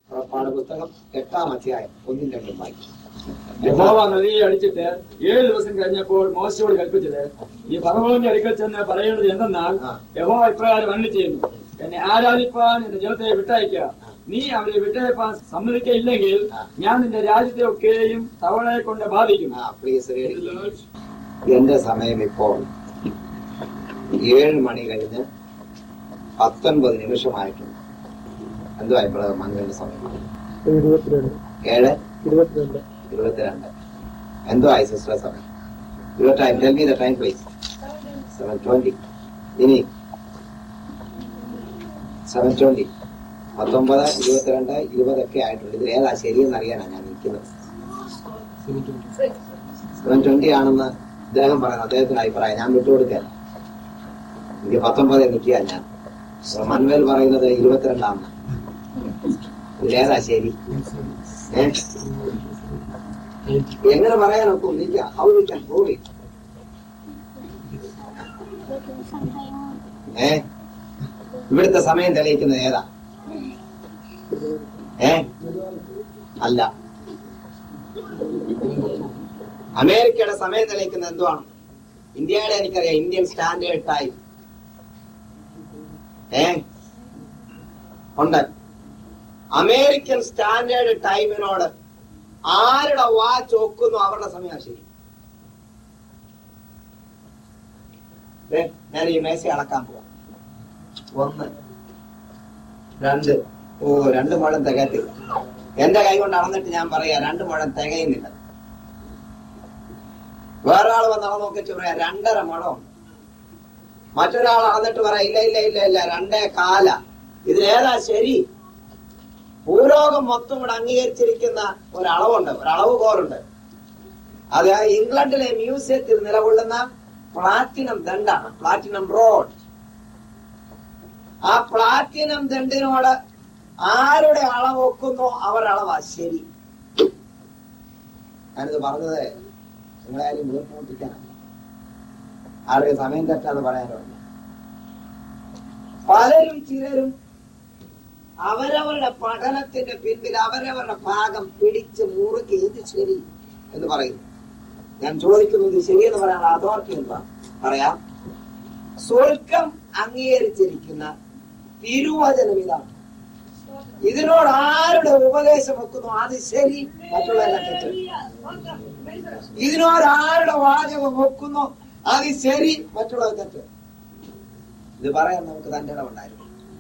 പുറപ്പാട് പുസ്തകം 8-ാം അധ്യായം 1-2 വായിക്കും. യഹോവ നദിയെ അടിച്ചിട്ട് 7 ദിവസം കഴിഞ്ഞപ്പോൾ മോശയോട് കൽപ്പിച്ചത്, ഈ ഫറവോന്റെ അടുക്കൽ ചെന്ന് പറയുന്നത് എന്തെന്നാൽ, യഹോവ ഇപ്രകാരം അരുളി ചെയ്യുന്നു, എന്നെ ആരാധിപ്പാൻ എന്റെ ജനത്തെ വിട്ടയക്കുക. നീ അവരെ വിട്ടയപ്പാൻ സമ്മതിക്കയില്ലെങ്കിൽ ഞാൻ നിന്റെ രാജ്യത്തെ ഒക്കെയും തവളയെ കൊണ്ട് ബാധിക്കും. എന്റെ സമയം ഇപ്പോൾ 7 മണി കഴിഞ്ഞ് 19 നിമിഷമായിട്ടുണ്ട്. എന്തുവാ ഇപ്പോൾ മന്ത്രിയുടെ സമയം? 7:22. എന്തുവായി സിസ്റ്റർ സമയം? Your time. Tell me the time, please. 7:20. ഇനി 7:20, 19, 22, 20 ഒക്കെ ആയിട്ടുണ്ട്. ഇതിൽ ഏതാ ശരിയെന്ന് അറിയാനാണ് ഞാൻ നിൽക്കുന്നത്. 7:20 ആണെന്ന് അദ്ദേഹം പറയുന്നത്, അദ്ദേഹത്തിന് അഭിപ്രായം. ഞാൻ വിട്ടുകൊടുക്കാൻ എനിക്ക് 19 നിൽക്കുക. ഞാൻ മൻവേൽ പറയുന്നത് 22 ആണെന്ന്. ഇതിലേതാ ശരി? എങ്ങനെ പറയാനൊക്കെ how we can prove it? ഇവിടുത്തെ സമയം തെളിയിക്കുന്നത് ഏതാ? അല്ല, അമേരിക്കയുടെ സമയം തെളിയിക്കുന്നത് എന്തുവാണ്? ഇന്ത്യയുടെ എനിക്കറിയാം, ഇന്ത്യൻ സ്റ്റാൻഡേർഡ് ടൈം ഉണ്ട്. അമേരിക്കൻ സ്റ്റാൻഡേർഡ് ടൈമിനോട് ആരുടെ വാച്ച് ഒക്കുന്നു അവരുടെ സമയം ശരി. ഞാൻ ഈ മേശ അളക്കാൻ പോവാം. 1, 2. 2 മുഴം തികയത്തില്ല. എന്റെ കൈ കൊണ്ട് അളന്നിട്ട് ഞാൻ പറയാ 2 മുഴം തികയുന്നില്ല. വേറൊരാൾ വന്ന് അളന്ന് നോക്കിച്ച് പറയാ 2.5 മുഴം. മറ്റൊരാൾ അളന്നിട്ട് പറയാ ഇല്ല 2.25. ഇതിലേതാ ശരി? ഭൂലോകം മൊത്തം കൂടെ അംഗീകരിച്ചിരിക്കുന്ന ഒരളവുണ്ട്, ഒരളവ് കോറുണ്ട്. അത് ഇംഗ്ലണ്ടിലെ മ്യൂസിയത്തിൽ നിലകൊള്ളുന്ന പ്ലാറ്റിനം ദണ്ഡാണ്, പ്ലാറ്റിനം റോഡ്. ആ പ്ലാറ്റിനം ദണ്ഡിനോട് ആരുടെ അളവ് ഒക്കുന്നോ അവരുടെ അളവാ ശരി. ഞാനിത് പറഞ്ഞത് നിങ്ങളെ ആരും വീർപ്പുമുട്ടിക്കാനല്ല, ആരുടെ സമയം തെറ്റാന്ന് പറയാനോ. പലരും ചിലരും അവരവരുടെ പഠനത്തിന്റെ പിന്നിൽ അവരവരുടെ ഭാഗം പിടിച്ച് മുറുക്കി ഇത് ശരി എന്ന് പറയുന്നു. ഞാൻ ചോദിക്കുന്നത് ശരിയെന്ന് പറയാനുള്ള അതോറിറ്റി എന്താ പറയാം? സ്വർഗം അംഗീകരിച്ചിരിക്കുന്ന തിരുവചനം ഇതാണ്. ഇതിനോട് ആരുടെ ഉപദേശം വെക്കുന്നു അത് ശരി, മറ്റുള്ളവരെ തെറ്റ്. ഇതിനോട് ആരുടെ വാചകം വെക്കുന്നു അത് ശരി, മറ്റുള്ളവർ തെറ്റ്. ഇത് പറയാൻ നമുക്ക് തന്റെ ഇടമുണ്ടായിരുന്നു.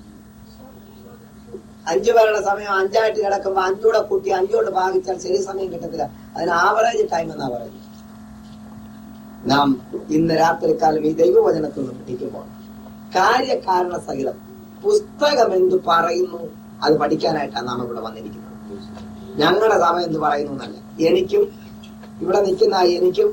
5 പേരുടെ സമയം 5 ആയിട്ട് കിടക്കുമ്പോ 5 കൂടെ കൂട്ടി 5 കൊണ്ട് ഭാഗിച്ചാൽ ശരി സമയം കിട്ടത്തില്ല. അതിന് ആവറേജ് ടൈം എന്നാ പറയുന്നത്. നാം ഇന്ന് രാത്രിക്കാലം ഈ ദൈവവചനത്തിൽ നിന്ന് പഠിക്കുമ്പോൾ കാര്യകാരണ സഹിതം പുസ്തകം എന്ത് പറയുന്നു അത് പഠിക്കാനായിട്ടാണ് നാം ഇവിടെ വന്നിരിക്കുന്നത്. ഞങ്ങളുടെ സമയം എന്ത് പറയുന്നു എന്നല്ല. എനിക്കും ഇവിടെ നിൽക്കുന്ന എനിക്കും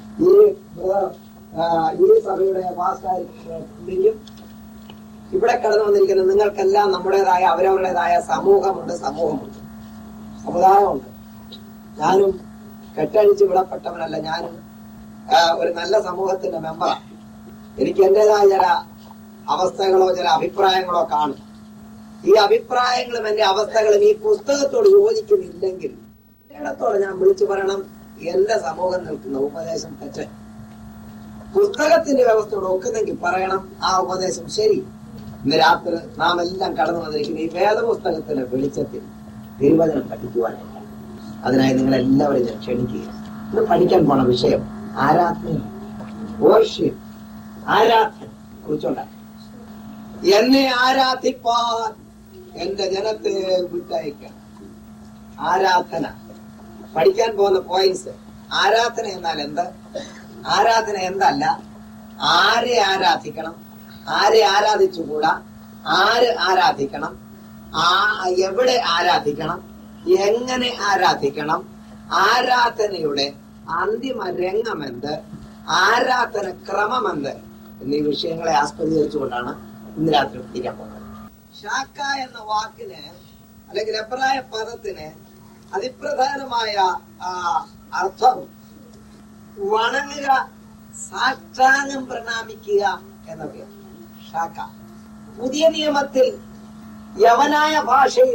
ഈ സഭയുടെ പാസ്റ്റർക്കും ഇവിടെ കടന്നു വന്നിരിക്കുന്ന നിങ്ങൾക്കെല്ലാം നമ്മുടേതായ അവരവരുടേതായ സമൂഹമുണ്ട്, സമുദായമുണ്ട്. ഞാനും കെട്ടഴിച്ച് വിടപ്പെട്ടവനല്ല, ഞാനും ഒരു നല്ല സമൂഹത്തിന്റെ മെമ്പറാണ്. എനിക്ക് എന്റേതായ ചില അവസ്ഥകളോ ചില അഭിപ്രായങ്ങളോ കാണും. ഈ അഭിപ്രായങ്ങളും എന്റെ അവസ്ഥകളും ഈ പുസ്തകത്തോട് യോജിക്കുന്നില്ലെങ്കിൽ ഇടത്തോടെ ഞാൻ വിളിച്ചു പറയണം, എന്റെ സമൂഹം നിൽക്കുന്ന ഉപദേശം തെറ്റ്. പുസ്തകത്തിന്റെ വ്യവസ്ഥയോട് ഒക്കുന്നെങ്കിൽ പറയണം ആ ഉപദേശം ശരി. ഇന്ന് രാത്രി നാം എല്ലാം കടന്നു വന്നിരിക്കുന്ന ഈ വേദപുസ്തകത്തിന്റെ വെളിച്ചത്തിൽ തിരുവചനം പഠിക്കുവാനായിട്ടാണ്. അതിനായി നിങ്ങളെല്ലാവരും ഞാൻ ക്ഷണിക്കുക. ഇന്ന് പഠിക്കാൻ പോണ വിഷയം ആരാധന, വർഷിപ്പ്, ആരാധന കുറിച്ചുകൊണ്ടാണ്. എന്നെ ആരാധിപ്പാൻ എന്റെ ജനത്തെ വിട്ടയക്കണം. ആരാധന പഠിക്കാൻ പോകുന്ന പോയിന്റ്സ്. ആരാധന എന്നാൽ എന്ത്? ആരാധന എന്തല്ല, ആരെ ആരാധിക്കണം, ആരെ ആരാധിച്ചുകൂടാ, ആര് ആരാധിക്കണം, എവിടെ ആരാധിക്കണം, എങ്ങനെ ആരാധിക്കണം, ആരാധനയുടെ അന്തിമ രംഗമെന്ത്, ആരാധന ക്രമമെന്ത് എന്നീ വിഷയങ്ങളെ ആസ്പദീകരിച്ചുകൊണ്ടാണ് ഇന്ന് രാത്രി പഠിക്കാൻ പോകുന്നത്. ഷാക്ക എന്ന വാക്കിന് അല്ലെങ്കിൽ എബ്രായ പദത്തിന് അതിപ്രധാനമായ അർത്ഥം വണങ്ങുക, സാഷ്ടാംഗം പ്രണാമിക്കുക എന്നൊക്കെയാണ് ഷാക്ക. പുതിയ നിയമത്തിൽ യവനായ ഭാഷയിൽ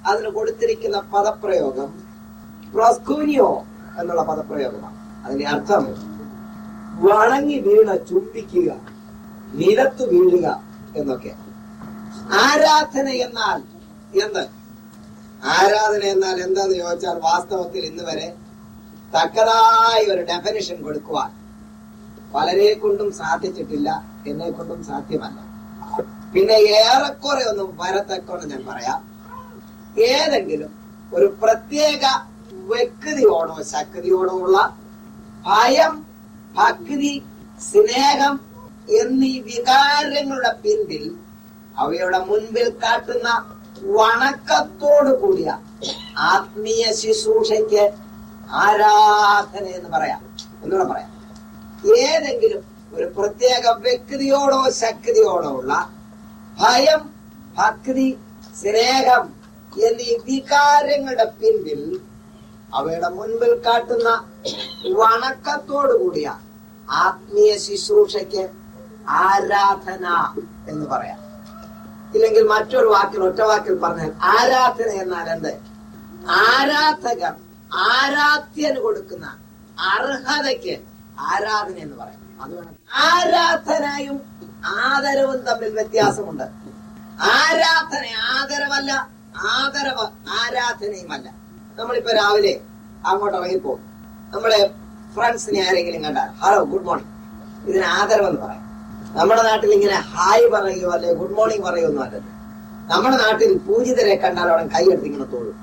അതിന് കൊടുത്തിരിക്കുന്ന പദപ്രയോഗം പ്രസ്കൂനിയോ എന്നുള്ള പദപ്രയോഗമാണ്. അതിന്റെ അർത്ഥം വണങ്ങി വീണ ചുംബിക്കുക, നിലത്തു വീഴുക എന്നൊക്കെ. ആരാധന എന്നാൽ എന്ത്? ആരാധന എന്നാൽ എന്താന്ന് ചോദിച്ചാൽ വാസ്തവത്തിൽ ഇന്ന് വരെ തക്കതായ ഒരു ഡെഫിനിഷൻ കൊടുക്കുവാൻ പലരെ കൊണ്ടും സാധിച്ചിട്ടില്ല, എന്നെ കൊണ്ടും സാധ്യമല്ല. പിന്നെ ഏറെക്കുറെ ഒന്നും വരത്തക്കൊണ്ട് ഞാൻ പറയാം. ഏതെങ്കിലും ഒരു പ്രത്യേക വ്യക്തിയോടോ ശക്തിയോടോ ഉള്ള ഭയം, ഭക്തി, സ്നേഹം എന്നീ വികാരങ്ങളുടെ പിന്നിൽ അവയുടെ മുൻപിൽ കാട്ടുന്ന വണക്കത്തോടു കൂടിയ ആത്മീയ ശുശ്രൂഷയ്ക്ക് ആരാധന എന്ന് പറയാം. ഒന്നുകൂടെ പറയാം. ഏതെങ്കിലും ഒരു പ്രത്യേക വ്യക്തിയോടോ ശക്തിയോടോ ഉള്ള ഭയം, ഭക്തി, സ്നേഹം എന്നീ വികാരങ്ങളുടെ പിന്നിൽ അവയുടെ മുൻപിൽ കാട്ടുന്ന വണക്കത്തോടു കൂടിയ ആത്മീയ ശുശ്രൂഷയ്ക്ക് ആരാധന എന്ന് പറയാം. ഇല്ലെങ്കിൽ മറ്റൊരു വാക്കിൽ, ഒറ്റ വാക്കിൽ പറഞ്ഞാൽ ആരാധന എന്നാൽ എന്ത്? ആരാധകർ ആരാധ്യന് കൊടുക്കുന്ന അർഹതയ്ക്ക് ആരാധന എന്ന് പറയാം. അതുകൊണ്ട് ആരാധനയും ആദരവും തമ്മിൽ വ്യത്യാസമുണ്ട്. ആരാധന ആദരവല്ല, ആദരവ് ആരാധനയുമല്ല. നമ്മളിപ്പോ രാവിലെ അങ്ങോട്ട് ഇറങ്ങിപ്പോ നമ്മുടെ ഫ്രണ്ട്സിനെ ആരെങ്കിലും കണ്ടാൽ ഹലോ, ഗുഡ് മോർണിംഗ്, ഇതിന് ആദരവെന്ന് പറയാം. നമ്മുടെ നാട്ടിൽ ഇങ്ങനെ ഹായ് പറയുകയോ അല്ലെ ഗുഡ് മോർണിംഗ് പറയുകയോ ഒന്നും അല്ലല്ലോ. നമ്മുടെ നാട്ടിൽ പൂജിതരെ കണ്ടാൽ അവിടെ കൈയെടുത്ത് ഇങ്ങനെ തോഴും.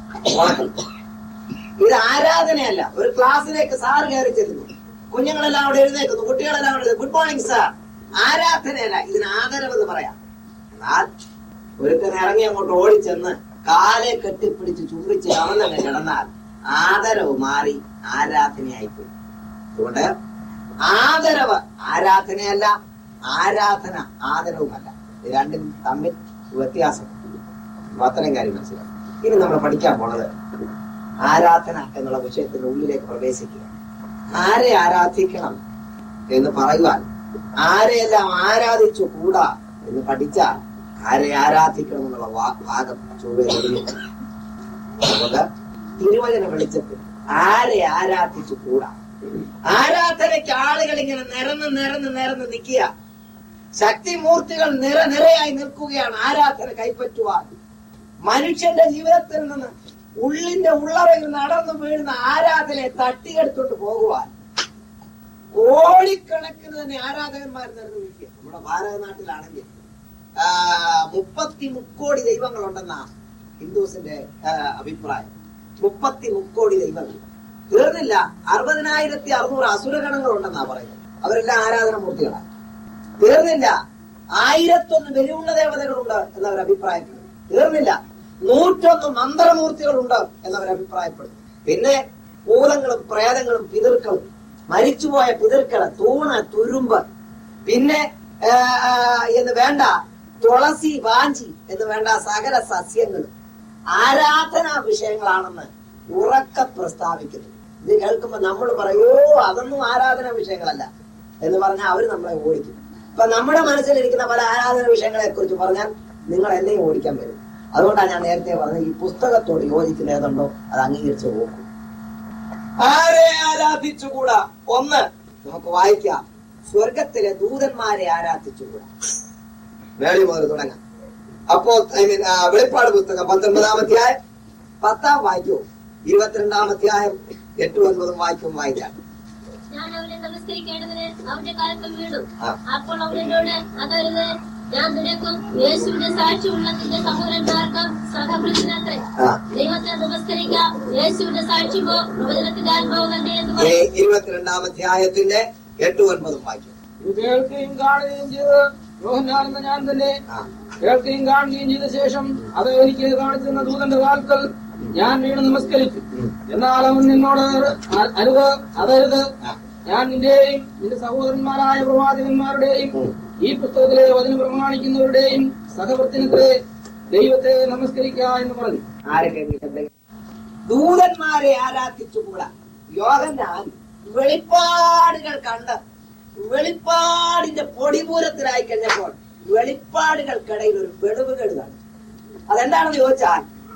ഇത് ആരാധനയല്ല. ഒരു ക്ലാസ്സിലേക്ക് സാർ കയറി ചെല്ലുന്നു, കുഞ്ഞുങ്ങളെല്ലാം അവിടെ എഴുന്നേക്കുന്നു, കുട്ടികളെല്ലാം അവിടെ ഗുഡ് മോർണിംഗ് സാർ. ആരാധനയല്ല, ഇതിന് ആദരവെന്ന് പറയാം. എന്നാൽ ഒരുത്തൻ ഇറങ്ങി അങ്ങോട്ട് ഓടിച്ചെന്ന് കാലെ കെട്ടിപ്പിടിച്ച് ചുംബിച്ച് അമന്നങ്ങ് കിടന്നാൽ ആദരവ് മാറി ആരാധനയായിപ്പോയി. അതുകൊണ്ട് ആദരവ് ആരാധനയല്ല, ആരാധന ആദരവുമല്ല. ഇത് രണ്ടും തമ്മിൽ വ്യത്യാസം. അത്രയും കാര്യം മനസ്സിലാവും. ഇനി നമ്മൾ പഠിക്കാൻ പോണത് ആരാധന എന്നുള്ള വിഷയത്തിന്റെ ഉള്ളിലേക്ക് പ്രവേശിക്കുക. ആരെ ആരാധിക്കണം എന്ന് പറയുവാൻ ആരെയെല്ലാം ആരാധിച്ചു കൂടാ എന്ന് പഠിച്ചാൽ ആരെ ആരാധിക്കണം എന്നുള്ള ഭാഗം ചൊവ്വ. അതുകൊണ്ട് തിരുവചന വെളിച്ചത്തിൽ ആരെ ആരാധിച്ചു കൂടാ. ആരാധനയ്ക്ക് ആളുകൾ ഇങ്ങനെ നിരന്ന് നിൽക്കുക. ശക്തിമൂർത്തികൾ നിരയായി നിൽക്കുകയാണ് ആരാധന കൈപ്പറ്റുവാൻ. മനുഷ്യന്റെ ജീവിതത്തിൽ നിന്ന് ഉള്ളിന്റെ ഉള്ളറയിൽ നടന്നു വീഴുന്ന ആരാധനയെ തട്ടിയെടുത്തോട്ട് പോകുവാൻ കോടിക്കണക്കിന് തന്നെ ആരാധകന്മാർ നിരന്ന് നിൽക്കുക. നമ്മുടെ ഭാരത നാട്ടിലാണെങ്കിൽ 33 കോടി ദൈവങ്ങളുണ്ടെന്നാണ് ഹിന്ദുസിന്റെ അഭിപ്രായം. 33 കോടി ദൈവങ്ങൾ. തീർന്നില്ല, 60,600 അസുരഗണങ്ങൾ ഉണ്ടെന്നാ പറയുന്നത്. അവരെല്ലാം ആരാധന മൂർത്തികളാണ്. തീർന്നില്ല, 1001 ബലിയുള്ള ദേവതകളുണ്ട് എന്നവർ അഭിപ്രായപ്പെടുന്നു. തീർന്നില്ല, 101 മന്ത്രമൂർത്തികളുണ്ട് എന്നവർ അഭിപ്രായപ്പെടുന്നു. പിന്നെ ഭൂതങ്ങളും പ്രേതങ്ങളും പിതൃക്കളും, മരിച്ചുപോയ പിതൃക്കള്, തൂണ്, തുരുമ്പ്, പിന്നെ എന്ന് വേണ്ട തുളസി, വാഞ്ചി എന്ന് വേണ്ട സകല സസ്യങ്ങളും ആരാധനാ വിഷയങ്ങളാണെന്ന് ഉറക്കെ പ്രസ്താവിക്കുന്നു. ഇത് കേൾക്കുമ്പോ നമ്മൾ പറയോ അതൊന്നും ആരാധനാ വിഷയങ്ങളല്ല എന്ന് പറഞ്ഞാൽ അവര് നമ്മളെ ഓടിക്കും. അപ്പൊ നമ്മുടെ മനസ്സിലിരിക്കുന്ന പല ആരാധന വിഷയങ്ങളെ കുറിച്ച് പറഞ്ഞാൽ നിങ്ങൾ എന്നെയും ഓടിക്കാൻ വരും. അതുകൊണ്ടാണ് ഞാൻ നേരത്തെ പറഞ്ഞത്, ഈ പുസ്തകത്തോട് യോജിക്കുന്ന ഏതുണ്ടോ അത് അംഗീകരിച്ച് നോക്കും. ആരെ ആരാധിച്ചുകൂടാ? ഒന്ന് നമുക്ക് വായിക്കാം, സ്വർഗത്തിലെ ദൂതന്മാരെ ആരാധിച്ചുകൂടാ. വേളി മുതൽ തുടങ്ങാം. അപ്പോ വെളിപ്പാട് പുസ്തകം 19-ാം അധ്യായം 10 വായിക്കൂ, 22-ാം അധ്യായം 8-9 വായിക്കാം. ഞാൻ അവനെ നമസ്കരിക്കേണ്ടതിന് അവന്റെ കാലത്തും വീണു. അപ്പോൾ അവനോട് അതരുത്, ഞാൻ നിനക്കും യേശുവിന്റെ സാക്ഷ്യമുള്ള നിന്റെ സഹോദരന്മാർക്കും സഹപ്രതിനത്രേ. ദൈവത്തെ നമസ്കരിക്കാം, യേശുവിന്റെ സാക്ഷ്യമോ പ്രവചനത്തിന്റെ ആത്മാവ് തന്നെ എന്ന് പറയും. 22-ാം അധ്യായത്തിന്റെ 8-9 വായിക്കും. കേൾക്കുകയും കാണുകയും ചെയ്ത് യോഹന്നാനെന്ന ഞാൻ തന്നെ കേൾക്കുകയും കാണുകയും ചെയ്ത ശേഷം അത് എനിക്ക് കാണിച്ചിരുന്ന ദൂതന്റെ കാൽക്കൽ ഞാൻ വീണ് നമസ്കരിച്ചു. എന്നാൽ അവൻ നിന്നോട് അതരുത്, ഞാൻ നിന്റെയും നിന്റെ സഹോദരന്മാരായ പ്രവാചകന്മാരുടെയും ഈ പുസ്തകത്തിലെ വചനം പ്രമാണിക്കുന്നവരുടെയും സഹപ്രവർത്തനത്തിലെ ദൈവത്തെ നമസ്കരിക്കുക എന്ന് പറഞ്ഞു. ആരൊക്കെ ദൂതന്മാരെ ആരാധിച്ചുകൂടാ? യോഹന്നാൻ വെളിപ്പാടുകൾ കണ്ട് വെളിപ്പാടിന്റെ പൊടിപൂരത്തിലായി കഴിഞ്ഞപ്പോൾ വെളിപ്പാടുകൾക്കിടയിൽ ഒരു വെളിവുകേട് കാണിച്ചു. അതെന്താണെന്ന് ചോദിച്ചാൽ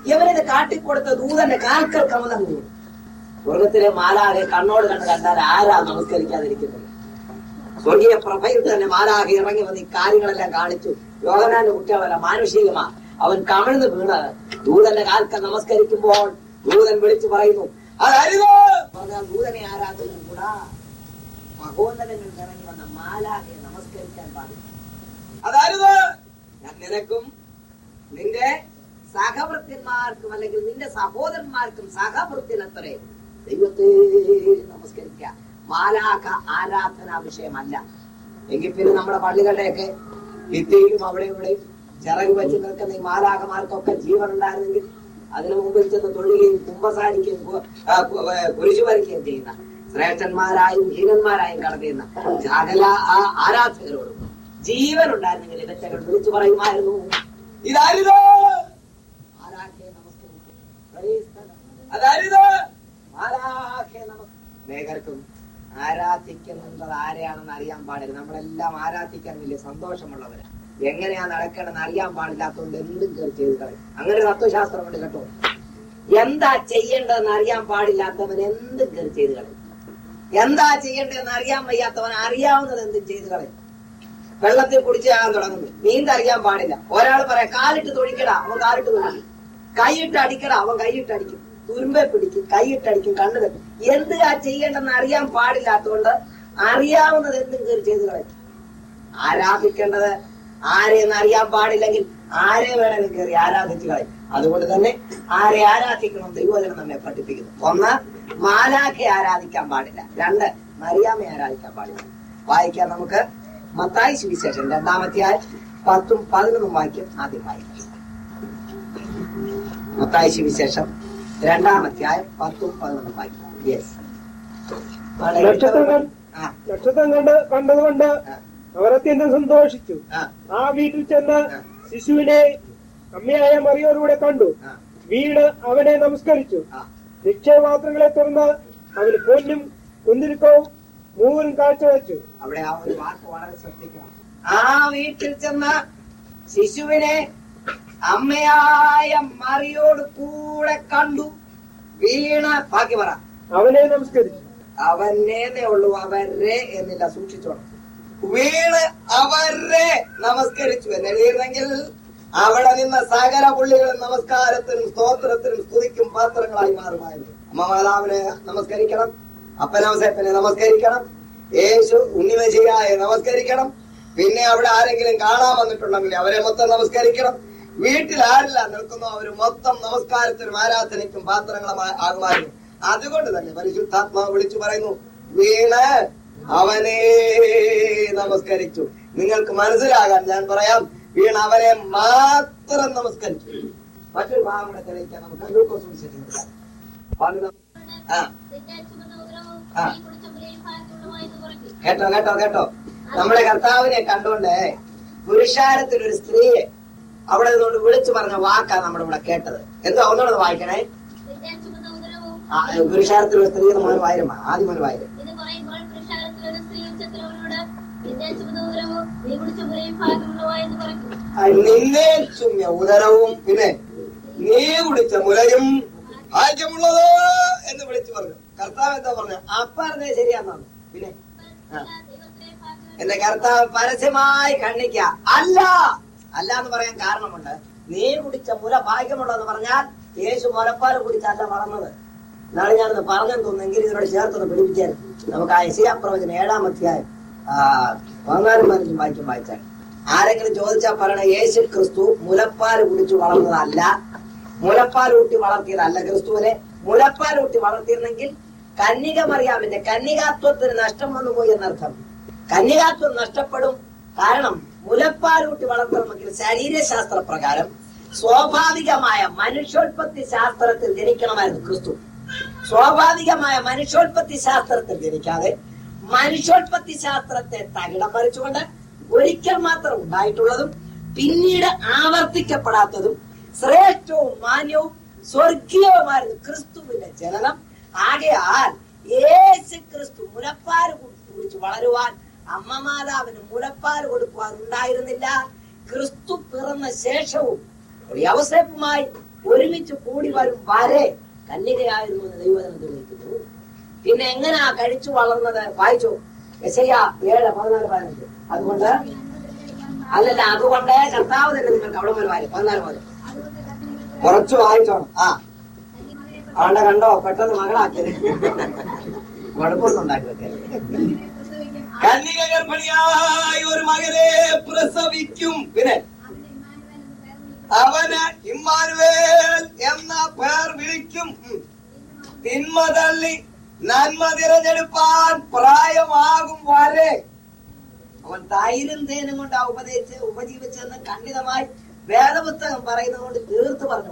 ഇവരിത് കാട്ടിക്കൊടുത്ത ദൂതന്റെ കാൽക്കൽ കമലം വീണു. സ്വർഗത്തിലെ മാലാകെ കണ്ണോട് കണ്ട് കണ്ടാൽ ആരാ നമസ്കരിക്കാതിരിക്കുന്നത്? സ്വർഗീയ പ്രഭയിൽ തന്നെ മാലാകെ ഇറങ്ങി വന്ന് ഈ കാര്യങ്ങളെല്ലാം കാണിച്ചു. യോഹന്നാന്റെ കുട്ടികളല്ല, മാനുഷികമാ. അവൻ കമിഴ്ന്ന് വീണ് ദൂതന്റെ കാൽക്കൽ നമസ്കരിക്കുമ്പോൾ ദൂതൻ വിളിച്ചു പറയുന്നു, അതരുത്. ദൂതനെ ആരാധന കൂടാ, മഹോന്നതങ്ങളിൽ ഇറങ്ങി വന്ന മാലാകെ നമസ്കരിക്കാൻ പാടില്ല. അതരുത്. ഞാൻ നിനക്കും നിന്റെ സഹവൃത്യന്മാർക്കും അല്ലെങ്കിൽ നിന്റെ സഹോദരന്മാർക്കും സഹവൃത്തിനത്രേ ദൈവത്തെ നമസ്കരിക്കുക. മാലാഖ ആരാധനാ വിഷയമല്ല. എങ്കിൽ പിന്നെ നമ്മുടെ പള്ളികളുടെയൊക്കെ ഭിത്തിയിലും അവിടെ ഇവിടെയും ചിറക് വെച്ച് നിൽക്കുന്ന ഈ മാലാഖമാർക്കൊക്കെ ജീവൻ ഉണ്ടായിരുന്നെങ്കിൽ അതിനു മുമ്പിൽ ചെന്ന് തൊഴുകയും കുമ്പസാരിക്കുകയും കുരിശു വരയ്ക്കുകയും ചെയ്യുന്ന ശ്രേഷ്ഠന്മാരായും ഹീനന്മാരായും കടന്നുന്ന സകല ആരാധകരോടും ജീവൻ ഉണ്ടായിരുന്നെങ്കിൽ ഇതൊക്കെ വിളിച്ചു പറയുമായിരുന്നു, ഇതാരുതോ മാലാഖയെ നമസ്കരിക്കും. അതാരുതോ മാലാഖയെ നമസ്കരിക്കും. ആരാധിക്കുന്നത് ആരെയാണെന്ന് അറിയാൻ പാടില്ല. നമ്മളെല്ലാം ആരാധിക്കാൻ വലിയ സന്തോഷമുള്ളവരാണ്. എങ്ങനെയാ നടക്കേണ്ടെന്ന് അറിയാൻ പാടില്ലാത്തതുകൊണ്ട് എന്തും കയറി ചെയ്ത് കളയും. അങ്ങനെ ഒരു തത്വശാസ്ത്രമുണ്ട് കേട്ടോ. എന്താ ചെയ്യേണ്ടതെന്ന് അറിയാൻ പാടില്ലാത്തവൻ എന്തും കയറി ചെയ്ത് കളയും. എന്താ ചെയ്യേണ്ടതെന്ന് അറിയാൻ വയ്യാത്തവൻ അറിയാവുന്നത് എന്തും ചെയ്ത് കളയും. വെള്ളത്തിൽ കുടിച്ച് ആകാൻ തുടങ്ങുന്നു. നീന്തറിയാൻ പാടില്ല. ഒരാൾ പറയാം കാലിട്ട് തൊഴിക്കടാ, അവൻ കാലിട്ട് തൊഴിക്കും. കൈയിട്ട് അടിക്കടാ, അവൻ കൈയിട്ട് അടിക്കും. തുരുമ്പെ പിടിക്കും, കൈയിട്ടടിക്കും, കണ്ണു തട്ടും. എന്തുകാ ചെയ്യേണ്ടെന്ന് അറിയാൻ പാടില്ലാത്തതുകൊണ്ട് അറിയാവുന്നത് എന്തും കയറി ചെയ്ത് കളയും. ആരാധിക്കേണ്ടത് ആരെയെന്ന് അറിയാൻ പാടില്ലെങ്കിൽ ആരെ വേണമെങ്കിലും കയറി ആരാധിച്ചു കളയും. അതുകൊണ്ട് തന്നെ ആരെ ആരാധിക്കണം ദൈവവചനം നമ്മെ പഠിപ്പിക്കുന്നു. ഒന്ന്, മാലാഖയെ ആരാധിക്കാൻ പാടില്ല. രണ്ട്, മറിയാമ്മയെ ആരാധിക്കാൻ പാടില്ല. വായിക്കാം നമുക്ക് മത്തായി സുവിശേഷം 2-ാം 10-11 വാക്യം ആദ്യം വായിക്കാം. മത്തായി സുവിശേഷം 2-ാം 10-11 വാക്യം. നക്ഷത്രം കണ്ടതുകൊണ്ട് അവർ അത്യന്തം സന്തോഷിച്ചു. ആ വീട്ടിൽ ചെന്ന് ശിശുവിനെ അമ്മയായ മറിയോടുകൂടെ കണ്ടു. വീട് അവനെ നമസ്കരിച്ചു. നിശ്ചയപാത്രങ്ങളെ തുറന്ന് അവന് പൊന്നും കുന്തിരിക്കവും മൂവരും കാഴ്ചവെച്ചു. അവിടെ ആ ഒരു വാക്ക് വളരെ ശ്രദ്ധിക്കണം. ആ വീട്ടിൽ ചെന്ന ശിശുവിനെ അമ്മയായ മറിയോട് കൂടെ കണ്ടു. വീണ ബാക്കി പറ. അവനെ നമസ്കരിച്ചു. അവനേന്നേ ഉള്ളൂ, അവരെ എന്നില്ല, സൂക്ഷിച്ചോണം. വീണ് അവരെ നമസ്കരിച്ചു എന്നെഴുതിയിരുന്നെങ്കിൽ അവിടെ നിന്ന് സകല പുള്ളികളും നമസ്കാരത്തിനും സ്തോത്രത്തിനും സ്തുതിക്കും പാത്രങ്ങളായി മാറുമായിരുന്നു. അമ്മ മാതാവിനെ നമസ്കരിക്കണം, അപ്പനവസേപ്പനെ നമസ്കരിക്കണം, യേശു ഉണ്ണിമശിഹായെ നമസ്കരിക്കണം. പിന്നെ അവിടെ ആരെങ്കിലും കാണാൻ വന്നിട്ടുണ്ടെങ്കിൽ അവരെ മൊത്തം നമസ്കരിക്കണം. വീട്ടിൽ ആരെല്ലാം നിൽക്കുന്നോ അവര് മൊത്തം നമസ്കാരത്തിനും ആരാധനയ്ക്കും പാത്രങ്ങളും ആകുമായിരുന്നു. അതുകൊണ്ട് തന്നെ പരിശുദ്ധാത്മാവ് വിളിച്ചു പറയുന്നു, വീണ് അവനെ നമസ്കരിച്ചു. നിങ്ങൾക്ക് മനസ്സിലാകാൻ ഞാൻ പറയാം, വീണ് അവനെ മാത്രം നമസ്കരിച്ചു. മറ്റൊരു ഭാഗം കൂടെ തെളിയിക്കാൻ നമുക്ക് ലൂക്കോസ് സുവിശേഷം കേട്ടോ കേട്ടോ കേട്ടോ. നമ്മുടെ കർത്താവിനെ കണ്ടുകൊണ്ട് പുരുഷാരത്തിൽ ഒരു സ്ത്രീയെ അവിടെ നിന്നുകൊണ്ട് വിളിച്ചു പറഞ്ഞ വാക്കാ നമ്മളിവിടെ കേട്ടത്. എന്തോ ഒന്നുകൂടെ വായിക്കണേ. പുരുഷാരത്തിൽ ഒരു സ്ത്രീ നമ്മൾ വായിരം ആദ്യം ഒരു വായിരം. നിന്നെ ചുമ്മിയ ഉദരവും പിന്നെ നീ കുടിച്ച മുലയും ഭാഗ്യമുള്ളത് എന്ന് വിളിച്ചു പറഞ്ഞു. കർത്താവ് എന്താ പറഞ്ഞു? പറഞ്ഞത് ശരിയാന്നാണ്. പിന്നെ എന്റെ കർത്താവ് പരസ്യമായി ഖണ്ഡിക്ക അല്ല അല്ല എന്ന് പറയാൻ കാരണമുണ്ട്. നീ കുടിച്ച മുല ഭാഗ്യമുള്ളതെന്ന് പറഞ്ഞാൽ യേശു മുലപ്പാൽ കുടിച്ചല്ല വളർന്നത്. നാളെ ഞാനത് പറഞ്ഞെന്ന് തോന്നുന്നെങ്കിൽ ഇതിനോട് ചേർത്തൊന്ന് പിടിപ്പിക്കാൻ നമുക്ക് ആ യെശയ്യാ പ്രവചനം 7-ാം അധ്യായം 14-15 വാക്യം വായിച്ചാൽ ആരെങ്കിലും ചോദിച്ചാൽ പറയണ യേശു ക്രിസ്തു മുലപ്പാൽ കുടിച്ചു വളർന്നതല്ല, മുലപ്പാൽ ഊട്ടി വളർത്തിയതല്ല. ക്രിസ്തുവിനെ മുലപ്പാൽ ഊട്ടി വളർത്തിയിരുന്നെങ്കിൽ കന്യക മറിയാമിന്റെ കന്യകാത്വത്തിന് നഷ്ടം വന്നുപോയി എന്നർത്ഥം. കന്യകാത്വം നഷ്ടപ്പെടും. കാരണം മുലപ്പാലൂട്ടി വളർത്തണമെങ്കിൽ ശരീരശാസ്ത്ര പ്രകാരം സ്വാഭാവികമായ മനുഷ്യോത്പത്തി ശാസ്ത്രത്തിൽ ജനിക്കണമായിരുന്നു ക്രിസ്തു. സ്വാഭാവികമായ മനുഷ്യോത്പത്തി ശാസ്ത്രത്തിൽ ജനിക്കാതെ മനുഷ്യോത്പത്തി ശാസ്ത്രത്തെ തകിടം മറിച്ചുകൊണ്ട് ഒരിക്കൽ മാത്രം ഉണ്ടായിട്ടുള്ളതും പിന്നീട് ആവർത്തിക്കപ്പെടാത്തതും ശ്രേഷ്ഠവും മാന്യവും സ്വർഗീയവുമായിരുന്നു ക്രിസ്തുവിന്റെ ജനനം. ആകയാൽ യേശു ക്രിസ്തു മുലപ്പാൽ കുടിച്ച് വളരുവാൻ അമ്മ മാതാവിന് മുലപ്പാൽ കൊടുക്കുവാൻ ഉണ്ടായിരുന്നില്ല. ക്രിസ്തു പിറന്ന ശേഷവും യൗസേപ്പുമായി ഒരുമിച്ച് കൂടി വരും വരെ കന്യകയായിരുന്നു എന്ന് ദൈവവചനം തെളിയിക്കുന്നു. പിന്നെ എങ്ങനെയാ കഴിച്ചു വളർന്നത്? വായിച്ചു യെശയ്യാ 7:14-15. അതുകൊണ്ട് അല്ലല്ല, അതുകൊണ്ട് കർത്താവ് തന്നെ നിങ്ങൾക്ക് അവിടെ മുതൽ വായിക്കും 14 മുതൽ കുറച്ച് വായിച്ചോണം. അവളുടെ കണ്ടോ പെട്ടെന്ന് മകളാക്കിയത് കുഴപ്പമൊന്നും ഉണ്ടാക്കി വെക്കരുത്. കന്യക ഗർഭിണിയായി ഒരു മകനെ പ്രസവിക്കും. പിന്നെ അവന് ഇമ്മാനുവേൽ എന്ന പേർ വിളിക്കും. തിന്മ തള്ളി നന്മ തിരഞ്ഞെടുപ്പാൻ പ്രായമാകും വരെ അവൻ തൈരും തേനും കൊണ്ട് ഉപജീവിച്ചെന്ന് ഖണ്ഡിതമായി വേദപുസ്തകം പറയുന്നത് കൊണ്ട് തീർത്ത് പറഞ്ഞു.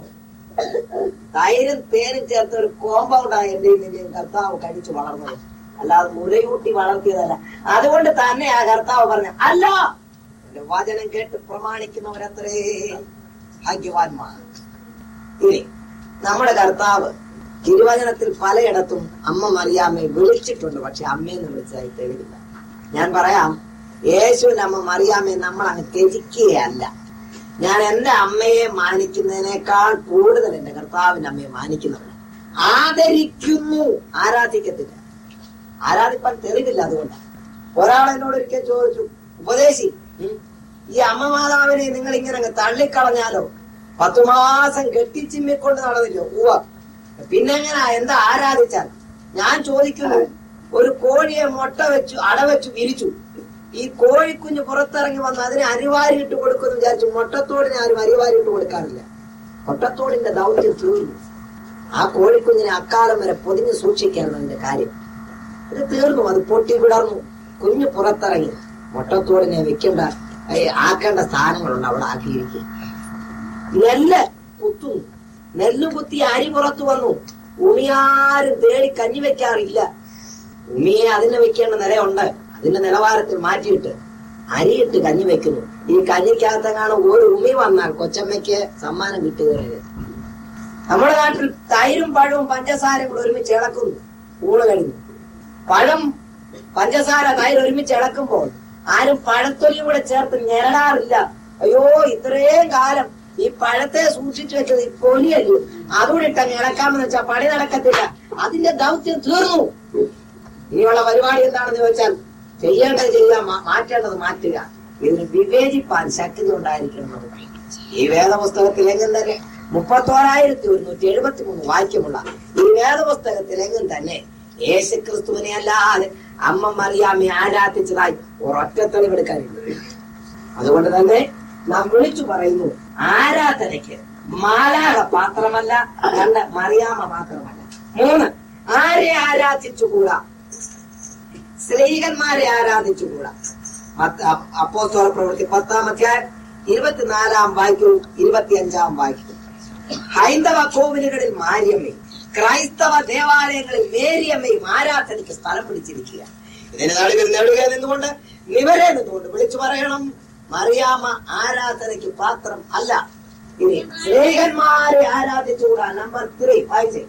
തൈരും തേനും ചേർത്ത് ഒരു കോമ്പൗണ്ടാണ് എന്റെയും കർത്താവ് കഴിച്ചു വളർന്നത്, അല്ലാതെ മുലയൂട്ടി വളർത്തിയതല്ല. അതുകൊണ്ട് തന്നെയാ കർത്താവ് പറഞ്ഞ അല്ല, എന്റെ വചനം കേട്ട് പ്രമാണിക്കുന്നവരത്രേ ഭാഗ്യവാന്മാർ. ഇനി നമ്മുടെ കർത്താവ് തിരുവചനത്തിൽ പലയിടത്തും അമ്മ മറിയാമ്മയെ വിളിച്ചിട്ടുണ്ട്, പക്ഷെ അമ്മയെന്ന് വിളിച്ചതായി തെളിവില്ല. ഞാൻ പറയാം, യേശുവിന്റെ അമ്മ മറിയാമ്മയെ നമ്മൾ അങ്ങ് ത്യജിക്കുകയല്ല. ഞാൻ എന്റെ അമ്മയെ മാനിക്കുന്നതിനേക്കാൾ കൂടുതൽ എന്റെ കർത്താവിന്റെ അമ്മയെ മാനിക്കുന്നവരാണ്. ആദരിക്കുന്നു, ആരാധിക്കത്തില്ല. ആരാധിപ്പാൻ തെളിവില്ല. അതുകൊണ്ട് ഒരാൾ എന്നോട് ഒരിക്കൽ ചോദിച്ചു, ഉപദേശി ഈ അമ്മ മാതാവിനെ നിങ്ങൾ ഇങ്ങനെ അങ്ങ് തള്ളിക്കളഞ്ഞാലോ? 10 മാസം കെട്ടിച്ചിമ്മിക്കൊണ്ട് നടന്നില്ലോ? പിന്നെങ്ങനാ എന്താ ആരാധിച്ചാൽ? ഞാൻ ചോദിക്കുന്നു, ഒരു കോഴിയെ മുട്ട വെച്ചു അടവെച്ചു വിരിച്ചു, ഈ കോഴിക്കുഞ്ഞ് പുറത്തിറങ്ങി വന്ന് അതിനെ അരിവാരിയിട്ട് കൊടുക്കുമെന്ന് വിചാരിച്ചു. മുട്ടത്തോടിനെ ആരും അരിവാരിയിട്ട് കൊടുക്കാറില്ല. മുട്ടത്തോടിന്റെ ദൗത്യം തീർന്നു. ആ കോഴിക്കുഞ്ഞിനെ അക്കാലം വരെ പൊതിഞ്ഞ് സൂക്ഷിക്കായിരുന്നു അതിന്റെ കാര്യം. ഇത് തീർന്നു, അത് പൊട്ടി വിടർന്നു, കുഞ്ഞ് പുറത്തിറങ്ങി. മുട്ടത്തോടിനെ വെക്കേണ്ട ആക്കേണ്ട സ്ഥാനങ്ങളുണ്ട്, അവിടെ ആക്കിയിരിക്കുക. നെല്ല് കുത്തുന്നു, നെല്ല് കുത്തി അരി പുറത്തു വന്നു. ഉമിയാരും തേടി കഞ്ഞി വെക്കാറില്ല. ഉമിയെ അതിന് വെക്കേണ്ട നിലയുണ്ട്, അതിന്റെ നിലവാരത്തിൽ മാറ്റിയിട്ട് അരിയിട്ട് കഞ്ഞി വെക്കുന്നു. ഈ കഞ്ഞിക്കകത്തെങ്ങാണ് ഒരു ഉമി വന്നാൽ കൊച്ചമ്മയ്ക്ക് സമ്മാനം കിട്ടുകയാണ്. നമ്മുടെ നാട്ടിൽ തൈരും പഴവും പഞ്ചസാരയും കൂടെ ഒരുമിച്ച് ഇളക്കുന്നു. ഊണ് കഴിഞ്ഞു പഴം പഞ്ചസാര തൈര് ഒരുമിച്ച് ഇളക്കുമ്പോൾ ആരും പഴത്തൊലിയും കൂടെ ചേർത്ത് ഞെരടാറില്ല. അയ്യോ, ഇത്രയും കാലം ഈ പഴത്തെ സൂക്ഷിച്ചു വെച്ചത് ഈ പൊലിയല്ലോ, അതുകൂടെ ഇട്ടങ്ങ് ഇളക്കാമെന്ന് വെച്ചാൽ പണി നടക്കത്തില്ല. അതിന്റെ ദൗത്യം തീർന്നു. ഇനിയുള്ള പരിപാടി എന്താണെന്ന് ചോദിച്ചാൽ, ചെയ്യേണ്ടത് ചെയ്യുക, മാറ്റേണ്ടത് മാറ്റുക. ഇതിന് വിവേചിപ്പാൻ ശക്തി ഉണ്ടായിരിക്കണം. ഈ വേദപുസ്തകത്തിൽ എങ്ങും തന്നെ 31,173 വാക്യമുള്ള ഈ വേദപുസ്തകത്തിൽ എങ്ങും തന്നെ യേശുക്രിസ്തുവിനെ അല്ലാതെ അമ്മ മറിയാമ്മയെ ആരാധിച്ചതായി ഒരൊറ്റ തെളിവെടുക്കാനില്ല. അതുകൊണ്ട് തന്നെ നാം വിളിച്ചു പറയുന്നു, ആരാധനയ്ക്ക് മാലാഖ പാത്രമല്ല, 2 മറിയാമ്മ പാത്രമല്ല. 3 ആരെ ആരാധിച്ചുകൂടാ? സ്ത്രീകന്മാരെ ആരാധിച്ചുകൂടാ. അപ്പോസ്തല പ്രവൃത്തി 10-ാം അധ്യായം 24-ാം വാക്യവും 25-ാം വാക്യവും. ഹൈന്ദവ കോവിലുകളിൽ മാരിയമ്മയും ക്രൈസ്തവ ദേവാലയങ്ങളിൽ മേരിയമ്മയും ആരാധനയ്ക്ക് സ്ഥലം പിടിച്ചിരിക്കുക. ഇതിന് നടുവിൽ നെടുക നിന്നുകൊണ്ട് നിവരെ നിന്നുകൊണ്ട് വിളിച്ചു പറയണം, മറിയാമ്മ ആരാധനയ്ക്ക് പാത്രം അല്ല. ഇനി സ്ത്രീകന്മാരെ ആരാധിച്ചുകൂടാ. നമ്പർ 3 വായിച്ചേ.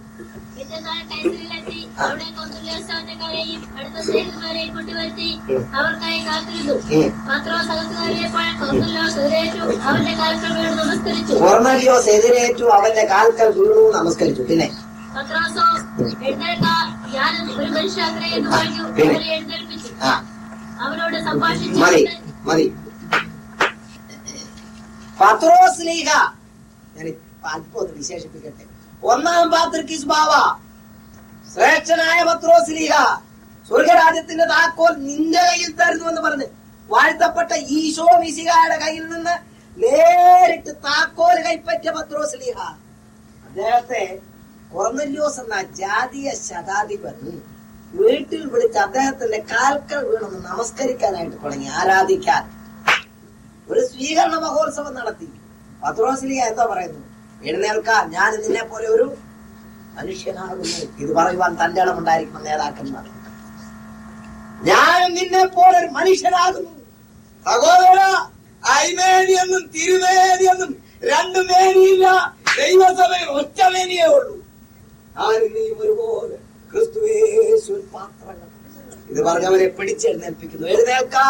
കൊർന്നലിയോസ് എതിരേറ്റു, അവന്റെ കാൽക്കൽ വീണു, നമസ്കരിച്ചു. പിന്നെ മതി. പത്രോസ് ലീഗ ഞാൻ അല്പം ഒന്ന് വിശേഷിപ്പിക്കട്ടെ. 1-ാം പാത്രിക്കീസ് ബാവ, ശ്രേഷ്ഠനായ പത്രോസ് ലീഗ, സ്വർഗരാജ്യത്തിന്റെ താക്കോൽ നിന്റെ കയ്യിൽ തരുന്നു എന്ന് പറഞ്ഞ് വാഴ്ത്തപ്പെട്ട ഈശോ മിശിഹായുടെ കയ്യിൽ നിന്ന് നേരിട്ട് താക്കോൽ കൈപ്പറ്റിയ പത്രോസ് ലീഗ, അദ്ദേഹത്തെ കൊർന്നല്യോസ് എന്ന ജാതീയ ശതാധിപൻ വീട്ടിൽ വിളിച്ച് അദ്ദേഹത്തിന്റെ കാൽക്കൽ വീണൊന്ന് നമസ്കരിക്കാനായിട്ട് തുടങ്ങി, ആരാധിക്കാൻ. ഒരു സ്വീകരണ മഹോത്സവം നടത്തി. പത്രോസ് ലീഗ എന്താ പറയുന്നു? എഴുന്നേൽക്കാൻ, ഞാൻ നിന്നെ പോലെ ഒരു മനുഷ്യനാകുന്നു. ഇത് പറയുവാൻ തന്റെ ഇടമുണ്ടായിരിക്കും നേതാക്കന്മാർ. ഞാൻ നിന്നെ പോലെ ഒരു മനുഷ്യനാകുന്നു. സഹോദര, അയ്മേനിയെന്നും തിരുമേനിയെന്നും 2 മേനിയില്ല. ദൈവസഭയിൽ ഒറ്റ മേനിയേ ഉള്ളൂ. ആരും നീയും ഒരുപോലെ ക്രിസ്തുയേശു പാത്രങ്ങൾ. ഇത് പറഞ്ഞവരെ പിടിച്ചെഴുന്നേൽപ്പിക്കുന്നു. എഴുന്നേൽക്കാ.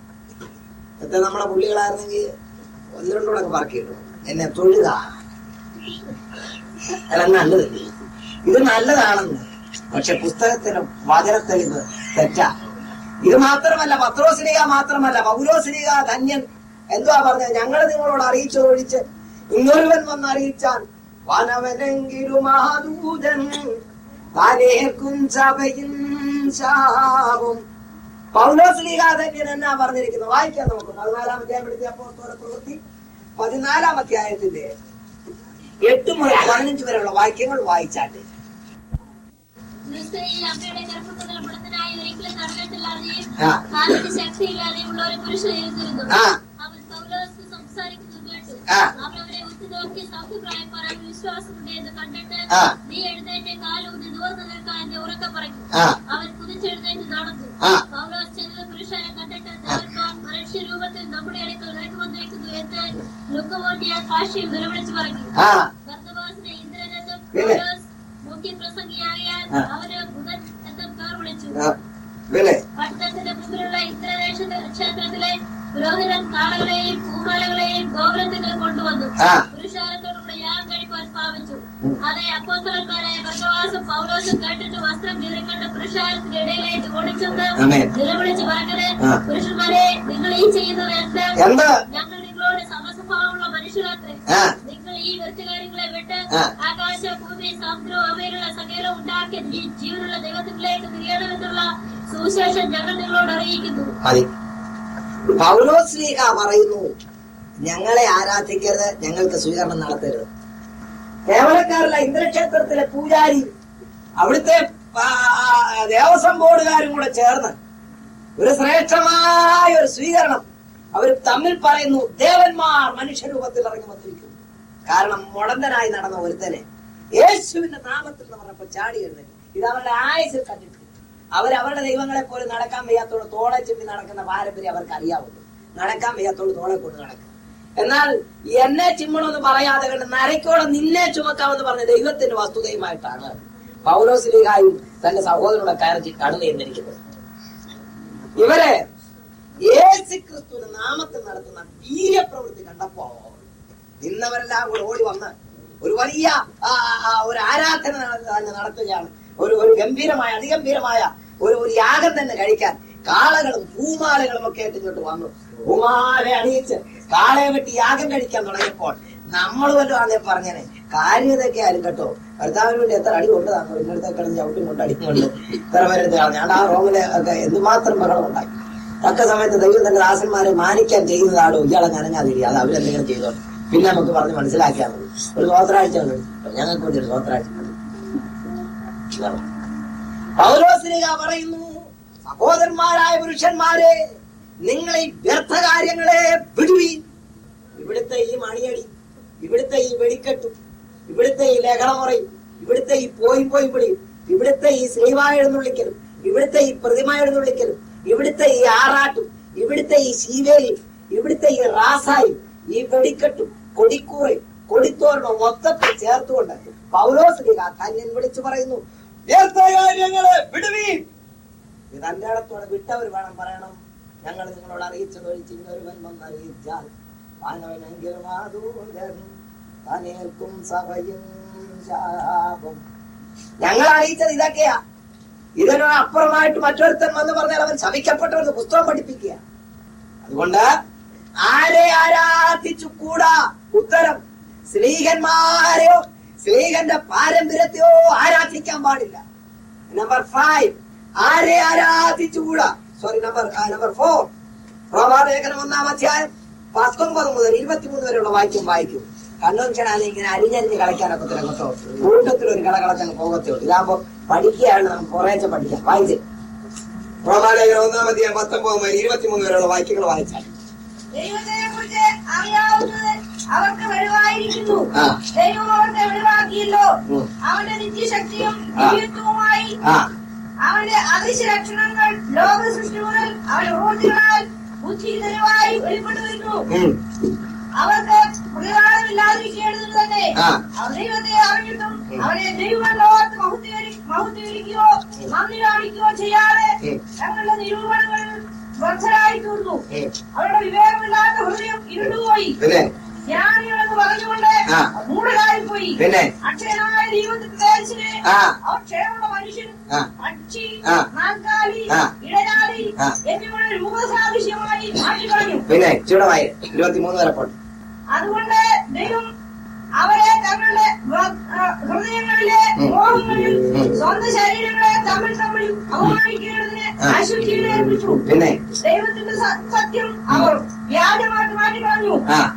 നമ്മുടെ പുള്ളികളായിരുന്നെങ്കിൽ 1-2 പറക്കിയിട്ടു. എന്നെ തൊഴുക, അല്ല നല്ലതല്ലേ? ഇത് നല്ലതാണെന്ന്. പക്ഷെ പുസ്തകത്തിന് വചനത്തിൽ ഇത് തെറ്റാ. ഇത് മാത്രമല്ല, പത്രോസ്ലീഹ മാത്രമല്ല, പൗലോസ്ലീഹ ധന്യൻ എന്തുവാ പറഞ്ഞത്? ഞങ്ങൾ നിങ്ങളോട് അറിയിച്ചൊഴിച്ച് ഇങ്ങൊരുവൻ വന്ന് അറിയിച്ചാൽ വനവനെങ്കിലും ആദൂതൻ താനേർക്കും സഭയും ശാപം. പൗലോസ്ലീഹ ധന്യൻ എന്നാ പറഞ്ഞിരിക്കുന്നത്? വായിക്കാം നമുക്ക്. 14-ാം അധ്യായം അപ്പോസ്തല പ്രവൃത്തി 14-ാം അധ്യായത്തിന്റെ 8 മുതൽ 15 വരെയുള്ള വാക്യങ്ങൾ വായിച്ചാട്ടെ. ശക്തിയില്ലാതെയും ഉള്ള ഒരു പുരുഷനായിരുന്നു. അവൻ പൗലോസ് സംസാരിക്കുന്നത് കേട്ടു. അവരവരെ ഉറ്റുനോക്കി സൗഖ്യപ്രായക്കാരൻ വിശ്വാസമുണ്ടെന്ന് കണ്ടിട്ട്, നീ എഴുന്നേറ്റ് കാലൂന്നി നിവർന്നു നിൽക്കാൻ എന്നെ ഉറക്കെ പറഞ്ഞു. അവൻ കുതിച്ചെഴുന്നേറ്റ് നടന്നു. പൗലോസ് ചെയ്തത് പുരുഷനെ കണ്ടിട്ട്, ദേവന്മാർ മനുഷ്യരൂപത്തിൽ നമ്മുടെ അടുക്കൽ ഇറങ്ങി വന്നിരിക്കുന്നു എന്ന് ലുക്കവോന്യ ഭാഷയിൽ നിലവിളിച്ചു പറഞ്ഞു. ബർന്നബാസിനെ ഇന്ദ്രനെന്നും പൗലോസ് മുഖ്യ പ്രസംഗിയാകിയാൽ അവന് ബുധൻ എന്നും പേർ വിളിച്ചു. പട്ടണത്തിന്റെ മുമ്പിലുള്ള ഇന്ദ്രക്ഷേത്രത്തിലെ പുരോഹിതൻ കാളകളെയും പൂമാലകളെയും ഗോപുരത്തിൽ കൊണ്ടുവന്നു. പുരുഷാരത്തോടുകൂടെ യാഗം കഴിപ്പാൻ ഭാവിച്ചു. അതേ അപ്പോസ്തലന്മാരായ ബർന്നബാസും പൗലോസും കേട്ടിട്ട് വസ്ത്രം കീറിക്കൊണ്ട് പുരുഷാരത്തിന്റെ ഇടയിലേക്ക് ഓടിച്ചെന്ന് നിലവിളിച്ച് പറഞ്ഞത്, പുരുഷന്മാരെ, നിങ്ങൾ ഈ ചെയ്യുന്നത് എന്ത്? ഞങ്ങൾ നിങ്ങളോട് സമസ്വഭാവമുള്ള മനുഷ്യരാത്രേ. നിങ്ങൾ ഈ വ്യർത്ഥകാര്യങ്ങളെ വിട്ട് ആകാശ, ഭൂമി, സമുദ്രം അവയിലുള്ള സകലം ഉണ്ടാക്കിയ ജീവനുള്ള ദൈവത്തിലേക്ക് തിരിയണമെന്നുള്ള സുവിശേഷം ഞങ്ങൾ നിങ്ങളോട് അറിയിക്കുന്നു. പൗലോസ്ലീഹ പറയുന്നു, ഞങ്ങളെ ആരാധിക്കരുത്, ഞങ്ങൾക്ക് സ്വീകരണം നടത്തരുത്. കേവലക്കാരല്ല, ഇന്ദ്രക്ഷേത്രത്തിലെ പൂജാരി അവിടുത്തെ ദേവസ്വം ബോർഡുകാരും കൂടെ ചേർന്ന് ഒരു ശ്രേഷ്ഠമായ ഒരു സ്വീകരണം അവർ തമ്മിൽ പറയുന്നു. ദേവന്മാർ മനുഷ്യരൂപത്തിൽ ഇറങ്ങി വന്നിരിക്കുന്നു. കാരണം മുടന്തനായി നടന്ന ഒരുത്തനെ യേശുവിന്റെ നാമത്തിൽ എന്ന് പറഞ്ഞപ്പോ ചാടി എഴുന്നേറ്റ്. ഇത് അവരുടെ ആയുസിൽ കണ്ടിട്ട് അവരവരുടെ ദൈവങ്ങളെ പോലെ നടക്കാൻ വയ്യാത്തോട് തോളെ ചുറ്റി നടക്കുന്ന പാരമ്പര്യം അവർക്ക് അറിയാവുള്ളൂ. നടക്കാൻ വയ്യാത്തോട് തോളെ കൊണ്ട് നടക്കും. എന്നാൽ എന്നെ ചിമ്മണമെന്ന് പറയാതെ കണ്ട് നരയ്ക്കോടെ നിന്നെ ചുമക്കാമെന്ന് പറഞ്ഞ ദൈവത്തിന്റെ വസ്തുതയുമായിട്ടാണ് പൗലോസ്ലീഹായും തന്റെ സഹോദരനോട് കയറി കടന്നു എന്നിരിക്കുന്നത്. ഇവരെ യേശുക്രിസ്തുവിന്റെ നാമത്തിൽ നടത്തുന്ന വീര്യപ്രവൃത്തി കണ്ടപ്പോ നിന്നവരെല്ലാം കൂടെ ഓടി വന്ന് ഒരു വലിയ ഒരു ആരാധന നടത്തുകയാണ്. ഒരു ഗംഭീരമായ അതിഗംഭീരമായ ഒരു യാഗം തന്നെ കഴിക്കാൻ കാളകളും പൂമാലകളും ഒക്കെ ഇങ്ങോട്ട് വന്നു. പൂമാല അണിയിച്ച് കാളയെ വെട്ടി യാഗം കഴിക്കാൻ തുടങ്ങിയപ്പോൾ നമ്മൾ വല്ലതും ആദ്യം പറഞ്ഞേനെ, കാര്യതൊക്കെ ആരും കേട്ടോ. ഭർത്താവിന് വേണ്ടി എത്ര അടി കൊണ്ടതാണോ ഇന്നടുത്ത കിടന്ന് ചവിട്ടും കൊണ്ട് അടിക്കൊണ്ട് ഇത്ര പേരെടുത്താണ്. ഞാൻ ആ റോമിലെ ഒക്കെ എന്തുമാത്രം ബഹളം ഉണ്ടാക്കി. തക്ക സമയത്ത് ദൈവം തന്റെ ദാസന്മാരെ മാനിക്കാൻ ചെയ്യുന്നതാണോ ഇയാളെ നനഞ്ഞാതിരി. അത് അവരെന്തെങ്കിലും ചെയ്തോ, പിന്നെ നമുക്ക് പറഞ്ഞ് മനസ്സിലാക്കിയാൽ മതി. ഒരു സ്വോത്രാഴ്ച ഞങ്ങൾക്ക് വേണ്ടി ഒരു സ്വോത്രാഴ്ച. പൗലോസ്ലീഹ പറയുന്നു, സഹോദരന്മാരായ പുരുഷന്മാരെ, നിങ്ങൾ ഈ വ്യർത്ഥകാര്യങ്ങളെ വിടുവീൻ. ഇവിടുത്തെ ഈ മണിയടി, ഇവിടുത്തെ ഈ വെടിക്കെട്ടും, ഇവിടുത്തെ ഈ ലഹളമുറയും, ഇവിടുത്തെ ഈ പോയി പിടിയും, ഇവിടുത്തെ ഈ സ്ലീവ എഴുന്നള്ളിക്കലും, ഇവിടുത്തെ ഈ പ്രതിമ എഴുന്നള്ളിക്കലും, ഇവിടുത്തെ ഈ ആറാട്ടും, ഇവിടുത്തെ ഈ ശീവേലിയും, ഇവിടുത്തെ ഈ റാസായും, ഈ വെടിക്കെട്ടും കൊടിക്കൂറയും കൊടിത്തോരണവും മൊത്തത്തിൽ ചേർത്തുകൊണ്ട് പൗലോസ്ലീഹ ധന്യൻ വിളിച്ചു പറയുന്നു, വ്യർത്ഥകാര്യങ്ങളെ വിടുവീൻ. ഇത് തന്റെ ഇടത്തോടെ വിട്ടവർ വേണം പറയണം. ഞങ്ങൾ നിങ്ങളോട് അറിയിച്ചതൊഴിച്ച് ഇന്നൊരുവൻ വന്ന് അറിയിച്ചാൽ വാനവനെങ്കിലും തനേൽക്കും സഭയും ശാപം. ഞങ്ങൾ അറിയിച്ചത് ഇതൊക്കെയാ. ഇതിനോ അപ്പുറമായിട്ട് മറ്റൊരുത്തൻ വന്ന് പറഞ്ഞാൽ അവൻ ശപിക്കപ്പെട്ടവർക്ക് പുസ്തകം പഠിപ്പിക്കുക. അതുകൊണ്ട് ആരെ ആരാധിച്ചുകൂടാ? ഉത്തരം, സ്ലീഹന്മാരെയോ സ്ലീഹന്റെ പാരമ്പര്യത്തെയോ ആരാധിക്കാൻ പാടില്ല. നമ്പർ 5, ആരെ ആരാധിച്ചുകൂടാ? നമ്പർ 4, റോമാലേഖനം 1-ാം അധ്യായം 19 മുതൽ 23 വരെയുള്ള വായിക്കും. കൺവെൻഷനാണ് ഇങ്ങനെ അരിഞ്ഞരിഞ്ഞ് കളിക്കാനൊക്കെ കേട്ടോ. കൂട്ടത്തിൽ ഒരു കളകളത്തങ്ങ് പോകത്തേ ഉള്ളൂ. ഇതാകുമ്പോ പഠിക്കുകയാണ്, നമുക്ക് കുറേശ്ശെ പഠിക്കാം. വായിച്ച് റോമാലേഖനം 1-ാം അധ്യായം 19 മുതൽ 23 വരെയുള്ള വാക്യങ്ങൾ വായിച്ചാൽ. ദൈവത്തെക്കുറിച്ച് അറിയാവുന്നത് അവർക്ക് വെളിവായിരിക്കുന്നു. ദൈവം അവർക്ക് വെളിവാക്കിയല്ലോ. അവന്റെ നിത്യശക്തിയും ദിവ്യത്വവുമായി അവന്റെ അദൃശ്യ ലക്ഷണങ്ങൾ ലോക സൃഷ്ടി മുതൽ അവന്റെ പ്രവൃത്തികളാൽ ബുദ്ധിതരമായി വെളിപ്പെട്ടു വരുന്നു. അവർക്ക് പ്രതികാരമില്ലാതിരിക്കേണ്ടത് തന്നെ. അവർ ദൈവത്തെ അറിഞ്ഞിട്ടും അവനെ ദൈവമല്ലോത്ത് മഹത്വീകരിക്കുകയോ നന്ദി കാണിക്കുകയോ ചെയ്യാതെ തങ്ങളുടെ നിരൂപണങ്ങൾ വ്യർത്ഥരായി തീർന്നു. അവരുടെ വിവേകമില്ലാത്ത ഹൃദയം ഇരുണ്ടുപോയി. ജ്ഞാനികളെന്ന് പറഞ്ഞുകൊണ്ട് മൂഢരായിപ്പോയി. പിന്നെ അക്ഷയനായ ദൈവത്തിന്റെ അവർ ക്ഷയമുള്ള മനുഷ്യൻ, പക്ഷി, നാൽക്കാലി, ഇടനാലി എന്നിവയുടെ രൂപസാദൃശ്യമായി മാറ്റിക്കളഞ്ഞു. പിന്നെ ചൂടമായി 23 വരെ പോട്ടെ. അതുകൊണ്ട് ദൈവം അവരെ തങ്ങളുടെ ഹൃദയങ്ങളിലെ മോഹങ്ങളിൽ സ്വന്തം ശരീരങ്ങളെ തമ്മിൽ തമ്മിൽ അവമാനിക്കേണ്ടതിന് അശുദ്ധിയിൽ ഏൽപ്പിച്ചു. പിന്നെ ദൈവത്തിന്റെ സത്യം അവർ വ്യാജമായിട്ട് മാറ്റിക്കളഞ്ഞു.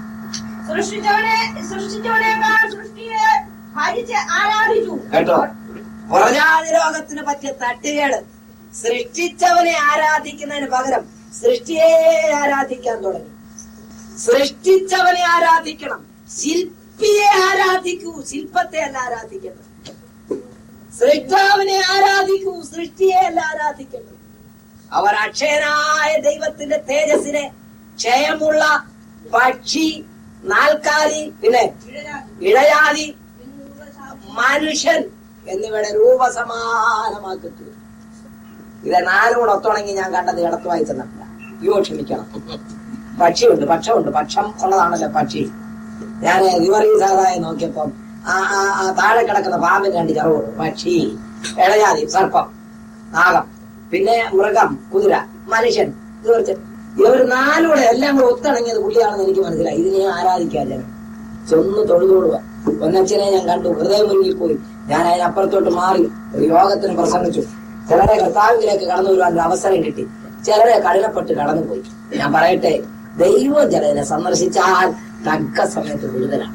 സൃഷ്ടിച്ചവനേക്കാൾ സൃഷ്ടിയെ ഭരിച്ച് ആരാധിച്ചു. കേട്ടോ, പുറജാതി രോഗത്തിന് പറ്റിയ തട്ടുകേട്. സൃഷ്ടിച്ചവനെ ആരാധിക്കുന്നതിന് പകരം സൃഷ്ടിയെ ആരാധിക്കാൻ തുടങ്ങി. സൃഷ്ടിച്ചവനെ ആരാധിക്കണം, ശില്പിയെ ആരാധിക്കൂ, ശില്പത്തെ അല്ല ആരാധിക്കണം. സൃഷ്ടാവിനെ ആരാധിക്കൂ, സൃഷ്ടിയെ അല്ല ആരാധിക്കണം. അവർ അക്ഷയനായ ദൈവത്തിന്റെ തേജസ്സിനെ ക്ഷയമുള്ള പക്ഷി, നാൽക്കാലി, പിന്നെ ഇടയാതി, മനുഷ്യൻ എന്നിവയുടെ രൂപസമാനമാക്കി. ഇത് 4 കൂടെ ഒത്തുണങ്ങി ഞാൻ കണ്ടത് ഇടത്ത് വായിച്ചെന്നില്ല. ക്ഷമിക്കണം. പക്ഷിയുണ്ട്, പക്ഷമുണ്ട്, പക്ഷം ഉള്ളതാണല്ലോ പക്ഷി. ഞാൻ വിവരീസാറായി നോക്കിയപ്പം ആ താഴെ കിടക്കുന്ന പാമ്പിന് 2 ചിറവുണ്ട്. പക്ഷി, ഇടയാതി, സർപ്പം, നാഗം, പിന്നെ മൃഗം, കുതിര, മനുഷ്യൻ. ഇവർ 4 കൂടെ എല്ലാം കൂടെ ഒത്തിണങ്ങിയത് പുള്ളിയാണെന്ന് എനിക്ക് മനസ്സിലായി. ഇതിനെ ആരാധിക്കാൻ ജനം ചെന്ന് തൊഴുതോടുക. ഒന്നച്ഛനെ ഞാൻ കണ്ടു, ഹൃദയം മുന്നിൽ പോയി. ഞാൻ അതിനപ്പുറത്തോട്ട് മാറി ഒരു യോഗത്തിന് പ്രസംഗിച്ചു. ചിലരെ കർത്താവിലേക്ക് കടന്നു വരുവാൻ ഒരു അവസരം കിട്ടി, ചിലരെ കഠിനപ്പെട്ട് കടന്നുപോയി. ഞാൻ പറയട്ടെ, ദൈവം ചിലതിനെ സന്ദർശിച്ചാൽ തക്ക സമയത്ത് വിടുതലാണ്.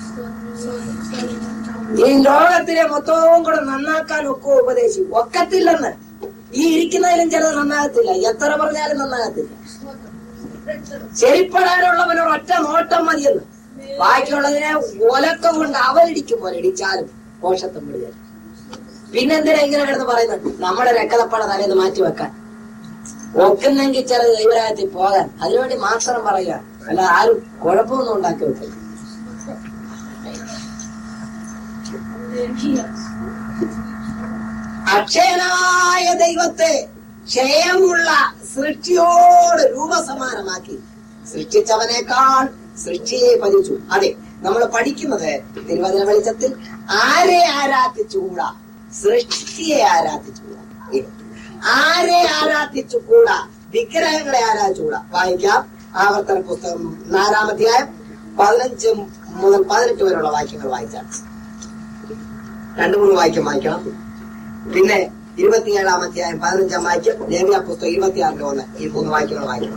ഈ ലോകത്തിലെ മൊത്തവും കൂടെ നന്നാക്കാൻ ഒക്കെ ഉപദേശിക്കും, ഒക്കത്തില്ലെന്ന്. ഈ ഇരിക്കുന്നതിലും ചിലത് നന്നാകത്തില്ല, എത്ര പറഞ്ഞാലും നന്നാകത്തില്ല. ശരിപ്പെടാനുള്ളവന് ഒറ്റ നോട്ടം മതിയെന്ന്. ബാക്കിയുള്ളതിനെ ഒലക്ക കൊണ്ട് അവരിടിക്കും പോലെ ഇടിച്ചാലും കോശത്തും വിടുക. പിന്നെന്തിനാ ഇങ്ങനെ കിടന്ന് പറയുന്നത്? നമ്മുടെ രക്തപ്പട തലേന്ന് മാറ്റിവെക്കാൻ ഒക്കുന്നെങ്കിൽ ചില ദൈവരാജ്യത്തിൽ പോകാൻ. അതിനുവേണ്ടി മാത്രം പറയുക, അല്ല ആരും കുഴപ്പമൊന്നും ഉണ്ടാക്കി വെക്കില്ല. അക്ഷയനായ ദൈവത്തെ ക്ഷയമുള്ള സൃഷ്ടിയോട് രൂപസമാനമാക്കി സൃഷ്ടിച്ചവനേക്കാൾ സൃഷ്ടിയെ ഭജിച്ചു. അതെ, നമ്മൾ പഠിക്കുന്നത് തിരുവചന വെളിച്ചത്തിൽ ആരെ ആരാധിച്ചുകൂടാ? സൃഷ്ടിയെ ആരാധിച്ചുകൂടാ. ആരെ ആരാധിച്ചുകൂടാ? വിഗ്രഹങ്ങളെ ആരാധിച്ചുകൂടാ. വായിക്കാം. ആവർത്തന പുസ്തകം 4-ാം അധ്യായം 15 മുതൽ 18 വരെയുള്ള വാക്യങ്ങൾ വായിച്ചാൽ 2-3 വാക്യം വായിക്കണം. പിന്നെ 27-ാം അധ്യായം 15-ാം വാക്യം, ലേവ്യ പുസ്തകം 26-1 ഈ 3 വാക്യങ്ങൾ വായിക്കണം.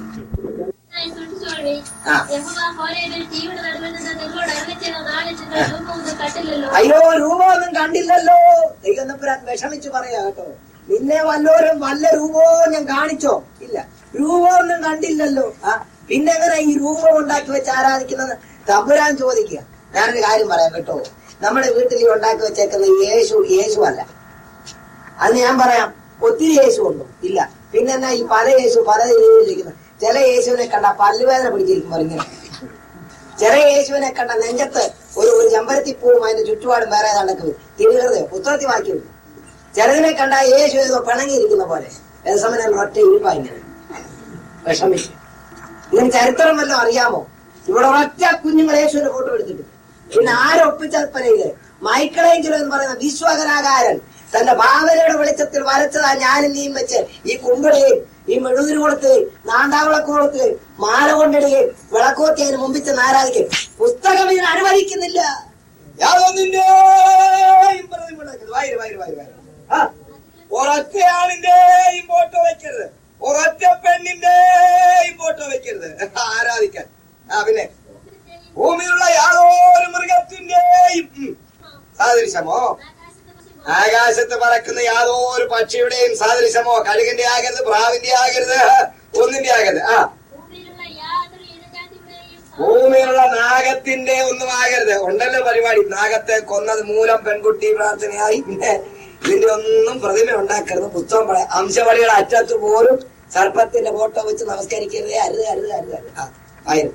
അയ്യോ, രൂപമൊന്നും കണ്ടില്ലല്ലോ. ദൈവനപ്പുരാൻ വിഷമിച്ച് പറയാ കേട്ടോ. നിന്നെ വല്ലോരും വല്ല രൂപവും ഞാൻ കാണിച്ചോ? ഇല്ല, രൂപമൊന്നും കണ്ടില്ലല്ലോ. പിന്നെ എങ്ങനെ ഈ രൂപം ഉണ്ടാക്കി വെച്ച് ആരാധിക്കുന്നത്? തമ്പുരാൻ ചോദിക്കുക. ഞാനൊരു കാര്യം പറയാം കേട്ടോ. നമ്മുടെ വീട്ടിൽ ഉണ്ടാക്കി വെച്ചേക്കുന്ന യേശു അല്ല. അത് ഞാൻ പറയാം. ഒത്തിരി യേശു ഉണ്ടോ? ഇല്ല. പിന്നെ എന്നാ ഈ പല യേശു പല രീതിയിലിരിക്കുന്നത്? ചില യേശുവിനെ കണ്ട പല്ലുവേദന പിടിച്ചിരിക്കുമ്പോൾ ഇങ്ങനെ, ചില യേശുവിനെ കണ്ട നെഞ്ചത്ത് ഒരു ചെമ്പരത്തിപ്പൂവും അതിന്റെ ചുറ്റുപാടും വേറെ നടക്കുന്നത് തിരുഹൃദയോ പുത്രത്തിൽ വാക്കി വെക്കും. ചിലതിനെ കണ്ട യേശു ഏതോ പിണങ്ങിയിരിക്കുന്ന പോലെ സമയം ഒറ്റ ഇരിപ്പായി ഇങ്ങനെ വിഷമിച്ചു. ഇതിന് ചരിത്രം വല്ലതും അറിയാമോ? ഇവിടെ ഒറ്റ കുഞ്ഞുങ്ങൾ യേശുവിന്റെ ഫോട്ടോ എടുത്തിട്ട് പിന്നെ ആരൊപ്പിച്ചപ്പനയില് മൈക്കിളേഞ്ചലോ എന്ന് പറയുന്ന വിശ്വകലാകാരൻ തന്റെ ഭാവനയുടെ വെളിച്ചത്തിൽ വരച്ചതാ ഞാനും നീയും വെച്ച് ഈ കുമ്പിടുകയും ഈ മെഴുതിരി കൊടുത്ത് നാണ്ടാവിളക്ക് കൊടുത്ത് മാല കൊണ്ടിടുകയും വിളക്കോത്തി അതിന് മുമ്പിച്ച് ആരാധിക്കുകയും പുസ്തകം ഇതിന് അനുവദിക്കുന്നില്ല. ഒരൊറ്റയാളിന്റെയും ഫോട്ടോ വെക്കരുത്, ഒരൊറ്റ പെണ്ണിന്റെയും ഫോട്ടോ വെക്കരുത് ആരാധിക്കാൻ. പിന്നെ ഭൂമിയിലുള്ള യാതൊരു മൃഗത്തിന്റെയും സാദൃശ്യമോ, ആകാശത്ത് പറക്കുന്ന യാതൊരു പക്ഷിയുടെയും സാദൃശ്യമോ, കഴുകിന്റെ ആകരുത്, പ്രാവിന്റെ ആകരുത്, ഒന്നിന്റെ ആകരുത്. ഭൂമിയിലുള്ള നാഗത്തിന്റെ ഒന്നും ആകരുത്. ഉണ്ടല്ലോ പരിപാടി, നാഗത്തെ കൊന്നത് മൂലം പെൺകുട്ടി പ്രാർത്ഥനയായി. പിന്നെ ഇതിന്റെ ഒന്നും പ്രതിമ ഉണ്ടാക്കരുത്. പുസ്തകം പറയാം. അംശവളിയുടെ അറ്റത്ത് പോലും സർപ്പത്തിന്റെ ഫോട്ടോ വെച്ച് നമസ്കരിക്കരുത്. അരുത് അരുത് അരുത് അരുത്. ആയിരുന്നു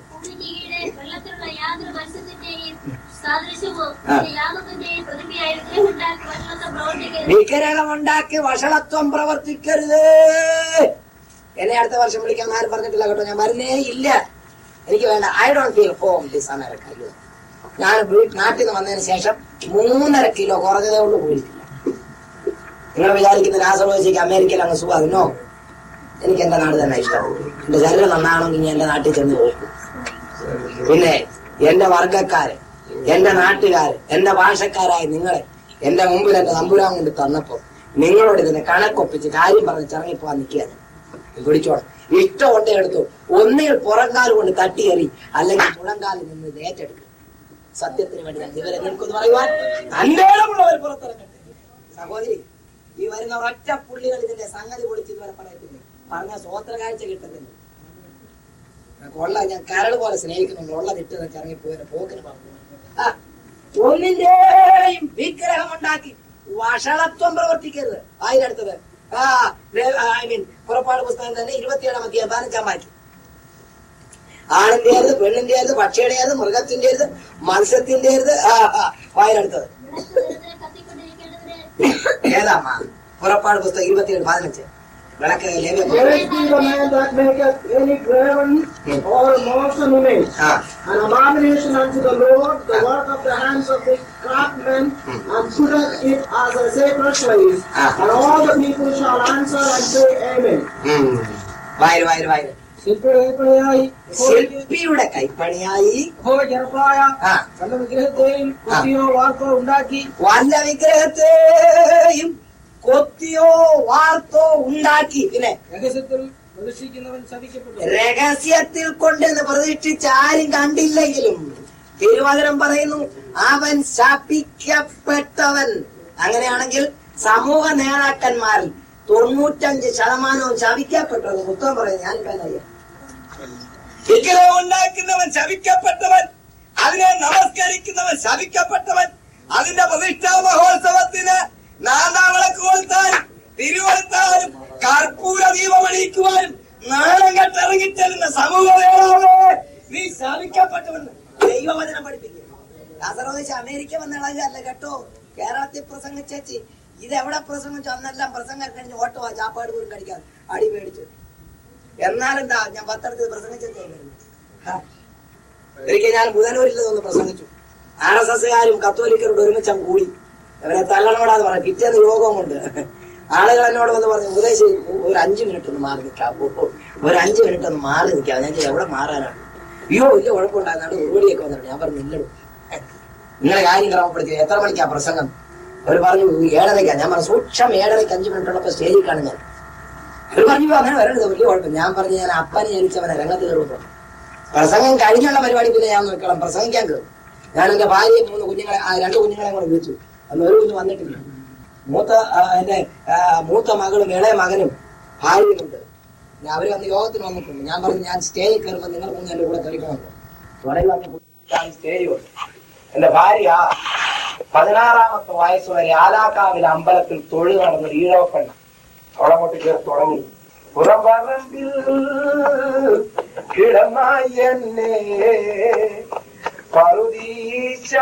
വിഗ്രഹമുണ്ടാക്കി വഷളത്വം പ്രവർത്തിക്കരുത്. എന്നെ അടുത്ത വർഷം വിളിക്കാൻ ആരും പറഞ്ഞിട്ടില്ല കേട്ടോ. ഞാൻ വരുന്നേ ഇല്ല. എനിക്ക് വേണ്ട. I don't feel home this America. ഞാൻ നാട്ടിൽ നിന്ന് വന്നതിന് ശേഷം 3.5 കിലോ കുറഞ്ഞതേ ഉള്ളൂ പോയിട്ടില്ല. നിങ്ങൾ വിചാരിക്കുന്ന രാസലോചിക്ക് അമേരിക്കയിൽ അങ്ങ് സുഖമാകുന്നോ? എനിക്ക് എന്റെ നാട് തന്നെ ഇഷ്ടം. എന്റെ ശരീരം നന്നാണെങ്കിൽ ഞാൻ എന്റെ നാട്ടിൽ ചെന്ന് പോകും. പിന്നെ എന്റെ വർഗക്കാര്, എന്റെ നാട്ടുകാര്, എന്റെ ഭാഷക്കാരായ നിങ്ങളെ എന്റെ മുമ്പിൽ എന്റെ തമ്പുരാൻ കൊണ്ട് തന്നപ്പോ നിങ്ങളോട് ഇതിനെ കണക്കൊപ്പിച്ച് കാര്യം പറഞ്ഞ് ചിറങ്ങിപ്പോവാൻ നിൽക്കുകയാണ്. പിടിച്ചോണം. ഇഷ്ടം ഒട്ടേ എടുത്തു. ഒന്നിൽ പുറംകാല് കൊണ്ട് തട്ടിയേറി, അല്ലെങ്കിൽ മുഴങ്കാലിൽ നിന്ന് ഏറ്റെടുക്കും. സത്യത്തിന് വേണ്ടി ഇവരെ നിൽക്കുമെന്ന് പറയുവാൻ തന്റേടമുള്ളവർ പുറത്തിറങ്ങട്ടെ. സഹോദരി, ഈ വരുന്ന ഒറ്റ പുള്ളികൾ ഇതിന്റെ സംഗതി പൊളിച്ച് ഇതുവരെ പറയത്തില്ലേ? പറഞ്ഞ സ്വോത്ര കാഴ്ച കിട്ടുന്നില്ല. കൊള്ള ഞാൻ കരൾ പോലെ സ്നേഹിക്കുന്നുണ്ട്. ഉള്ള നിട്ട് ഇറങ്ങിപ്പോയ പോക്കിന് പറഞ്ഞു. ഒന്നിന്റെയും വിഗ്രഹം ഉണ്ടാക്കി വഷളത്വം പ്രവർത്തിക്കരുത്. അതിനടുത്തത് പുറപ്പാട് പുസ്തകം തന്നെ 27-ാം അധ്യായം 15-ാം വാക്യം. ആണിന്റേത്, പെണ്ണിന്റേത്, പക്ഷിയുടേത്, മൃഗത്തിന്റേത്, മത്സ്യത്തിന്റേത്. വായിലെടുത്തത് ഏതാ? പുറപ്പാട് പുസ്തകം 27-15. വിളക്ക് ലേവ്യ or motion image, an abomination unto the Lord, the work of the hands of the craftsmen, and putteth it as a sacred place. And all the people shall answer and say Amen. ശില്പിയുടെ കൈപ്പണിയായി വല്ല വിഗ്രഹത്തെയും കൊത്തിയോ വാർത്തോ ഉണ്ടാക്കി, വല്ല വിഗ്രഹത്തെയും കൊത്തിയോ വാർത്തോ ഉണ്ടാക്കി. പിന്നെ രഹസ്യത്തിൽ പ്രതിഷ്ഠിക്കുന്നവൻ ശപിക്കപ്പെട്ടു. രഹസ്യത്തിൽ കൊണ്ടെന്ന് പ്രതിഷ്ഠിച്ച് ആരും കണ്ടില്ലെങ്കിലും തിരുവചനം പറയുന്നു അവൻ ശപിക്കപ്പെട്ടവൻ. അങ്ങനെയാണെങ്കിൽ സമൂഹ നേതാക്കന്മാരിൽ 95% ശപിക്കപ്പെട്ടത്. പുസ്തകം പറയുന്നത് ഞാനിപ്പോ അറിയാം. വിഗ്രഹം ഉണ്ടാക്കുന്നവൻ ശപിക്കപ്പെട്ടവൻ, അതിനെ നമസ്കരിക്കുന്നവൻ ശപിക്കപ്പെട്ടവൻ. അതിന്റെ പ്രതിഷ്ഠാ മഹോത്സവത്തിന് നാദാവിളക്ക് കൊളുത്താനും തിരുവെടുത്താനും കർപ്പൂര ദീപം അണിയിക്കുവാനും നാണം കെട്ടിറങ്ങിച്ചെല്ലുന്ന സമൂഹമേ, നീ ശപിക്കപ്പെട്ടവൻ. ദൈവവചനം പഠിപ്പിക്കുക. കാസർഗോഡ് അമേരിക്ക വന്നളല്ല കേട്ടോ. കേരളത്തിൽ പ്രസംഗിച്ചേച്ചി ഇതെവിടെ പ്രസംഗിച്ചു? അന്നെല്ലാം പ്രസംഗം കഴിഞ്ഞ് ഓട്ടോ ചാപ്പാട് പോലും കഴിക്കാതെ അടി മേടിച്ചു. എന്നാലെന്താ ഞാൻ പത്രത്തിൽ പ്രസംഗിച്ചേച്ചായിരുന്നു. ഒരിക്കൽ ഞാൻ ബുധനൂരിലൊന്ന് പ്രസംഗിച്ചു. RSSകാരും കത്തോലിക്കരോട് ഒരുമിച്ച് കൂടി അവരെ തള്ളണോടാന്ന് പറയാം. പിറ്റേന്ന് യോഗം കൊണ്ട് ആളുകൾ എന്നോട് വന്ന് പറഞ്ഞു, ഉപദേശം ഒരു 5 മിനിറ്റ് ഒന്ന് മാറി നിൽക്കാം, ഒരു 5 മിനിറ്റ് ഒന്ന് മാറി നിൽക്കാം. ഞാൻ എവിടെ മാറാനാണ്? അയ്യോ ഇല്ല കുഴപ്പമുണ്ടാകുന്നാണ് ഉരുവടിയൊക്കെ വന്നിട്ട്. ഞാൻ പറഞ്ഞു ഇല്ലടും, നിങ്ങളെ കാര്യം ക്രമപ്പെടുത്തി. എത്ര മണിക്കാ പ്രസംഗം? അവർ പറഞ്ഞു 7:30. ഞാൻ പറഞ്ഞു സൂക്ഷം 7:30 5 മിനിറ്റ് ഉള്ളപ്പോ സ്റ്റേജിൽ കാണും ഞാൻ. അവർ പറഞ്ഞു അങ്ങനെ വരരുത്, വലിയ കുഴപ്പം. ഞാൻ പറഞ്ഞു ഞാൻ അപ്പനെ ജനിച്ചവനെ രംഗത്ത് കയറുമ്പോ പ്രസംഗം കഴിഞ്ഞുള്ള പരിപാടി പിന്നെ ഞാൻ നോക്കണം, പ്രസംഗിക്കാൻ കയറും. ഞാൻ എന്റെ ഭാര്യയെ 2 കുഞ്ഞുങ്ങളെ കൂടെ വിളിച്ചു. അന്ന് ഒരു കുഞ്ഞ് വന്നിട്ടില്ല. എന്റെ മൂത്ത മകളും ഇളയ മകനും ഭാര്യയുമുണ്ട്. അവര് വന്ന് യോഗത്തിന് വന്നിട്ടുണ്ട്. ഞാൻ പറഞ്ഞു ഞാൻ സ്റ്റേജിൽ കയറുമ്പോൾ നിങ്ങൾ 3 എന്റെ കൂടെ കളിക്കണമല്ലോ. തുടങ്ങി വന്ന് സ്റ്റേജ് കൊണ്ട് എന്റെ ഭാര്യ 16-ാമത്തെ വയസ്സ് വരെ ആലാക്കാവിലെ അമ്പലത്തിൽ തൊഴിൽ നടന്നൊരു ഈഴവപ്പെണ്ണ. അവളങ്ങോട്ട് കയറി തുടങ്ങി. പുറംപറമ്പിൽ കിടമായി എന്നെ പറുദീശ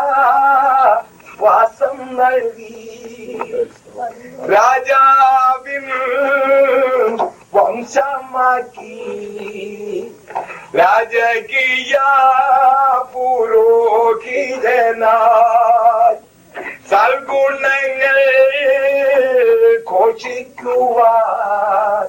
വാസം നൽകി, രാജാവിൻ വംശമാക്കി, രാജകീയ പുരോഹിതനായി സൽഗുണങ്ങൾ ഘോഷിക്കുവാൻ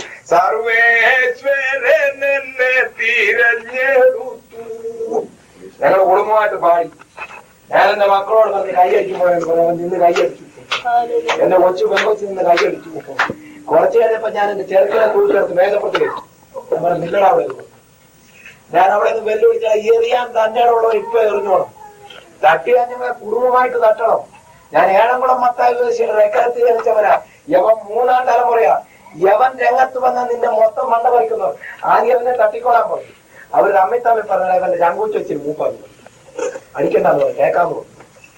സർവേശ്വരൻ എന്നെ തിരഞ്ഞെടുത്തു. ഞങ്ങൾ കുടുംബമായിട്ട് പാടി. ഞാൻ എന്റെ മക്കളോട് പറഞ്ഞ് കൈയടിക്കുമ്പോൾ നിന്ന് കൈയടിച്ചു. എന്റെ കൊച്ചു പെങ്കൊച്ച് നിന്ന് കൈയടിച്ചു. കുറച്ചു കഴിഞ്ഞപ്പോ ഞാൻ എന്റെ ചെറുക്കനെ കൂട്ടിയെടുത്ത് മേഘപ്പുറത്ത് വെച്ചു. ഞാൻ പറഞ്ഞു നില്ലടാ അവിടെ. ഞാൻ അവിടെ നിന്ന് വെല്ലുവിളിച്ചാൽ എറിയാൻ തന്റെ ഉള്ളവർ ഇപ്പൊ എറിഞ്ഞോണം. തട്ടി കഴിഞ്ഞ കുടുംബമായിട്ട് തട്ടണം. ഞാൻ ഏഴംകുളം മത്തായി റെക്കത്ത് ജനിച്ചവരാ. യവൻ 3-ാം തലമുറയാ. യവൻ രംഗത്ത് വന്ന നിന്റെ മൊത്തം മണ്ട പറിക്കുന്നവർ ആദ്യം അവനെ തട്ടിക്കൊള്ളാൻ പോയി. അവർ തമ്മിൽ പറഞ്ഞ ഇവന്റെ ചങ്കൂച്ച് വെച്ചിട്ട് മൂപ്പാന്ന് അടിക്കണ്ടെന്ന് പറഞ്ഞു. കേൾക്കാൻ പോകും.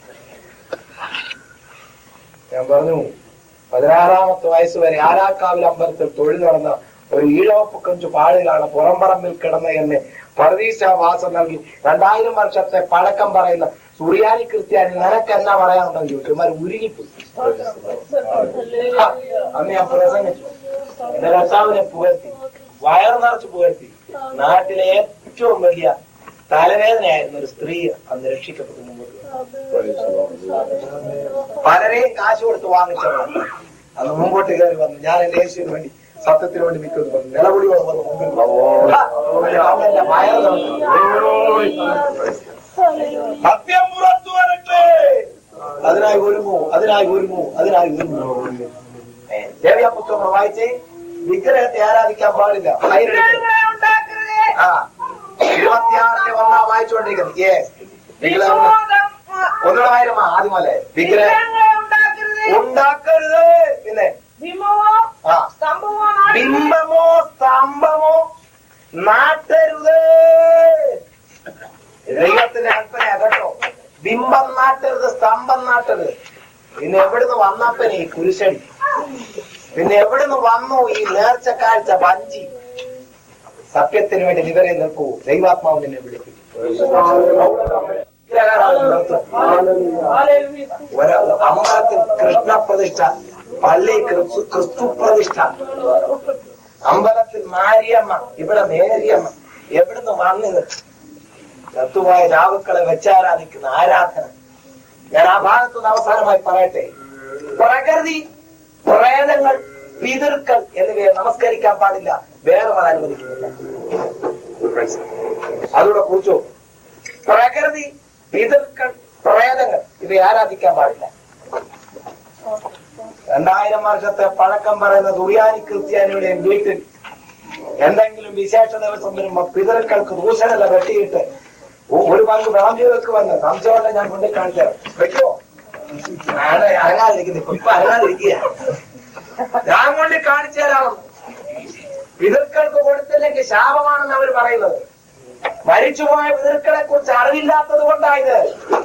ഞാൻ പറഞ്ഞു 16-ാമത്തെ വയസ്സ് വരെ ആലാക്കാവിൽ അമ്പലത്തിൽ തൊഴിൽ നടന്ന ഒരു ഈഴവപ്പുക്കഞ്ചു പാടിലാണ് പുറംപറമ്പിൽ കിടന്ന എന്നെ പരദീശവാസം നൽകി. 2000 വർഷത്തെ പഴക്കം പറയുന്ന സുറിയാനി ക്രിസ്ത്യാനി നിനക്ക് എന്നാ പറയാനുണ്ടെന്ന് ചോദിച്ചു. ഇവന്മാർ ഉരുകിപ്പോയി. അന്ന് ഞാൻ പ്രസംഗിച്ചു. എന്റെ കർത്താവിനെ പുകഴ്ത്തി, വയറ് നിറച്ച് പുകഴ്ത്തി. നാട്ടിലെ ഏറ്റവും വലിയ തലവേദനയായിരുന്ന ഒരു സ്ത്രീ അന്ന് രക്ഷിക്കപ്പെട്ടു മുമ്പോട്ട്. പലരെയും കാശ് കൊടുത്ത് വാങ്ങിച്ചവളാണ് അന്ന് മുമ്പോട്ട് കയറി വന്നു. ഞാൻ എന്റെ യേശുവിന് വേണ്ടി സത്യത്തിന് വേണ്ടി നിൽക്കുന്നു പറഞ്ഞു. നിലവിളിയോട് വന്നു മുമ്പിൽ സത്യം പുറത്തു വരട്ടെ, അതിനായി ഒരുങ്ങൂ, അതിനായി ഒരുങ്ങൂ, അതിനായി ഒരുങ്ങൂ. ദേവ്യാപുസ്തകം വായിച്ചേ. വിഗ്രഹത്തെ ആരാധിക്കാൻ പാടില്ല. 26 വായിച്ചുകൊണ്ടിരിക്കുന്നത്. ഒന്നുകൂടെ ആയിരമാ ആദ്യമല്ലേ. വിഗ്രഹം ഉണ്ടാക്കരുത്. പിന്നെ ബിംബമോ സ്തംഭമോ നാട്ടരുത്. ദൈവത്തിന്റെ കൽപ്പനയാ കേട്ടോ. ബിംബം നാട്ടരുത്, സ്തംഭം നാട്ടരുത്. പിന്നെ എവിടുന്ന് വന്നപ്പനെ ഈ കുരിശടി, പിന്നെ എവിടുന്ന് വന്നു ഈ നേർച്ചക്കാഴ്ച വഞ്ചി. സത്യത്തിന് വേണ്ടി നിവരെ നിൽക്കൂ. ദൈവാത്മാവ് നിന്നെ വിളിക്കും. അമ്പലത്തിൽ കൃഷ്ണപ്രതിഷ്ഠ, പള്ളി ക്രിസ്തു പ്രതിഷ്ഠ, അമ്പലത്തിൽ മാരിയമ്മ, ഇവിടെ മേരിയമ്മ. എവിടുന്ന് വന്നത്? ചത്തുപോയ രാവുക്കളെ വെച്ചാരാധിക്കുന്ന ആരാധന. ഞാൻ ആ ഭാഗത്തുനിന്ന് അവസാനമായി പറയട്ടെ. പ്രകൃതി, പ്രേതങ്ങൾ, പിതൃക്കൾ എന്നിവയെ നമസ്കരിക്കാൻ പാടില്ല. വേറെ അനുവദിക്കുന്നില്ല. അതുകൂടെ കുറിച്ചു. പ്രകൃതി, പിതൃക്കൾ, പ്രേതങ്ങൾ ഇവയെ ആരാധിക്കാൻ പാടില്ല. 2000 വർഷത്തെ പഴക്കം പറയുന്ന ദുര്യാനി ക്രിസ്ത്യാനിയുടെയും വീട്ടിൽ എന്തെങ്കിലും വിശേഷ ദിവസം വരുമ്പോ പിതൃക്കൾക്ക് ദൂഷണല്ല വെട്ടിയിട്ട് ഒരു പങ്ക് വിളമ്പി വെക്കുമെന്ന് സംശയമുള്ള ഞാൻ കൊണ്ടു കാണിച്ചു. വെക്കുമോ? അരങ്ങാതിരിക്കുന്നു. ഇപ്പൊ അരങ്ങാതിരിക്കുക. ഞാൻ കൊണ്ട് കാണിച്ചു തരാം. പിതൃക്കൾക്ക് കൊടുത്തില്ലെങ്കിൽ ശാപമാണെന്ന് അവർ പറയുന്നത്. മരിച്ചുപോയ പിതൃക്കളെ കുറിച്ച് അറിവില്ലാത്തത് കൊണ്ടായത്.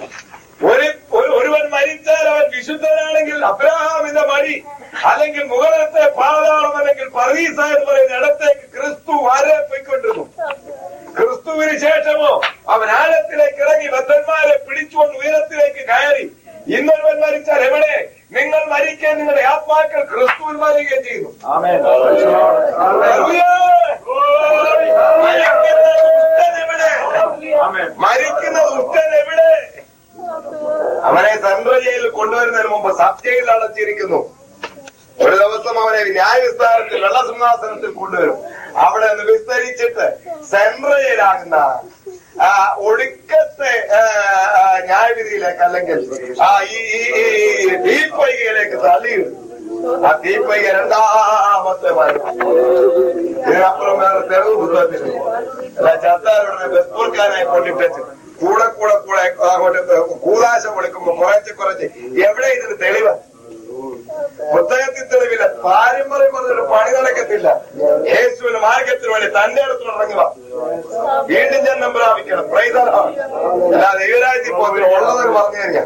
ഒരുവൻ മരിച്ചാൽ അവൻ വിശുദ്ധനാണെങ്കിൽ അബ്രഹാമിന്റെ മടി അല്ലെങ്കിൽ മുകളിലത്തെ പാതാളം അല്ലെങ്കിൽ പർദീസ എന്ന് പറയുന്ന ഇടത്തേക്ക് ക്രിസ്തു ആരെ പോയിക്കൊണ്ടിരുന്നു. ക്രിസ്തുവിന് ശേഷമോ അവൻ ആഴത്തിലേക്ക് ഇറങ്ങി ബദ്ധന്മാരെ പിടിച്ചുകൊണ്ട് ഉയരത്തിലേക്ക് കയറി. ഇന്നൊരുവൻ മരിച്ചാൽ എവിടെ? നിങ്ങൾ മരിക്കാൻ നിങ്ങളുടെ ആത്മാക്കൾ ക്രിസ്തുവിൽ മരിക്കുകയും ചെയ്യുന്നു. മരിക്കുന്ന ദുഷ്ടൻ എവിടെ? അവനെ സെൻട്രൽ ജയിലിൽ കൊണ്ടുവരുന്നതിന് മുമ്പ് സത്യയിൽ അടച്ചിരിക്കുന്നു. ഒരു ദിവസം അവനെ ന്യായവിസ്താരത്തിൽ വെള്ളസിംഹാസനത്തിൽ കൊണ്ടുവരും. അവിടെ നിന്ന് വിസ്തരിച്ചിട്ട് സെൻട്രൽ ജയിലാകുന്ന ഒടുക്കത്തെ ന്യായവിധിയിലേക്ക് അല്ലെങ്കിൽ ഈ തീപ്പൈകയിലേക്ക് തള്ളിയിടും. ആ തീപ്പൈക രണ്ടാമത്തെ മരണം. ഇതിനപ്പുറം വേറെ തെളിവ് പുസ്തകത്തിൽ അല്ല. ചത്താരുടെ ബസ്പൂർക്കാനായി കൊണ്ടിട്ടു കൂടെ കൂടെ കൂടെ അങ്ങോട്ട് കൂതാശ കൊടുക്കുമ്പോ കുറച്ച് എവിടെ ഇതിന് തെളിവ്? പുസ്തകത്തിൽ തെളിവില്ല. പാരമ്പര്യം പറഞ്ഞൊരു പണി നടക്കത്തില്ല. യേശുവിന് മാർഗത്തിന് വേണ്ടി തന്റെ അടുത്ത് ഇറങ്ങുക. വീണ്ടും ജന്മം പ്രാപിക്കണം. അല്ലാതെ ദൈവരാജ്യത്തിൽ പോകുന്ന ഉള്ളതെന്ന് പറഞ്ഞു കഴിഞ്ഞാൽ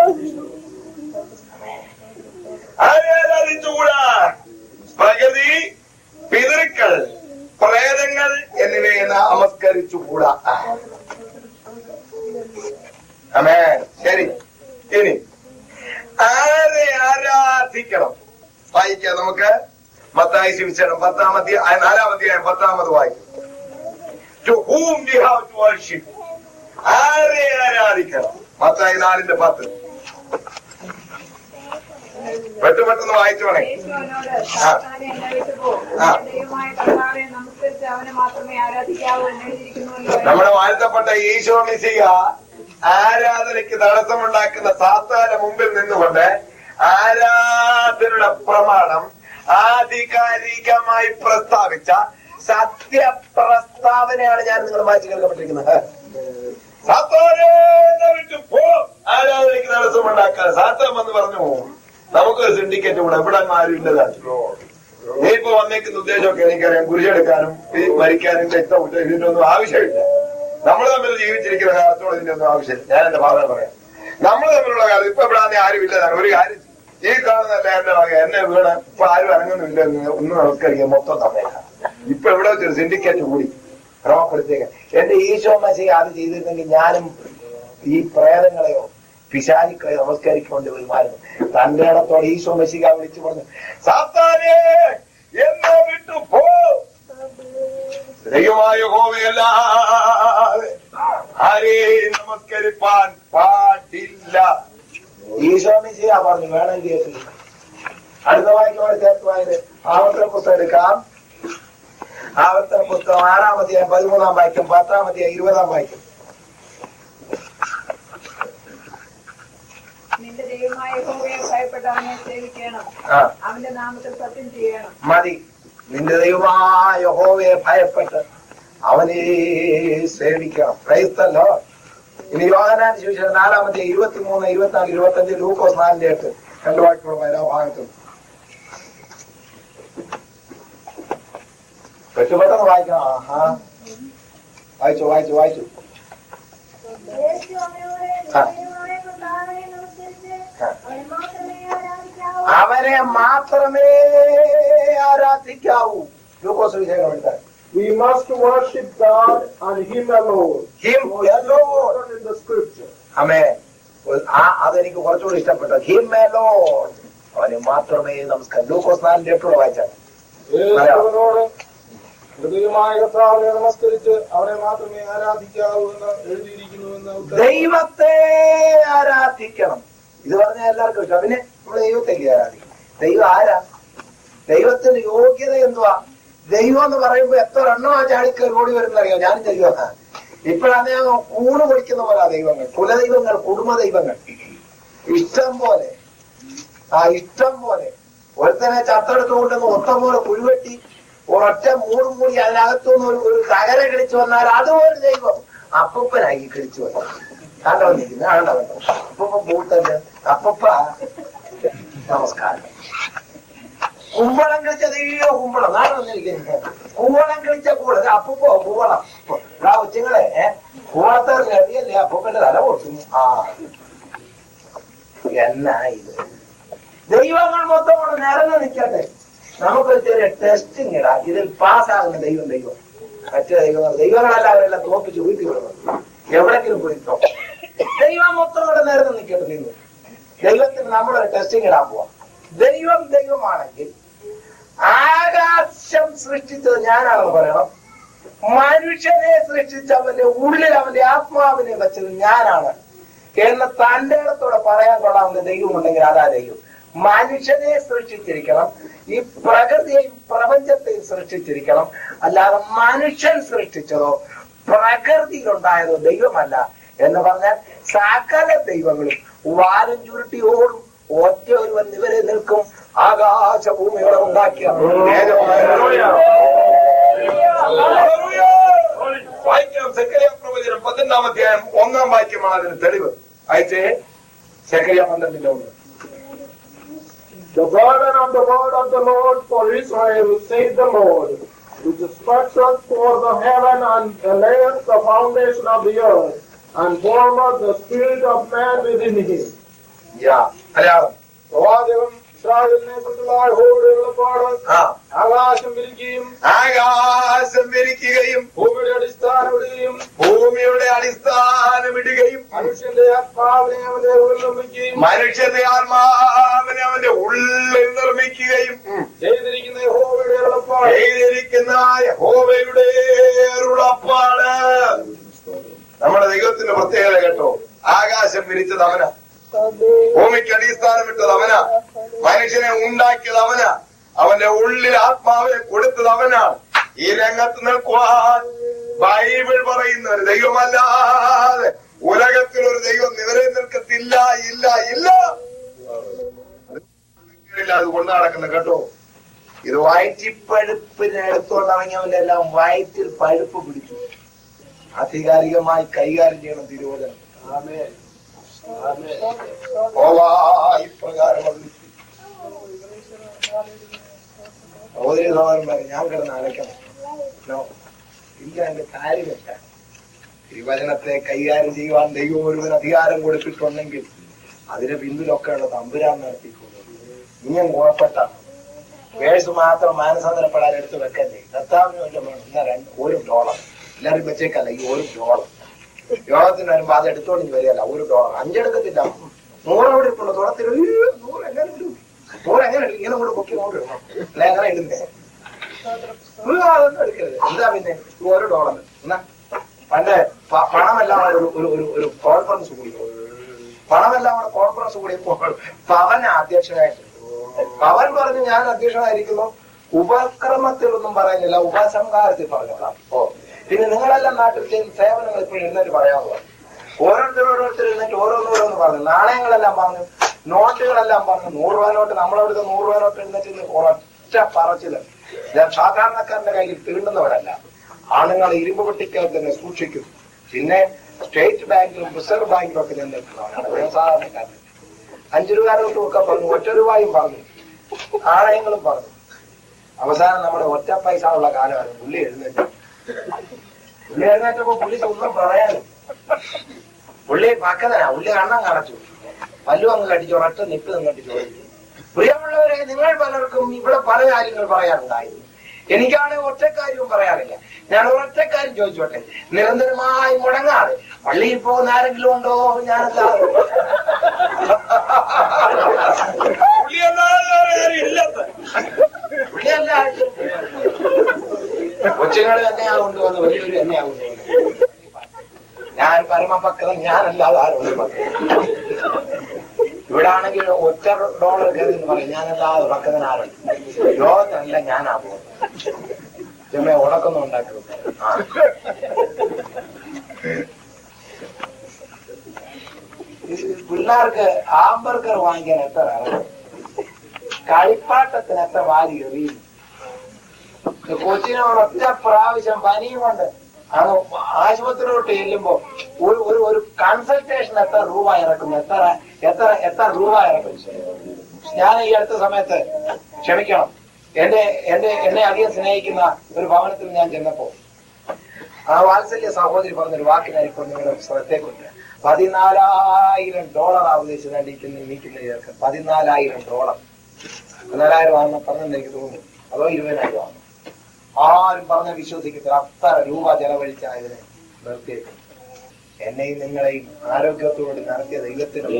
ആരാധിച്ചുകൂടാ. പ്രകൃതി, പിതൃക്കൾ, പ്രേതങ്ങൾ എന്നിവയെ നമസ്കരിച്ചുകൂടാ. ആമേൻ. ശരി, ഇനി ആരെ ആരാധിക്കണം? വായിക്കാം നമുക്ക്. മത്തായി സുവിശേഷം 4-ാം അധ്യായം 10 വായിക്കും. To whom we have to worship. ആരെ ആരാധിക്കണം? മത്തായി 4:10. പെട്ടെന്ന് വായിച്ചോണേ. നമ്മുടെ വാഴ്ത്തപ്പെട്ട ഈശോ മിശിഹ ആരാധനയ്ക്ക് തടസ്സമുണ്ടാക്കുന്ന സാത്താന്റെ മുമ്പിൽ നിന്നുകൊണ്ട് ആരാധനയുടെ പ്രമാണം ആധികാരികമായി പ്രസ്താവിച്ച സത്യപ്രസ്താവനയാണ് ഞാൻ നിങ്ങൾ വായിച്ചു കേൾക്കപ്പെട്ടിരിക്കുന്നത്. സാത്താനെ വിട്ടു പോ, ആരാധനയ്ക്ക് തടസ്സമുണ്ടാക്കാൻ. സാത്താൻ വന്ന് പറഞ്ഞു, നമുക്ക് സിൻഡിക്കേറ്റ് കൂടെ ഇവിടെ ആരും ഇല്ലതാണ്. നീ ഇപ്പൊ വന്നേക്കുന്ന ഉദ്ദേശമൊക്കെ എനിക്കറിയാം. കുരിശെടുക്കാനും മരിക്കാനും ഇതിന്റെ ഒന്നും ആവശ്യമില്ല. നമ്മൾ തമ്മിൽ ജീവിച്ചിരിക്കുന്ന കാലത്തോളം ഇതിന്റെ ഒന്നും ആവശ്യമില്ല. ഞാൻ എന്റെ ഭാഗം പറയാം. നമ്മൾ തമ്മിലുള്ള കാലം ഇപ്പൊ ഇവിടെ ആരും ഇല്ലതാണ്. ഒരു കാര്യം, ഈ കാണുന്നല്ല എന്റെ ഭാഗം. എന്നെ വീണ് ഇപ്പൊ ആരും അനങ്ങുന്നില്ല. ഒന്നും നമസ്കരിക്കാൻ മൊത്തം തന്നേക്കാം. ഇപ്പൊ ഇവിടെ വെച്ചൊരു സിൻഡിക്കേറ്റ് കൂടി ക്രമപ്പെടുത്തിയേക്കാം. എന്റെ ഈശോ മശിഹ അത് ചെയ്തിരുന്നെങ്കിൽ ഞാനും ഈ പ്രേതങ്ങളെയോ പിശാചുക്കളെ നമസ്കരിക്കേണ്ടി വരുമായിരുന്നു. തന്റെ ഇടത്തോടെ ഈശോ മശിഹ വിളിച്ചു പറഞ്ഞു, സാത്താനെ എന്നെ വിട്ടു പോ, ദൈവമായ യഹോവയല്ലാതെ ആരെയും നമസ്കരിപ്പാൻ പാടില്ല. ഈശോമിശിഹാ പറഞ്ഞു വേണമെങ്കിൽ കേട്ടില്ല. അടുത്ത വായിക്കോടെ ചേർത്ത് വായത് ആവർത്തന പുസ്തകം എടുക്കാം. ആവർത്തന പുസ്തകം 6-ാം അധ്യായം 13-ാം വാക്യം, 10-ാം അധ്യായം 20-ാം വാക്യം. നിന്റെ ദൈവമായ യഹോവയെ ഭയപ്പെട്ട് അവനെ സേവിക്കണം, അവന്റെ നാമത്തിൽ സത്യം ചെയ്യണം. മതി. നിന്റെ ദൈവമായ യഹോവയെ ഭയപ്പെട്ട് അവനെ സേവിക്കണം. ക്രൈസ്തല്ലോ. ഇനി യോഹന്നാൻ സുവിശേഷം 4-ാം അധ്യായം 23, 24, 25, ലൂക്കോസ് 4:8 രണ്ട് വാക്യങ്ങളും വരാ ഭാഗത്ത് പെട്ടെന്ന് വായിക്കണം. ആഹാ, വായിച്ചു. അവനെ മാത്രമേ ആരാധിക്കാവൂ. ലൂക്കോസ് സുവിശേഷം എടുത്താൽ We must worship God and Him alone. Him alone in the scripture. Amen. അതെനിക്ക് കുറച്ചുകൂടി ഇഷ്ടപ്പെട്ടു. Him alone. അവനെ മാത്രമേ നമസ്കാരം. ലൂക്കോസ് 4:8 വായിച്ചാൽ ഹൃദയമായ കർത്താവിനെ നമസ്കരിച്ച് അവനെ മാത്രമേ ആരാധിക്കാവൂ എന്ന് എഴുതിയിരിക്കുന്നുവെന്ന്. ദൈവത്തെ ആരാധിക്കണം. ഇത് പറഞ്ഞാൽ എല്ലാവർക്കും ഇഷ്ടം. പിന്നെ നമ്മള് ദൈവത്തേക്ക് ആരാധിക്കണം. ദൈവം ആരാ? ദൈവത്തിന് യോഗ്യത എന്തുവാ? ദൈവം എന്ന് പറയുമ്പോ എത്ര എണ്ണമാ ചാടിക്കൽ ഓടി വരുന്നറിയോ? ഞാനും ദൈവമാണ്. ഇപ്പോഴാണ് കൂണ് പൊടിക്കുന്ന പോലെ ദൈവങ്ങൾ, കുലദൈവങ്ങൾ, കുടുംബ ദൈവങ്ങൾ ഇഷ്ടം പോലെ. ഇഷ്ടം പോലെ ഒരുത്തനെ ചത്തെടുത്ത് കൊണ്ടുവന്ന് ഒത്തം പോലെ കുഴിവെട്ടി ഒരൊറ്റ മൂടും മൂടി അതിനകത്തുനിന്ന് ഒരു തകര കിളിച്ചു വന്നാൽ അതുപോലെ ദൈവം അപ്പൂപ്പനായി കിളിച്ചു വന്നു. കണ്ടോ നിൽക്കുന്നത്? ആണ്ടോ അപ്പൂപ്പ പൂട്ടല്. അപ്പൂപ്പ നമസ്കാരം. കുമ്പളം കളിച്ച ദൈവോ കുമ്പളം. നാളെ വന്നിരിക്കുന്നത് കുമ്പളം കളിച്ച കൂടെ അപ്പൂപ്പോ കുവളം. ഉച്ചങ്ങളെ കുവളത്തെ അറിയല്ലേ അപ്പൂപ്പന്റെ തല പൊട്ടും. എന്നാ ഇത്? ദൈവങ്ങൾ മൊത്തം കൂടെ നിരന്ന് നിൽക്കട്ടെ. നമുക്കൊരു ചെറിയ ടെസ്റ്റിംഗ് ഇടാം. ഇതിൽ പാസ്സാകുന്ന ദൈവം മറ്റേ ദൈവങ്ങളെല്ലാം അവരെല്ലാം തോപ്പിച്ച് വീട്ടിൽ വിടുന്നു. എവിടെങ്കിലും പോയി ദൈവം മൊത്തം കൂടെ നിരന്ന് നിൽക്കട്ടെ. ദൈവത്തിന് നമ്മളൊരു ടെസ്റ്റിംഗ് ഇടാൻ പോവാം. ദൈവമാണെങ്കിൽ ആകാശം സൃഷ്ടിച്ചത് ഞാനാണെന്ന് പറയണം. മനുഷ്യനെ സൃഷ്ടിച്ച അവന്റെ ഉള്ളിൽ അവന്റെ ആത്മാവിനെ വെച്ചത് ഞാനാണ് എന്ന് തന്റെ ഇടത്തോടെ പറയാൻ കൊള്ളാവുന്ന ദൈവം ഉണ്ടെങ്കിൽ അതാ ദൈവം. മനുഷ്യനെ സൃഷ്ടിച്ചിരിക്കണം, ഈ പ്രകൃതിയെയും പ്രപഞ്ചത്തെയും സൃഷ്ടിച്ചിരിക്കണം. അല്ലാതെ മനുഷ്യൻ സൃഷ്ടിച്ചതോ പ്രകൃതിയിലുണ്ടായതോ ദൈവമല്ല എന്ന് പറഞ്ഞാൽ സകല ദൈവങ്ങളും വാലും ചുരുട്ടിയോടും ഒറ്റ ഒരുവൻ ഇവരെ നിൽക്കും. ആകാശഭൂമികളെ ഉണ്ടാക്കിയ വായിക്കാം. സെക്കറിയ പ്രവചനം 12-ാം അധ്യായം 1-ാം വാക്യമാണ് അതിന് തെളിവ്. അയച്ചേ Zechariah 12:1. The burden of the word of the Lord for Israel, saith the Lord, which stretcheth for the heaven and layeth the foundation of the earth, and formeth the spirit of man within him. Malayalam പ്രവാചകൻ ഇസ്രായേലിനെ കുറിച്ചുള്ള യഹോവയുടെ വെളിപ്പാട്. ആകാശം വിരിക്കുകയും ഭൂമിയുടെ അടിസ്ഥാനമിടുകയും മനുഷ്യന്റെ ആത്മാവിനെ അവന്റെ ഉള്ളിൽ നിർമ്മിക്കുകയും ചെയ്തിരിക്കുന്ന യഹോവയുടെ അരുളപ്പാട്. നമ്മുടെ ദൈവത്തിന്റെ പ്രത്യേകത കേട്ടോ. ആകാശം വിരിച്ചത് അവനാ, ഭൂമിക്ക് അടിസ്ഥാനമിട്ടത് അവനാ, മനുഷ്യനെ ഉണ്ടാക്കിയത് അവനാ, അവന്റെ ഉള്ളിൽ ആത്മാവിനെ കൊടുത്തത് അവനാണ്. ഈ രംഗത്ത് നിൽക്കുവാൻ ബൈബിൾ പറയുന്ന ഒരു ദൈവമല്ലാതെ ഉലകത്തിലൊരു ദൈവം നിവരെ നിൽക്കത്തില്ല. ഇല്ല അത് കൊണ്ടു നടക്കുന്ന കേട്ടോ. ഇത് വയറ്റിപ്പഴുപ്പിന് എടുത്തുകൊണ്ടിറങ്ങിയവന്റെ എല്ലാം വയറ്റിൽ പഴുപ്പ് പിടിച്ചു. ആധികാരികമായി കൈകാര്യം ചെയ്യണം തിരുവചനം. ഇപ്രകാരം സഹോദരി സഹോദരന്മാരെ, ഞാൻ കിടന്ന് അലക്കണം. എനിക്ക് അതിന്റെ കാര്യമില്ല. തിരുവചനത്തെ കൈകാര്യം ചെയ്യുവാൻ ദൈവം ഒരുവൻ അധികാരം കൊടുത്തിട്ടുണ്ടെങ്കിൽ അതിന്റെ പിന്നിലൊക്കെ ഉള്ള തമ്പുരാൻ നടത്തിക്കൊണ്ടു. ഇനിയും ഗുണപ്പെട്ടാണ് വേഴ്സ് മാത്രം മാനസാന്തരപ്പെടാൻ എടുത്ത് വെക്കല്ലേ. കർത്താവിന് വല്ല വേണം. $1 എല്ലാവരും വെച്ചേക്കല്ല. ഈ $1 യോഗത്തിന് വരുമ്പോ അത് എടുത്തോണ്ട് വരികയല്ല. $1 5 എടുക്കത്തില്ല. 100 അവിടെ ഇട്ടുള്ളൂ. തുടത്തിൽ 100 എങ്ങനെ ഇടും? 100 എങ്ങനെ ഇടും? ഇങ്ങനെ കൂടെ പൊക്കി കൊണ്ട് ഇടണം. അല്ലെ അങ്ങനെ ഇടുന്നേ. അതൊന്നും എടുക്കരുത്. എന്താ പിന്നെ $1 എന്നാ പണ്ട് പണമെല്ലാം ഒരു കോൺഫറൻസ് കൂടി, പണമെല്ലാം കൂടെ കോൺഫറൻസ് കൂടിയപ്പോൾ പവൻ അധ്യക്ഷനായിട്ട് പവൻ പറഞ്ഞു, ഞാൻ അധ്യക്ഷനായിരിക്കുന്നു, ഉപക്രമത്തിലൊന്നും പറയുന്നില്ല, ഉപസംഹാരത്തിൽ പറഞ്ഞോളാം. പിന്നെ നിങ്ങളെല്ലാം നാട്ടിൽ ചെയ്യുന്ന സേവനങ്ങൾ ഇപ്പോൾ എഴുന്നേറ്റ് പറയാമെന്ന് പറഞ്ഞു. ഓരോരുത്തർ എഴുന്നേറ്റ് ഓരോന്ന് പറഞ്ഞു. നാണയങ്ങളെല്ലാം പറഞ്ഞു, നോട്ടുകളെല്ലാം പറഞ്ഞു. 100 രൂപ നോട്ട്, നമ്മളവിടുത്തെ 100 രൂപ നോട്ട് എഴുന്നേറ്റ് ഒരൊറ്റ പറച്ചില്. ഞാൻ സാധാരണക്കാരന്റെ കയ്യിൽ തീണ്ടുന്നവരല്ല, ആണുങ്ങൾ ഇരുമ്പ് പെട്ടിക്കകത്ത് തന്നെ സൂക്ഷിക്കും. പിന്നെ സ്റ്റേറ്റ് ബാങ്കിലും റിസർവ് ബാങ്കിലും ഒക്കെ ഞാൻ നിൽക്കുന്നവരാണ്. ഞാൻ സാധാരണക്കാരൻ. 5 രൂപ നോട്ടും ഒക്കെ പറഞ്ഞു, 1 രൂപയും പറഞ്ഞു, നാണയങ്ങളും പറഞ്ഞു. അവസാനം നമ്മുടെ ഒറ്റ പൈസ ഉള്ള കാലമാണ്. പുള്ളി എഴുന്നേറ്റപ്പോ പുള്ളി ഒന്നും പറയാനും, പുള്ളി പക്കതനാ, പുള്ളി കണ്ണം കടച്ചു, പല്ലും അങ്ങ് കടിച്ചു, ഒരൊറ്റ നിപ്പ് കണ്ടിച്ചു. പ്രിയമുള്ളവരെ, നിങ്ങൾ പലർക്കും ഇവിടെ പല കാര്യങ്ങൾ പറയാനുണ്ടായിരുന്നു. എനിക്കാണെങ്കിൽ ഒറ്റ കാര്യവും പറയാറില്ല. ഞാൻ ഒരൊറ്റ കാര്യം ചോദിച്ചോട്ടെ, നിരന്തരമായി മുടങ്ങാതെ പള്ളിയിൽ പോകുന്ന ആരെങ്കിലും ഉണ്ടോ? ഞാനല്ലാതെ കൊച്ചുങ്ങൾ തന്നെയാ കൊണ്ടുവന്ന്, വലിയൊരു തന്നെയാ കൊണ്ടുവന്ന്. ഞാൻ പരമഭക്തൻ, ഞാനല്ലാതെ ആരുണ്ട് ഭക്തൻ? ഇവിടെ ആണെങ്കിൽ $1 കയറി പറയും, ഞാനല്ലാതെ ഭക്തൻ ആരുണ്ട്? ലോകത്തല്ല ഞാനാ പോകുന്നത്. ചെമ്മ ഉടക്കൊന്നും ഉണ്ടാക്കുന്നത്. പിള്ളേർക്ക് ഹാംബർഗർ വാങ്ങിക്കാൻ എത്ര ഇറങ്ങും? കളിപ്പാട്ടത്തിന് എത്ര വാരി എറിയും? കൊച്ചിനെ ഒരൊറ്റ പ്രാവശ്യം പനിയും കൊണ്ട് അത് ആശുപത്രിയിലോട്ട് ചെല്ലുമ്പോ ഒരു കൺസൾട്ടേഷൻ എത്ര രൂപ ഇറക്കും? എത്ര രൂപ ഇറക്കും? ഞാൻ ഈ അടുത്ത സമയത്ത്, ക്ഷമിക്കണം, എന്നെ അധികം സ്നേഹിക്കുന്ന ഒരു ഭവനത്തിൽ ഞാൻ ചെന്നപ്പോ ആ വാത്സല്യ സഹോദരി പറഞ്ഞൊരു വാക്കിനായിരിക്കും നിങ്ങളുടെ ശ്രദ്ധയെക്കൊണ്ട്. $14,000 ആവശ്യമായിരിക്കുന്ന ചേർക്ക്. $14,000. 14,000 ആണെന്ന് പറഞ്ഞെന്ന് എനിക്ക് തോന്നുന്നു, അതോ 20,000 ആണ്. ആരും പറഞ്ഞ വിശ്വസിക്കത്തില്ല. അത്ര രൂപ ചെലവഴിച്ചായതിനെ നിർത്തിയേക്കും. എന്നെയും നിങ്ങളെയും ആരോഗ്യത്തോട് നടത്തിയ ദൈവത്തിന്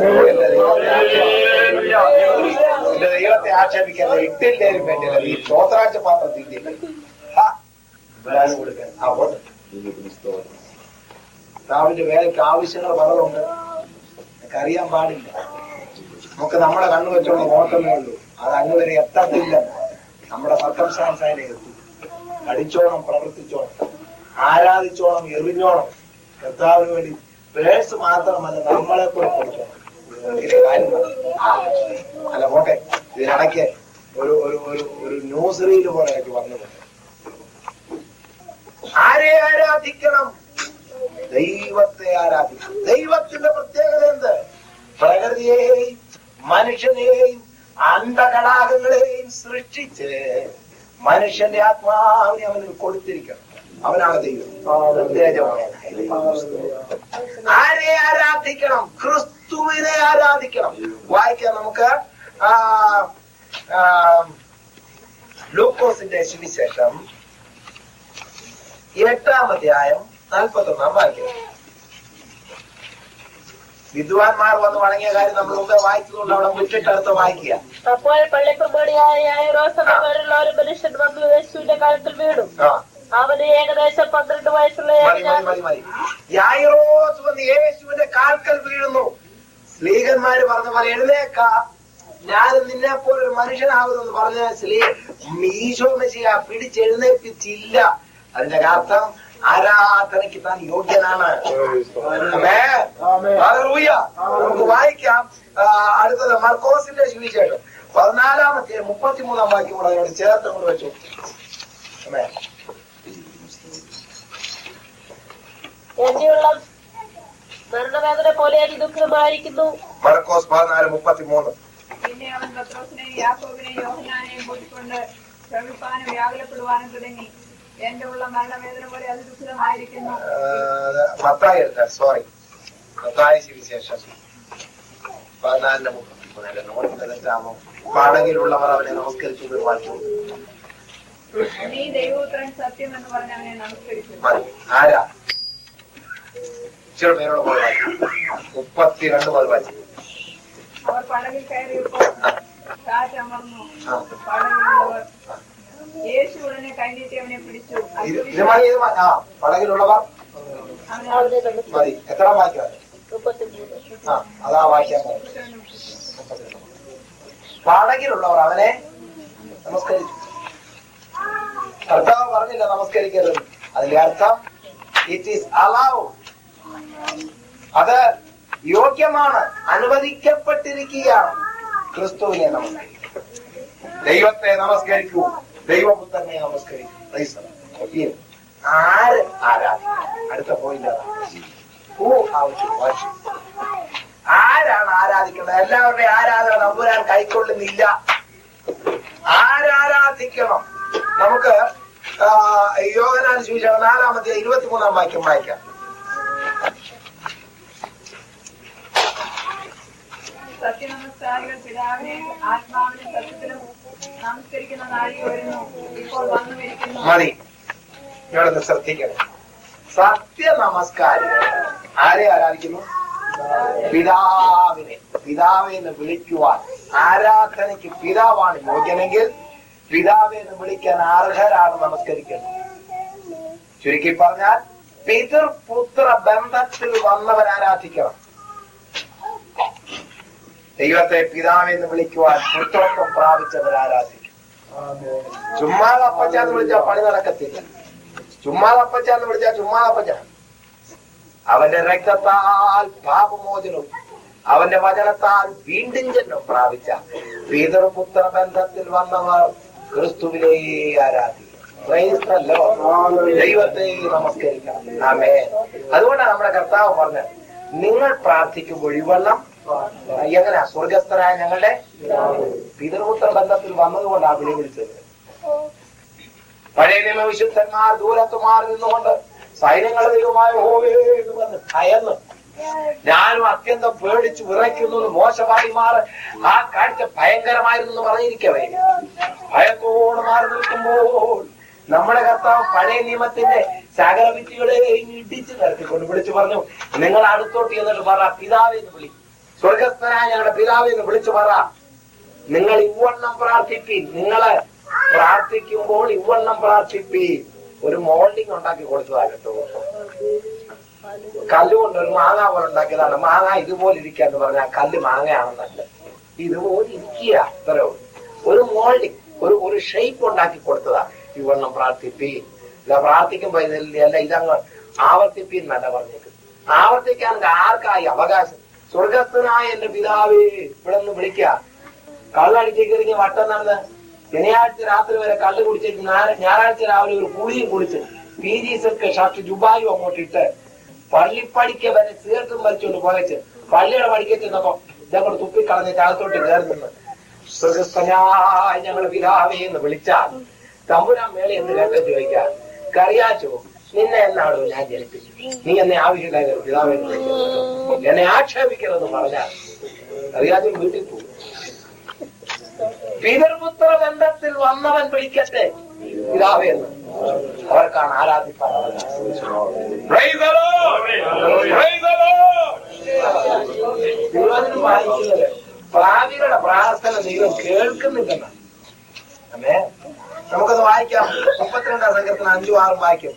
എന്റെ ദൈവത്തെ ആക്ഷേപിക്കാൻ ഇട്ടില്ലേലും വേണ്ടില്ല. ഈ ചോത്രാഴ്ച പാത്രം തീറ്റില്ല കൊടുക്കാൻ. അപ്പോൾ കർത്താവിന്റെ വേലയ്ക്ക് ആവശ്യങ്ങൾ പലതുണ്ട്, എനിക്കറിയാൻ പാടില്ല. നമുക്ക് നമ്മുടെ കണ്ണു വെച്ചോണ്ട് നോക്കുന്നേ ഉള്ളൂ. അത് അങ്ങ് വരെ എത്തത്തില്ല. നമ്മുടെ സർക്കംസ്റ്റാൻസ് അതിനെ എത്തി. പഠിച്ചോണം, പ്രവർത്തിച്ചോണം, ആരാധിച്ചോണം, എറിഞ്ഞോണം. കർത്താവിന് വേണ്ടി പേഴ്സ് മാത്രമല്ല, നമ്മളെ കൂടെ പഠിച്ചോണം. അല്ല പോട്ടെ, ഇതിനിടയ്ക്ക് ഒരു ന്യൂസ് റീല് പോലെ എനിക്ക് വന്നത്, ആരെ ആരാധിക്കണം? ദൈവത്തെ ആരാധിക്കണം. ദൈവത്തിന്റെ പ്രത്യേകത എന്ത്? പ്രകൃതിയെയും മനുഷ്യനെയും അന്ധകടാകങ്ങളെയും സൃഷ്ടിച്ച് മനുഷ്യന്റെ ആത്മാവിനെ അവന് കൊടുത്തിരിക്കണം. അവനാണ് ദൈവം. ആരെ ആരാധിക്കണം? ക്രിസ്തുവിനെ ആരാധിക്കണം. വായിക്കാം നമുക്ക് ലൂക്കോസിന്റെ സുവിശേഷം 8-ാം അധ്യായം 41 വായിക്കാം. വിദ്വാൻമാർ വന്ന് വണങ്ങിയ കാര്യം നമ്മൾ മുമ്പേ വായിച്ചതുകൊണ്ട് അവിടെ മുറ്റിട്ടടുത്ത് വായിക്കുക. അപ്പോൾ പള്ളിപ്രമാണിയായ യായിറോസെന്ന ഒരു മനുഷ്യൻ വന്നു യേശുവിന്റെ കാലത്തിൽ വീണു. അവന് ഏകദേശം 12 വയസ്സുള്ള യായിറോസ് വന്ന് യേശുവിന്റെ കാൽക്കൽ വീഴുന്നു. സ്ലീഹന്മാര് പറഞ്ഞ പോലെ, എഴുന്നേക്ക, ഞാൻ നിന്നെ പോലെ ഒരു മനുഷ്യനാകുമെന്ന് പറഞ്ഞ ഈശോ മെസ്സിഹ പിടിച്ചെഴുന്നേൽപ്പിച്ചില്ല. അതിന്റെ അർത്ഥം ആരാധനയ്ക്ക് താൻ യോഗ്യനാണ്. നമുക്ക് വായിക്കാം. അടുത്തത് മർക്കോസിന്റെ സുവിശേഷം 14-ാം അധ്യായം 33-ാം വാക്യം കൂടെ അതിനോട് ചേർത്ത് കൊണ്ട് വെച്ചു. എന്റെയുള്ള മരണവേദന പോലെ ദുഃഖമായിരിക്കുന്നു. മർക്കോസ് 14:33. പിന്നെ അവൻ പത്രോസിനെയും യാക്കോബിനെയും യോഹന്നാനെയും കൂട്ടിക്കൊണ്ട് ശ്രമിപ്പാനും വ്യാകുലപ്പെടുവാനും തുടങ്ങി. എന്റെ ഉള്ള മരണവേദന പോലെ അത് ദുഃഖിതമായിരിക്കുന്നു. മത്തായി സുവിശേഷം 14:33. പാടകിലുള്ളവർ അവനെ നമസ്കരിച്ചു വായിച്ചു. നീ ദൈവപുത്രൻ സത്യം എന്ന് പറഞ്ഞ് അവനെ നമസ്കരിച്ചു. ആരാ? ചില പേരോട് പോലെ വായിച്ചു. 32 പോലെ വായിച്ചു. അവർ പടകിൽ കയറിയപ്പോൾ കാറ്റമർന്നു. പടകിലുള്ളവർ യേശു ഉടനെ കൈനീട്ടി അവനെ പിടിച്ചു. പടകിലുള്ളവർ മതി. എത്ര വായിക്കാം? അതാ വായിക്കാൻ പടകിലുള്ളവർ അവനെ നമസ്കരിച്ചു. കർത്താവ് പറഞ്ഞില്ല നമസ്കരിക്കരുത്. അതിന്റെ അർത്ഥം ഇറ്റ് ഈസ് അലൗഡ്, അത് യോഗ്യമാണ്, അനുവദിക്കപ്പെട്ടിരിക്കുകയാണ്. ക്രിസ്തുവിനെ നമസ്കരിക്കൂ, ദൈവത്തെ നമസ്കരിക്കൂ, ദൈവപുത്രനെ നമസ്കരിക്കൂ. ആര് ആരാധിക്കും? അടുത്ത പോയിന്റ് ആരാണ് ആരാധിക്കേണ്ടത്? എല്ലാവരുടെയും ആരാധന നമ്പുരാൻ കൈക്കൊള്ളുന്നില്ല. ആരാധിക്കണം? നമുക്ക് യോഹന്നാൻ സുവിശേഷം 4-23 വാക്യം വായിക്കാം. സത്യനമസ്കാരികൾ പിതാവിനെ ആത്മാവിനും സത്യത്തിലും നമസ്കരിക്കുന്ന നാഴിക വരുന്നു, ഇപ്പോൾ വന്നുമിരിക്കുന്നു. മതി, ഇവിടെ ശ്രദ്ധിക്കണം. സത്യ നമസ്കാരികൾ ആരെ ആരാധിക്കുന്നു? പിതാവിനെ. പിതാവിനെ വിളിക്കുവാൻ ആരാധനയ്ക്ക് പിതാവാണ് യോഗ്യനെങ്കിൽ പിതാവിനെ വിളിക്കാൻ അർഹരാണ് നമസ്കരിക്കുന്നത്. ചുരുക്കി പറഞ്ഞാൽ പിതൃപുത്ര ബന്ധത്തിൽ വന്നവർ ആരാധിക്കണം. ദൈവത്തെ പിതാവെന്ന് വിളിക്കുവാൻ പുത്രത്വം പ്രാപിച്ചവർ ആരാധിക്കും. ചുമ്മാതെ അപ്പച്ചാന്ന് വിളിച്ചാൽ പണി നടക്കത്തില്ല. ചുമ്മാതെ അപ്പച്ചാന്ന് വിളിച്ചാൽ ചുമ്മാതെ അപ്പച്ച. അവന്റെ രക്തത്താൽ പാപമോചനവും അവന്റെ വചനത്താൽ വീണ്ടും ജന്മം പ്രാപിച്ച പിതൃപുത്ര ബന്ധത്തിൽ വന്നവർ ക്രിസ്തുവിനെ ആരാധിക്കും. ദൈവത്തെ നമസ്കരിക്കണം. ആമേൻ. അതുകൊണ്ടാണ് നമ്മുടെ കർത്താവ് പറഞ്ഞത്, നിങ്ങൾ പ്രാർത്ഥിക്കുമ്പോൾ ഇവണ്ണം എങ്ങനെയാ? സ്വർഗസ്ഥനായ ഞങ്ങളുടെ പിതൃപുത്ര ബന്ധത്തിൽ വന്നതുകൊണ്ടാണ് വിളി വിളിച്ചത്. പഴയ നിയമ വിശുദ്ധന്മാർ ദൂരത്ത് മാറി നിന്നുകൊണ്ട് സൈന്യങ്ങളുടെ ദൈവമായ യഹോവേ എന്ന് പറഞ്ഞ് ഭയന്ന് ഞാനും അത്യന്തം പേടിച്ചു വിറയ്ക്കുന്നു. മോശമായി മാറി ആ കാഴ്ച ഭയങ്കരമായിരുന്നു പറഞ്ഞിരിക്കവേ, ഭയത്തോട് മാറി നിൽക്കുമ്പോൾ നമ്മുടെ കർത്താവ് പഴയ നിയമത്തിന്റെ സകല ഭിത്തികളെ ഇടിച്ചു നിരത്തിക്കൊണ്ട് വിളിച്ചു പറഞ്ഞു, നിങ്ങൾ അടുത്തോട്ട് എന്നിട്ട് പറ, പിതാവെന്ന് വിളി, സ്വർഗസ്ഥനായ ഞങ്ങളുടെ പിതാവെന്ന് വിളിച്ചു പറ, നിങ്ങൾ ഇവണ്ണം പ്രാർത്ഥിപ്പീൻ. നിങ്ങള് പ്രാർത്ഥിക്കുമ്പോൾ ഇവണ്ണം പ്രാർത്ഥിപ്പീൻ. ഒരു മോൾഡിങ് ഉണ്ടാക്കി കൊടുത്തതാ കേട്ടോ. കല്ലുകൊണ്ട് ഒരു മാങ്ങ പോലെ ഉണ്ടാക്കിയതാണ്. മാങ്ങ ഇതുപോലെ ഇരിക്കാന്ന് പറഞ്ഞാൽ കല്ല് മാങ്ങയാണെന്നല്ല, ഇതുപോലെ ഇരിക്കുക. അത്രയോ ഒരു മോൾഡിങ്, ഒരു ഷേപ്പ് ഉണ്ടാക്കി കൊടുത്തതാ. ഇവണ്ണം പ്രാർത്ഥിപ്പീൻ. ഇല്ല പ്രാർത്ഥിക്കുമ്പോ ഇതല്ല, ഇതങ്ങ് ആവർത്തിപ്പീൻ എന്നല്ല പറഞ്ഞേക്ക്. ആവർത്തിക്കാൻ ആർക്കായി അവകാശം? സ്വർഗസ്ഥനായ എന്റെ പിതാവേ ഇവിടെ നിന്ന് വിളിക്ക. കള്ളടിച്ചേക്കെറിഞ്ഞ് വട്ടം നടന്ന് ശനിയാഴ്ച രാത്രി വരെ കള്ള് കുടിച്ചിട്ട് ഞായറാഴ്ച രാവിലെ ഒരു കുളിയും കുളിച്ച് പീരീസൊക്കെ ഷർട്ട് ജുബായും അങ്ങോട്ട് ഇട്ട് പള്ളിപ്പടിക്ക വരെ സീർത്തും വലിച്ചുകൊണ്ട് പോയച്ച് പള്ളിയുടെ പഠിക്ക ചെന്നപ്പോ ഇതങ്ങോട്ട് തുപ്പിക്കളഞ്ഞ കാലത്തോട്ട് കയറി നിന്ന് സ്വർഗസ്ഥനായ ഞങ്ങളുടെ പിതാവേ എന്ന് വിളിച്ചാൽ തമ്പുരാൻ മേലെ എന്ന് കേട്ടോ ചോദിക്കാം, കറിയാച്ചോ നിന്നെ എന്നാണോ ഞാൻ ജനിപ്പിച്ചു? നീ എന്നെ ആവശ്യമില്ലാതെ പിതാവെ എന്നെ ആക്ഷേപിക്കരുതെന്ന് പറഞ്ഞാൽ അറിയാതെ വീട്ടിൽ പോകും. പിതൃപുത്ര ബന്ധത്തിൽ വന്നവൻ വിളിക്കട്ടെ പിതാവേ എന്ന്. അവർക്കാണ് ആരാധിപ്പാൻ. വായിക്കുന്നത് പ്രാവികളുടെ പ്രാർത്ഥന ദൈവം കേൾക്കുന്നില്ലെന്നാണ്. അല്ലേ? നമുക്കത് വായിക്കാം. 32 സംഘത്തിന് 5-6 വായിക്കും.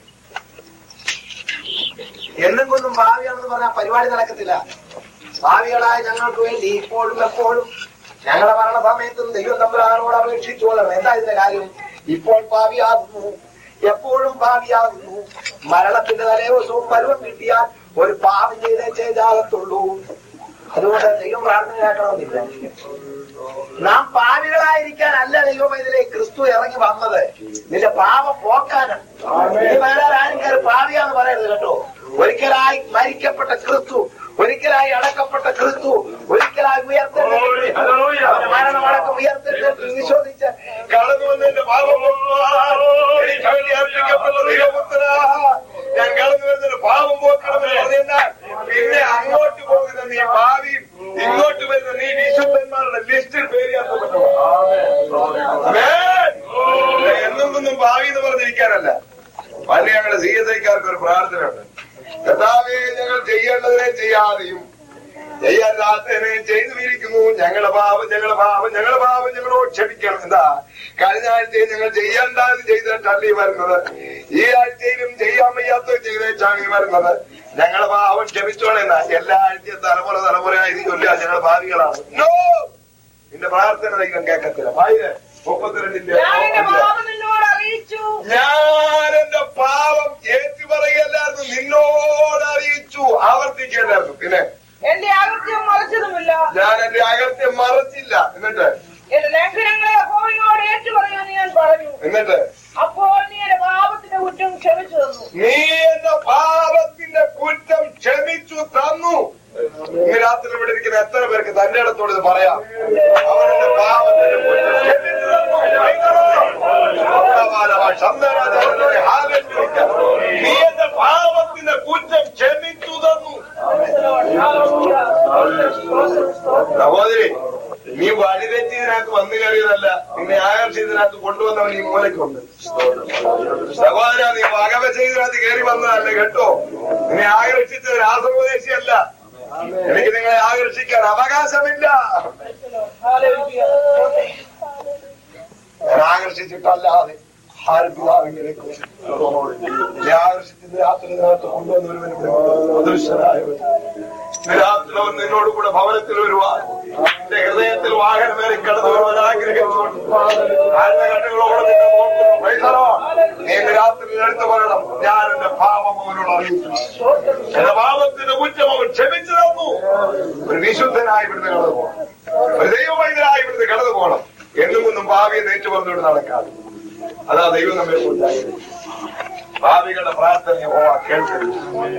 എന്നും കൊന്നും ഭാവിയാണെന്ന് പറഞ്ഞാൽ പരിപാടി നടക്കത്തില്ല. ഭാവികളായ ഞങ്ങൾക്ക് വേണ്ടി ഇപ്പോഴും എപ്പോഴും ഞങ്ങളുടെ മരണസമയത്തും ദൈവം തമ്പുരാനോട് അപേക്ഷിച്ചോളണം. എന്താ ഇതിന്റെ കാര്യം? ഇപ്പോൾ ഭാവിയാകുന്നു, എപ്പോഴും ഭാവിയാകുന്നു. മരണത്തിന്റെ തലേദിവസവും പരുവം കിട്ടിയാൽ ഒരു പാപം ചെയ്താകത്തുള്ളൂ. അതുകൊണ്ട് ദൈവം പ്രാർത്ഥന കേൾക്കണമെന്നില്ല. നാം പാപികളായിരിക്കാൻ അല്ല ദൈവം ഇതിലേക്ക് ക്രിസ്തു ഇറങ്ങി വന്നത്, നിന്റെ പാപം പോക്കാനാണ്. വേറെ ആരും കയറി പാപിയാന്ന് പറയരുത് കേട്ടോ. ഒരിക്കലായി മരിക്കപ്പെട്ട ക്രിസ്തു, ഒരിക്കലായി അടക്കപ്പെട്ട ക്രിസ്തു, ഒരിക്കലായി മരണമടക്കം ഉയർത്തെഴുന്നേറ്റ് വിശ്വസിച്ച് കടന്നു വന്നതിന്റെ പാപം ഞാൻ കടന്നു വരുന്നതിന്റെ പാപം പോക്കണമെന്ന് പറഞ്ഞാൽ പിന്നെ അങ്ങോട്ട് പോകുന്ന നീ ഭാവിയും ഇങ്ങോട്ട് വരുന്ന നീ വിശുദ്ധന്മാരുടെ ലിസ്റ്റിൽ പേര് ചേർക്കപ്പെട്ടു. എന്നൊന്നും ഭാവി എന്ന് പറഞ്ഞിരിക്കാനല്ല. പണ്ട് ഞങ്ങളുടെ CSIക്കാർക്ക് ഒരു പ്രാർത്ഥനയുണ്ട്, കർത്താവേ ഞങ്ങൾ ചെയ്യേണ്ടതിനെ ചെയ്യാതെയും ചെയ്യാൻ ചെയ്തുമിരിക്കുന്നു. ഞങ്ങളുടെ പാപം ഞങ്ങളോട് ക്ഷമിക്കണം. എന്താ കഴിഞ്ഞ ആഴ്ചയിൽ ഞങ്ങൾ ചെയ്യേണ്ടത് ചെയ്തിട്ടല്ലേ വരുന്നത്, ഈ ആഴ്ചയിലും ചെയ്യാൻ വയ്യാത്ത ചെയ്തേച്ചാണ് വരുന്നത്. ഞങ്ങളുടെ പാപം ക്ഷമിച്ചോളെന്ന എല്ലാ ആഴ്ചയും തലമുറയായിരിക്കില്ല, ഞങ്ങൾ ഭാവികളാണ്. നോ, നിന്റെ പ്രാർത്ഥന ദൈവം കേൾക്കത്തില്ല. 32 ഞാൻ എന്റെ പാപം ഏറ്റു പറയുകയല്ലായിരുന്നു, നിന്നോട് അറിയിച്ചു. ആവർത്തിക്കല്ലായിരുന്നു. പിന്നെ എന്റെ അകൃത്യം മറച്ചതുമില്ല, ഞാൻ എന്റെ അകൃത്യം മറച്ചില്ല. എന്നിട്ട് എന്റെ ലംഘനങ്ങളെ യഹോവയോട് ഏറ്റുപറയാമെന്ന് ഞാൻ പറഞ്ഞു. എന്നിട്ട് അപ്പോൾ നീ എന്റെ പാപത്തിന്റെ കുറ്റം ക്ഷമിച്ചു തന്നു. നീ എന്റെ പാപത്തിന്റെ കുറ്റം ക്ഷമിച്ചു തന്നു. ഇന്ന് രാത്രി ഇവിടെ ഇരിക്കുന്ന എത്ര പേർക്ക് തന്റെ ഇടത്തോട് ഇത് പറയാം? അവരുടെ പാപത്തിന്റെ കുറ്റം ക്ഷമിച്ചു തന്നു. നീ എന്റെ പാപത്തിന്റെ കുറ്റം ക്ഷമിച്ചു തന്നു. സഹോദരി, നീ വഴിതെറ്റിയതിനകത്ത് വന്നു കയറിയതല്ല, നിന്നെ ആകർഷിച്ചതിനകത്ത് കൊണ്ടുവന്നവൻ ഈ മൂലയ്ക്കുണ്ട്. സഹോദര, നീ വകവെച്ചതിനകത്ത് കയറി വന്നതല്ലേ കേട്ടോ. നിന്നെ ആകർഷിച്ചത് രാസോപദേശിയല്ല. എനിക്ക് നിങ്ങളെ ആകർഷിക്കാൻ അവകാശമില്ല. ഞാൻ ആകർഷിച്ചിട്ടല്ലാതെ ആരും പിതാവിലേക്ക് ആകർഷിച്ചത് രാത്രിനകത്ത് കൊണ്ടുവന്നവരും അദൃശ്യനായവൻ. രാത്രിവൻ നിന്നോട് കൂടെ ഭവനത്തിൽ വരുവാൻ എന്റെ ഹൃദയത്തിൽ വാഹനമേറി കടന്നു വരുവാൻ ആഗ്രഹിച്ചുകൊണ്ട് കണ്ണുകളോട് നിന്നെ നോക്കുന്നു. നീ രാത്രി എടുത്തു പറയണം, ഞാൻ എന്റെ പാപം അവനോട് അറിയിച്ചു, എന്റെ പാപത്തിന്റെ കുറ്റം അവൻ ക്ഷമിച്ചു തന്നു. ഒരു വിശുദ്ധനായി ഇവിടുന്ന് കടന്നു പോകണം, ഒരു ദൈവമൈതനായി ഇവിടുന്ന് കടന്നു പോകണം. എന്നും ഭാവിയെ നേറ്റു പറഞ്ഞുകൊണ്ട് നടക്കാതെ. അതാ ദൈവം നമ്മെ കുറിച്ചായി ഭാവികളുടെ പ്രാർത്ഥനയെ കേൾക്കുന്നു.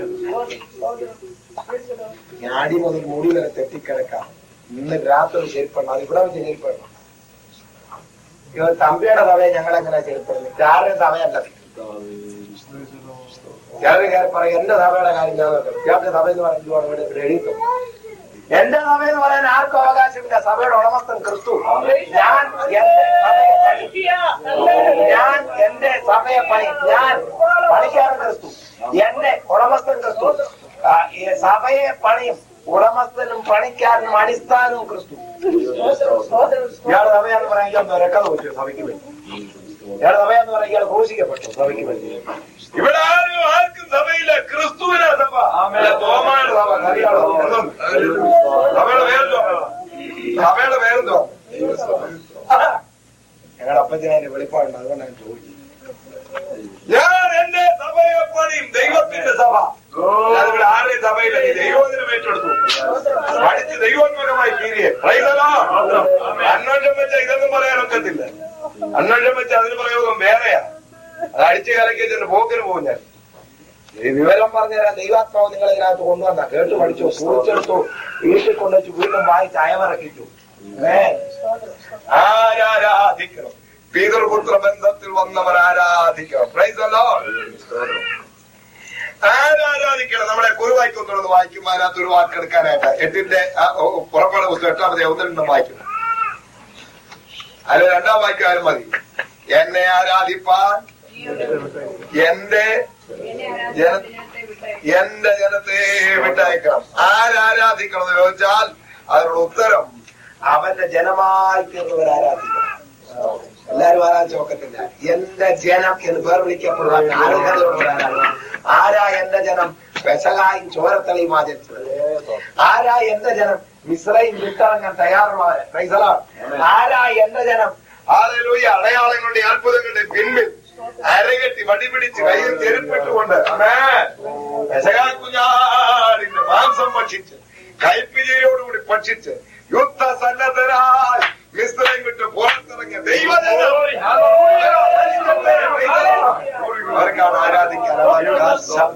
ഞാടി മുതൽ മുടി വരെ തെറ്റിക്കിടക്കാം. ഇന്ന് രാത്രി ശരിപ്പെടണം, അത് ഇവിടെ വെച്ച് ശരിപ്പെടണം. തമ്പിയുടെ സഭയെ ഞങ്ങളെങ്ങനെ ശരിപ്പെടുന്നത്? ആരുടെയും സഭയല്ല. ചിലർ പറയും എന്റെ സഭയുടെ കാര്യം ഞാൻ ഇയാളുടെ സഭ എന്ന് പറയുമ്പോൾ ഇവിടെ എഴുതും. എന്റെ സഭ എന്ന് പറയാൻ ആർക്കും അവകാശമില്ല. സഭയുടെ ഉടമസ്ഥൻ ക്രിസ്തു. ഞാൻ എന്റെ സഭയെ ഞാൻ പണിക്കാരൻ ക്രിസ്തു, എന്റെ ഉടമസ്ഥൻ ക്രിസ്തു. സഭയെ പണിയും ഉടമസ്ഥനും പണിക്കാരനും അടിസ്ഥാനവും ക്രിസ്തു. ഇയാളുടെ സഭയാന്ന് പറയാൻ ഇയാൾ രക്കത പറ്റുമോ സഭയ്ക്ക് വേണ്ടി? ഇയാളുടെ സഭയെന്ന് പറയാൻ ഇയാൾ ഘോഷിക്കപ്പെട്ടു സഭയ്ക്ക് വേണ്ടി. ഇവിടെ ആർക്കും സഭയില്ല, ക്രിസ്തുവിനാ സഭ. തോമായുടെ സഭ സഭയുടെ പേരെന്തോ? ഞങ്ങളുടെ അപ്പച്ചനെ വെളിപ്പാടുണ്ട്, അതുകൊണ്ടാണ് ചോദിച്ചത്. ഞാൻ എന്റെ സഭയെ പണിയും, ദൈവത്തിന്റെ സഭ. അതിവിടെ ആരുടെയും സഭയില്ല. നീ ദൈവത്തിനും ഏറ്റെടുത്തു പഠിച്ച് ദൈവോന്മുഖമായി തീരെ. അന്വേഷണം വെച്ച ഇതൊന്നും പറയാനൊക്കത്തില്ല. അന്വേഷണം വെച്ച അതിന് പ്രയോഗം വേറെയാ. അത് അടിച്ചു കലക്കി വെച്ചിട്ട് പോക്കിന് പോകും. ഞാൻ വിവരം പറഞ്ഞുതരാം. ദൈവാത്മാവ് നിങ്ങൾ ഇതിനകത്ത് കൊണ്ടുവന്ന കേട്ടു പഠിച്ചു, കുറിച്ചെടുത്തു, വീട്ടിൽ കൊണ്ടുവച്ചു, വീണ്ടും വായിച്ച് അയവറക്കിച്ചു. ആരാധിക്കണം. പിതൃപുത്ര ബന്ധത്തിൽ വന്നവർ ആരാധിക്കണം. Praise the Lord. ആരാധിക്കണം. നമ്മളെ കുറുവായിക്കൊണ്ടുള്ളത് വായിക്കും. അതിനകത്ത് ഒരു വാക്കെടുക്കാനായിട്ട് 8ന്റെ പുറപ്പാട് പുസ്തകം 8-ാമത്തെ 1-2 വായിക്കണം. അതിൽ 2-ാം വാക്യം മതി. എന്നെ ആരാധിപ്പാൻ എന്റെ ജനത്തെ വിട്ടയക്കണം. ആരാധിക്കണം എന്ന് ചോദിച്ചാൽ അതിനുള്ള ഉത്തരം അവന്റെ ജനമായി തീർന്നവർ ആരാധിക്കണം. എല്ലാരും ആരാധിച്ച് നോക്കത്തില്ല. എന്റെ ജനം എന്ന് പേർ വിളിക്കപ്പെടുന്ന ആരാ എന്റെ ജനം? പെസഹായും ചോരത്തലയും ആചരിച്ചത്. ആരാ എന്റെ ജനം? മിസ്രൈം വിട്ടിറങ്ങാൻ തയ്യാറുള്ളവരെ. ആരാ എന്റെ ജനം? ഹല്ലേലൂയ. അടയാളങ്ങളുടെ അത്ഭുതങ്ങളുടെ പിൻപിൽ അരകെട്ടി വടിപിടിച്ച് കയ്യിൽ ചെരുപ്പിട്ടുകൊണ്ട് പെസഹാ കുഞ്ഞാടിന്റെ മാംസം ഭക്ഷിച്ച് കൈപ്പിരിയോടുകൂടി ഭക്ഷിച്ച് യുദ്ധസന്നദ്ധരായി മിസ്രൈം വിട്ട് പുറത്തിറങ്ങിയ ദൈവജനം അവർക്കാണ് ആരാധിക്കാൻ അവകാശം.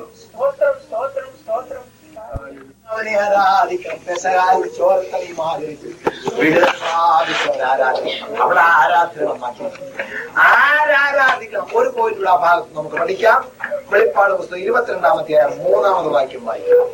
അവനെ ആരാധിക്കണം. പെസഹായും ചോരത്തലയും ആചരിച്ച് ആരാധിക്കണം. അവിടെ ആരാധന മാറ്റി ആരാധിക്കണം. ഒരു പോയിന്റുള്ള ആ ഭാഗത്ത് നമുക്ക് പഠിക്കാം. വെളിപ്പാട് പുസ്തകം 22-ാമത്തെ 3-ാമത് വാക്യം വായിക്കാം.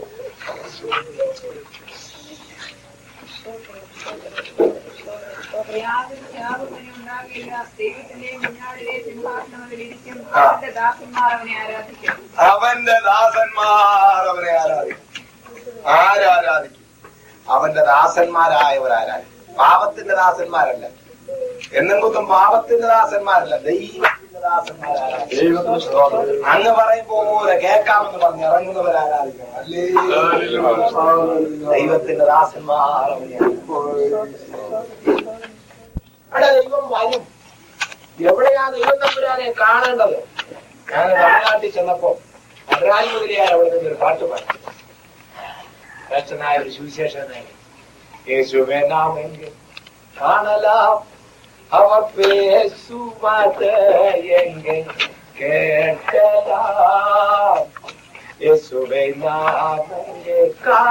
അവന്റെ ദാസന്മാർ അവനെ ആരാധിക്കും. ആരാധിക്കും? അവന്റെ ദാസന്മാരായവരാരാണ്? പാപത്തിന്റെ ദാസന്മാരല്ല, എന്നെങ്കും പാപത്തിന്റെ ദാസന്മാരല്ല, ദൈവത്തിന്റെ ദാസന്മാരാരാണ്? അങ്ങ് പറയുമ്പോ പോലെ കേൾക്കാമെന്ന് പറഞ്ഞ് ഇറങ്ങുന്നവരാരാധിക്കണം. അല്ലേ? ദൈവത്തിന്റെ ദാസന്മാർ. അവിടെ ദൈവം വരും. എവിടെയാ ദൈവം തമ്പുരാനെ കാണേണ്ടത്? ഞാൻ തമിഴ്നാട്ടിൽ ചെന്നപ്പോ മദ്രാൻ മുതലിയാർ അവിടെ നിന്നൊരു പാട്ട് പാടി. ഒരു സുവിശേഷനായി യേശുവേ നാമെങ്കിൽ കാണലാം അവർ പേസുവത് എങ്കിൽ കേട്ടലാം. യേശുവേ നാമെങ്കിൽ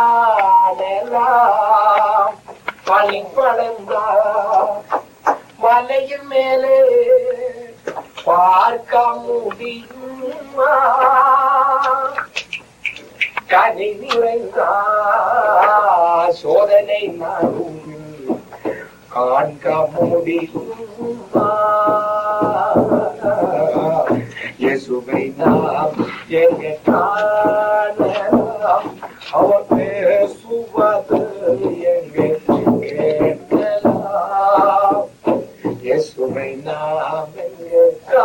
കാണലാം പണിപ്പടന്ത മലയിൽ മേലെ பார்க்க முடியுமா கனி நிறைந்த சோதனை நாடும் காண்க முடியுமா இயேசுவை நாம் எங்கே காணலாம் அவர் பேசுவது எங்கே கேட்கலாம் இயேசுவை நாம் எங்கே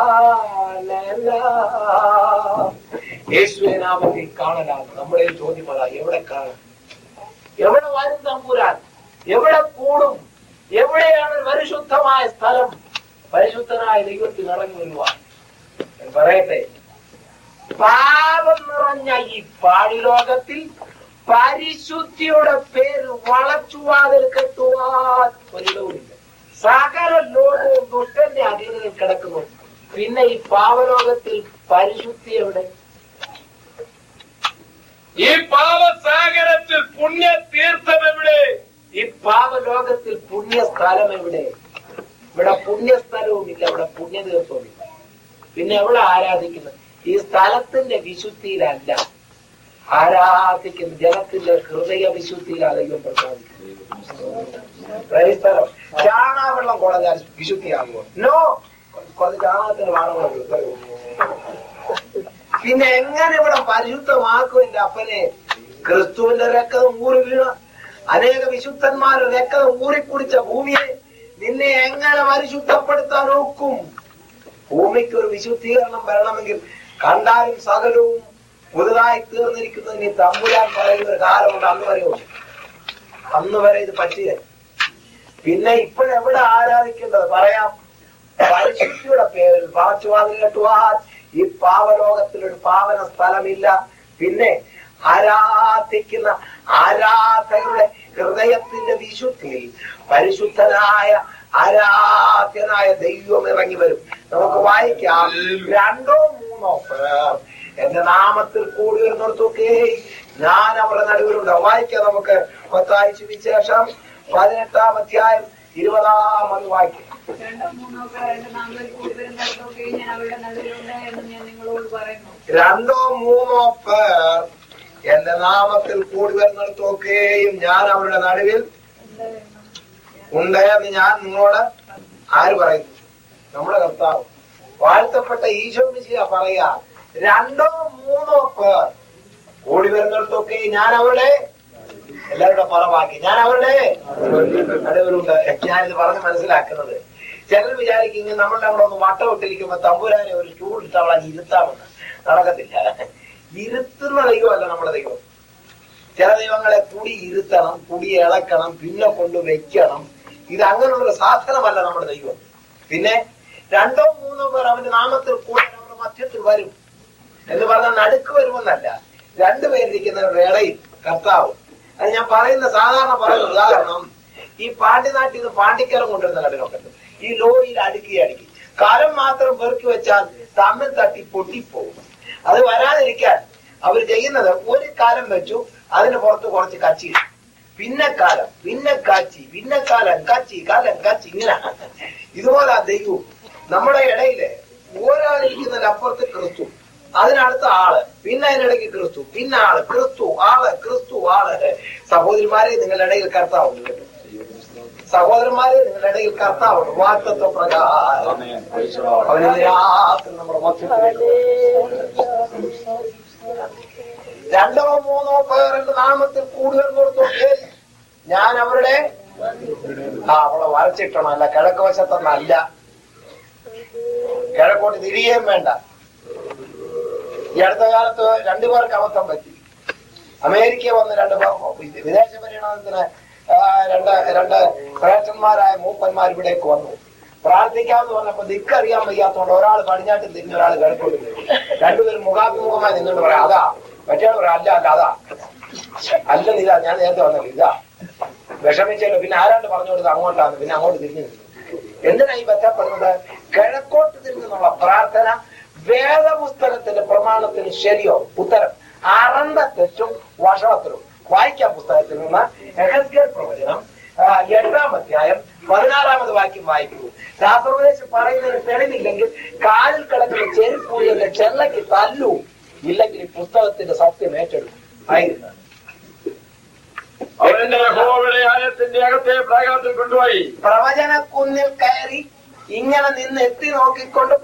കാണലാം. യേശുവിനെ നാമത്തിൽ കാണലാം. നമ്മുടെ ചോദ്യം അതാ, എവിടെ കാണാം? എവിടെ വരും തമ്പുരാൻ? എവിടെ കൂടും? എവിടെയാണ് പരിശുദ്ധമായ സ്ഥലം? പരിശുദ്ധനായ ദൈവത്തിൽ ഇറങ്ങി വരുവാൻ പറയട്ടെ. പാപം നിറഞ്ഞ ഈ പാഴിലോകത്തിൽ പരിശുദ്ധിയുടെ പേര് വളച്ചുവാതിൽ കെട്ടുവാൻ ഒരിടവുമില്ല. സകല ലോകവും ദുഷ്ടന്റെ അധീനതയിൽ കിടക്കുന്നു. പിന്നെ ഈ പാവലോകത്തിൽ പരിശുദ്ധി എവിടെ? ഈ പാവസാഗരത്തിൽ പുണ്യ തീർത്ഥം എവിടെ? ഈ പാവലോകത്തിൽ പുണ്യസ്ഥലം എവിടെ? ഇവിടെ പുണ്യസ്ഥലവും ഇല്ല, ഇവിടെ പുണ്യതീർത്ഥവും ഇല്ല. പിന്നെ എവിടെ ആരാധിക്കുന്നത്? ഈ സ്ഥലത്തിന്റെ വിശുദ്ധിയിലല്ല ആരാധിക്കുന്ന, ജനത്തിന്റെ ഹൃദയ വിശുദ്ധിയിലാണ് ദൈവം പ്രസാദിക്കുന്നത്. ചാണാവെള്ളം കുടഞ്ഞാൽ വിശുദ്ധിയാകുമോ? നോ. കുറച്ച് ചാണകത്തിന് വാണവെള്ളം. പിന്നെ എങ്ങനെ ഇവിടെ പരിശുദ്ധമാക്കും? എന്റെ അപ്പനെ, ക്രിസ്തുവിന്റെ രക്തം ഊറി വീണ അനേക വിശുദ്ധന്മാരുടെ രക്തം ഊറിക്കുടിച്ച ഭൂമിയെ നിന്നെ എങ്ങനെ പരിശുദ്ധപ്പെടുത്താൻ നോക്കും? ഭൂമിക്ക് ഒരു വിശുദ്ധീകരണം വരണമെങ്കിൽ കണ്ടാലും സകലവും പുതുതായി തീർന്നിരിക്കുന്നത് നീ തമ്പുരാൻ പറയുന്ന ഒരു കാലമുണ്ട്. അന്ന് വരെ ഇത് പറ്റിയ. പിന്നെ ഇപ്പോഴെവിടെ ആരാധിക്കേണ്ടത്? പറയാം. പരിശുദ്ധിയുടെ പേരിൽ പാച്ചുവാതിൽ കെട്ടുവാൻ ഈ പാവലോകത്തിലൊരു പാവന സ്ഥലമില്ല. പിന്നെ ആരാധിക്കുന്ന ആരാധകരുടെ ഹൃദയത്തിന്റെ വിശുദ്ധിയിൽ പരിശുദ്ധനായ ആരാധ്യനായ ദൈവം ഇറങ്ങി വരും. നമുക്ക് വായിക്കാം. 2 3 പേർ എന്റെ നാമത്തിൽ കൂടി വരുന്നിടത്തൊക്കെ ഞാൻ അവരുടെ നടുവിലുണ്ടാവും. വായിക്കാം നമുക്ക്. മത്തായി സുവിശേഷം 18-ാം അധ്യായം 20-ാമത് വാക്യം. 2 3 പേർ എന്റെ നാമത്തിൽ കൂടി വരുന്നിടത്തൊക്കെ ഞാൻ അവരുടെ നടുവിലുണ്ട് എന്ന് ഞാൻ നിങ്ങളോട് പറയുന്നു. 2 3 പേർ എന്റെ നാമത്തിൽ കൂടി വരുന്നിടത്തൊക്കെയും ഞാൻ അവരുടെ നടുവിൽ ഉണ്ട് എന്ന് ഞാൻ നിങ്ങളോട് ആര് പറയുന്നു? നമ്മുടെ കർത്താവ് വാഴ്ത്തപ്പെട്ട ഈശോ മിശിഹ പറയാ. 2 3 പേർ കൂടി വരുന്നിടത്തൊക്കെ ഞാൻ അവരുടെ, എല്ലാവരുടെ പറവാക്കി, ഞാൻ അവരുടെ നടുവിലുണ്ട്. ഞാനിത് പറഞ്ഞ് മനസ്സിലാക്കുന്നത്, ചിലർ വിചാരിക്കും നമ്മളുടെ അവിടെ ഒന്ന് വട്ടമിട്ടിരിക്കുമ്പോ തമ്പുരാനെ ഒരു ചൂടിട്ട് അവളെ ഇരുത്താമെന്ന്. നടക്കത്തില്ല. ഇരുത്തുന്ന ദൈവമല്ല നമ്മുടെ ദൈവം. ചില ദൈവങ്ങളെ കുടി ഇരുത്തണം, കുടി ഇളക്കണം, പിന്നെ കൊണ്ട് വെക്കണം. ഇത് അങ്ങനെയുള്ളൊരു സാധനമല്ല നമ്മുടെ ദൈവം. പിന്നെ 2 3 പേർ അവന്റെ നാമത്തിൽ കൂടെ അവരുടെ മധ്യത്തിൽ വരും എന്ന് പറഞ്ഞാൽ നടുക്ക് വരുമെന്നല്ല, 2 പേരിരിക്കുന്നവരുടെ ഇടയിൽ കർത്താവ്. അത് ഞാൻ പറയുന്ന സാധാരണ പറയുന്ന ഉദാഹരണം, ഈ പാണ്ഡ്യനാട്ടിൽ നിന്ന് പാണ്ഡിക്കലം കൊണ്ടുവരുന്ന കടലൊക്കെ ഈ ലോറിയിൽ അടുക്കി കാലം മാത്രം പെറുക്കി വെച്ചാൽ തമ്മിൽ തട്ടി പൊട്ടിപ്പോകും. അത് വരാതിരിക്കാൻ അവർ ചെയ്യുന്നത്, ഒരു കാലം വെച്ചു, അതിന് പുറത്ത് കുറച്ച് കച്ചി, പിന്നെ കാലം, പിന്നെ കാച്ചി, പിന്നെ കാലം കാച്ചി, കാലം കാച്ചി, ഇങ്ങനെ. ഇതുപോലെ ദൈവം നമ്മുടെ ഇടയില് ഒരാളിരിക്കുന്നതിന്റെ അപ്പുറത്ത് ക്രിസ്തു, അതിനടുത്ത ആള്, പിന്നെ അതിനിടയ്ക്ക് ക്രിസ്തു, പിന്നെ ആള്, ക്രിസ്തു ആള്, ക്രിസ്തു ആള്. സഹോദരിമാരെ, നിങ്ങളുടെ ഇടയിൽ കർത്താവുണ്ട് കേട്ടോ. സഹോദരന്മാരെ, നിങ്ങളുടെ ഇടയിൽ കർത്താവുണ്ട്. വാഗ്ദത്ത പ്രകാരം അവന് രാത്രി നമ്മുടെ മധ്യത്തിൽ 2 3 പേർ എന്റെ നാമത്തിൽ കൂടുതൽ കൊടുത്തൊക്കെ ഞാൻ അവരുടെ അവളെ വരച്ചിട്ടണം, അല്ല കിഴക്ക് വശത്തൊന്നല്ല. കിഴക്കോട്ട് തിരികെയും വേണ്ട. ഈ അടുത്ത കാലത്ത് രണ്ടുപേർക്ക് അബദ്ധം പറ്റി. അമേരിക്ക വന്ന് വിദേശ പര്യടനത്തിന് രണ്ട് ശ്രേഷ്ഠന്മാരായ മൂപ്പന്മാർ ഇവിടേക്ക് വന്നു. പ്രാർത്ഥിക്കാമെന്ന് പറഞ്ഞപ്പോ ദിക്കറിയാൻ വയ്യാത്തോണ്ട് ഒരാൾ പടിഞ്ഞാട്ടിൽ തിരിഞ്ഞ് ഒരാൾ കിഴക്കോട്ട് തിരിഞ്ഞു. രണ്ടുപേരും മുഖാഭിമുഖമായി നിന്നോണ്ട് പറയാം അതാ, മറ്റേ പറയാം അല്ല അല്ല അതാ അല്ലെന്ന് ഇതാ, ഞാൻ നേരത്തെ വന്നത് ഇതാ. വിഷമിച്ചല്ലോ. പിന്നെ ആരാണ്ട് പറഞ്ഞു കൊടുത്തത് അങ്ങോട്ടാണ്. പിന്നെ അങ്ങോട്ട് തിരിഞ്ഞു നിന്നു. എന്തിനാ ഈ ബന്ധപ്പെടുന്നത്? കിഴക്കോട്ട് തിരിഞ്ഞെന്നുള്ള പ്രാർത്ഥന വേദപുസ്തകത്തിന്റെ പ്രമാണത്തിന് ശരിയോ? ഉത്തരം അറണ്ട തെറ്റും വഷളത്തിലും. വായിക്കാം പുസ്തകത്തിൽ നിന്ന് യെഹെസ്കേൽ പ്രവചനം 8-ാം അധ്യായം 16-ാമത് വാക്യം വായിക്കൂ. ശാസ്ത്രോപദേശം പറയുന്നതിന് തെളിവില്ലെങ്കിൽ കാലിൽ കിടക്കുന്ന ചെരുപ്പൂരിയുടെ ചെല്ലയ്ക്ക് തല്ലൂ, ഇല്ലെങ്കിൽ ഈ പുസ്തകത്തിന്റെ സത്യം ഏറ്റെടുക്കും. ആയിരുന്നു അവന്റെ യഹോവയുടെ ആലയത്തിന്റെ അകത്തെ പ്രാകാരത്തിൽ കൊണ്ടുപോയി പ്രവചന കുന്നിൽ കയറി ഇങ്ങനെ നിന്ന് എത്തി നോക്കിക്കൊണ്ട്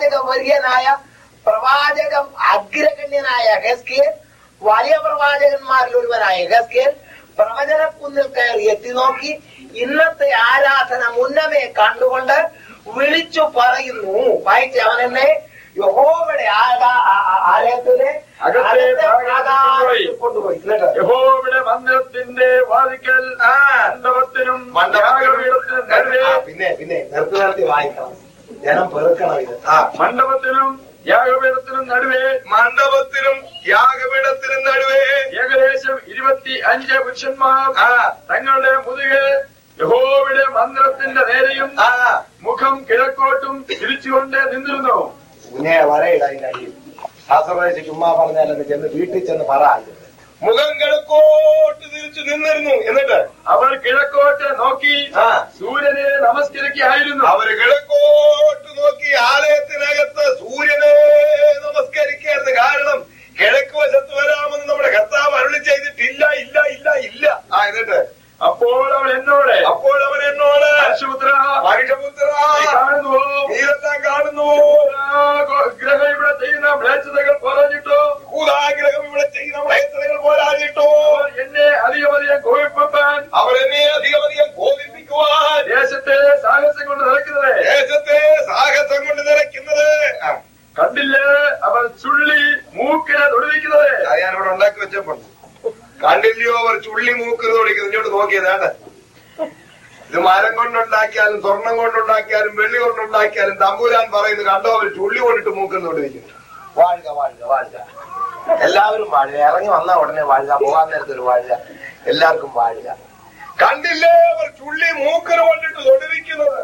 പ്രവാചകം അഗ്രഗണ്യനായ യെഹെസ്കേൽ, വലിയ പ്രവാചകന്മാരിൽ ഒരുവനായ യെഹെസ്കേൽ പ്രവചനക്കുന്നിൽ കയറി എത്തി നോക്കി ഇന്നത്തെ ആരാധന മുന്നമേ കണ്ടുകൊണ്ട് വിളിച്ചു പറയുന്നു. വായിച്ച് അവൻ എന്നെ യഹോവയുടെ ആലയത്തിലെ കൊണ്ടുപോയി. യഹോവയുടെ മന്ദിരത്തിന്റെ വാതിക്കൽ മണ്ഡപത്തിനും പിന്നെ നിർത്തി വായിക്കണം, ജനം പെറുക്കണം. ഇത് മണ്ഡപത്തിനും യാഗപീഠത്തിനും നടുവേ ഏകദേശം 25 പുരുഷന്മാർ തങ്ങളുടെ മുതുകെ യഹോവയുടെ മന്ദിരത്തിന്റെ നേരെയും മുഖം കിഴക്കോട്ടും തിരിച്ചുകൊണ്ട് നിന്നിരുന്നു. കുഞ്ഞെ വരയിട അതിന്റെ അടിയിൽ ശാസ്ത്രദേശ ചുമ്മാ പറഞ്ഞാലെന്ന് ചെന്ന് വീട്ടിൽ ചെന്ന് പറ. മുഖം കിഴക്കോട്ട് തിരിച്ചു നിന്നിരുന്നു. എന്നിട്ട് അവർ കിഴക്കോട്ട് നോക്കി സൂര്യനെ നമസ്കരിക്കുകയായിരുന്നു. അവര് കിഴക്കോട്ട് നോക്കി ആലയത്തിനകത്ത് സൂര്യനെ നമസ്കരിക്കായിരുന്നു. കാരണം കിഴക്ക് വശത്ത് വരാമെന്ന് നമ്മുടെ കർത്താവ് അരുളി ചെയ്തിട്ടില്ല. ഇല്ല ഇല്ല ഇല്ല. എന്നിട്ട് അപ്പോൾ അവൻ എന്നോട് മനുഷ്യപുത്ര കാണുന്നുവോ, നീരെല്ലാം കാണുന്നുവോ, ഗ്രഹം ഇവിടെ ചെയ്യുന്ന മ്ലേച്ഛതകൾ പറഞ്ഞിട്ടോ, ൂതാഗ്രഹം ഇവിടെ ചെയ്യുന്ന മ്ലേച്ഛതകൾ പോരാഞ്ഞിട്ടോ, എന്നെ അധികമധികം കോപിപ്പാൻ, അവരെന്നെ അധികമധികം കോപിപ്പിക്കുവാൻ, ദേശത്തെ സാഹസം കൊണ്ട് നിറയ്ക്കുന്നത് കണ്ടില്ലേ അവർ ചുള്ളി മൂക്കിനെ തൊടുവിക്കുന്നത്. അത് ഞാനിവിടെ ഉണ്ടാക്കി വെച്ചപ്പോ കണ്ടില്ലയോ അവർ ചുള്ളി മൂക്കിന് തൊടിക്കുന്നത്. ഇങ്ങോട്ട് നോക്കിയതാണ്. ഇത് മരം കൊണ്ടുണ്ടാക്കിയാലും സ്വർണം കൊണ്ടുണ്ടാക്കിയാലും വെള്ളി കൊണ്ടുണ്ടാക്കിയാലും തമ്പുരാൻ പറയുന്നത് കണ്ടോ, അവർ ചുള്ളി കൊണ്ടിട്ട് മൂക്കിന് തൊടിവിക്കും. വാഴുക വാഴുക വാഴുക, എല്ലാവരും വാഴുക. ഇറങ്ങി വന്നാൽ ഉടനെ വാഴുക, പോകാൻ നേരത്തെ ഒരു വാഴുക, എല്ലാവർക്കും വാഴുക. കണ്ടില്ലേ അവർ ചുള്ളി മൂക്കിന് കൊണ്ടിട്ട് തൊടുവിക്കുന്നത്.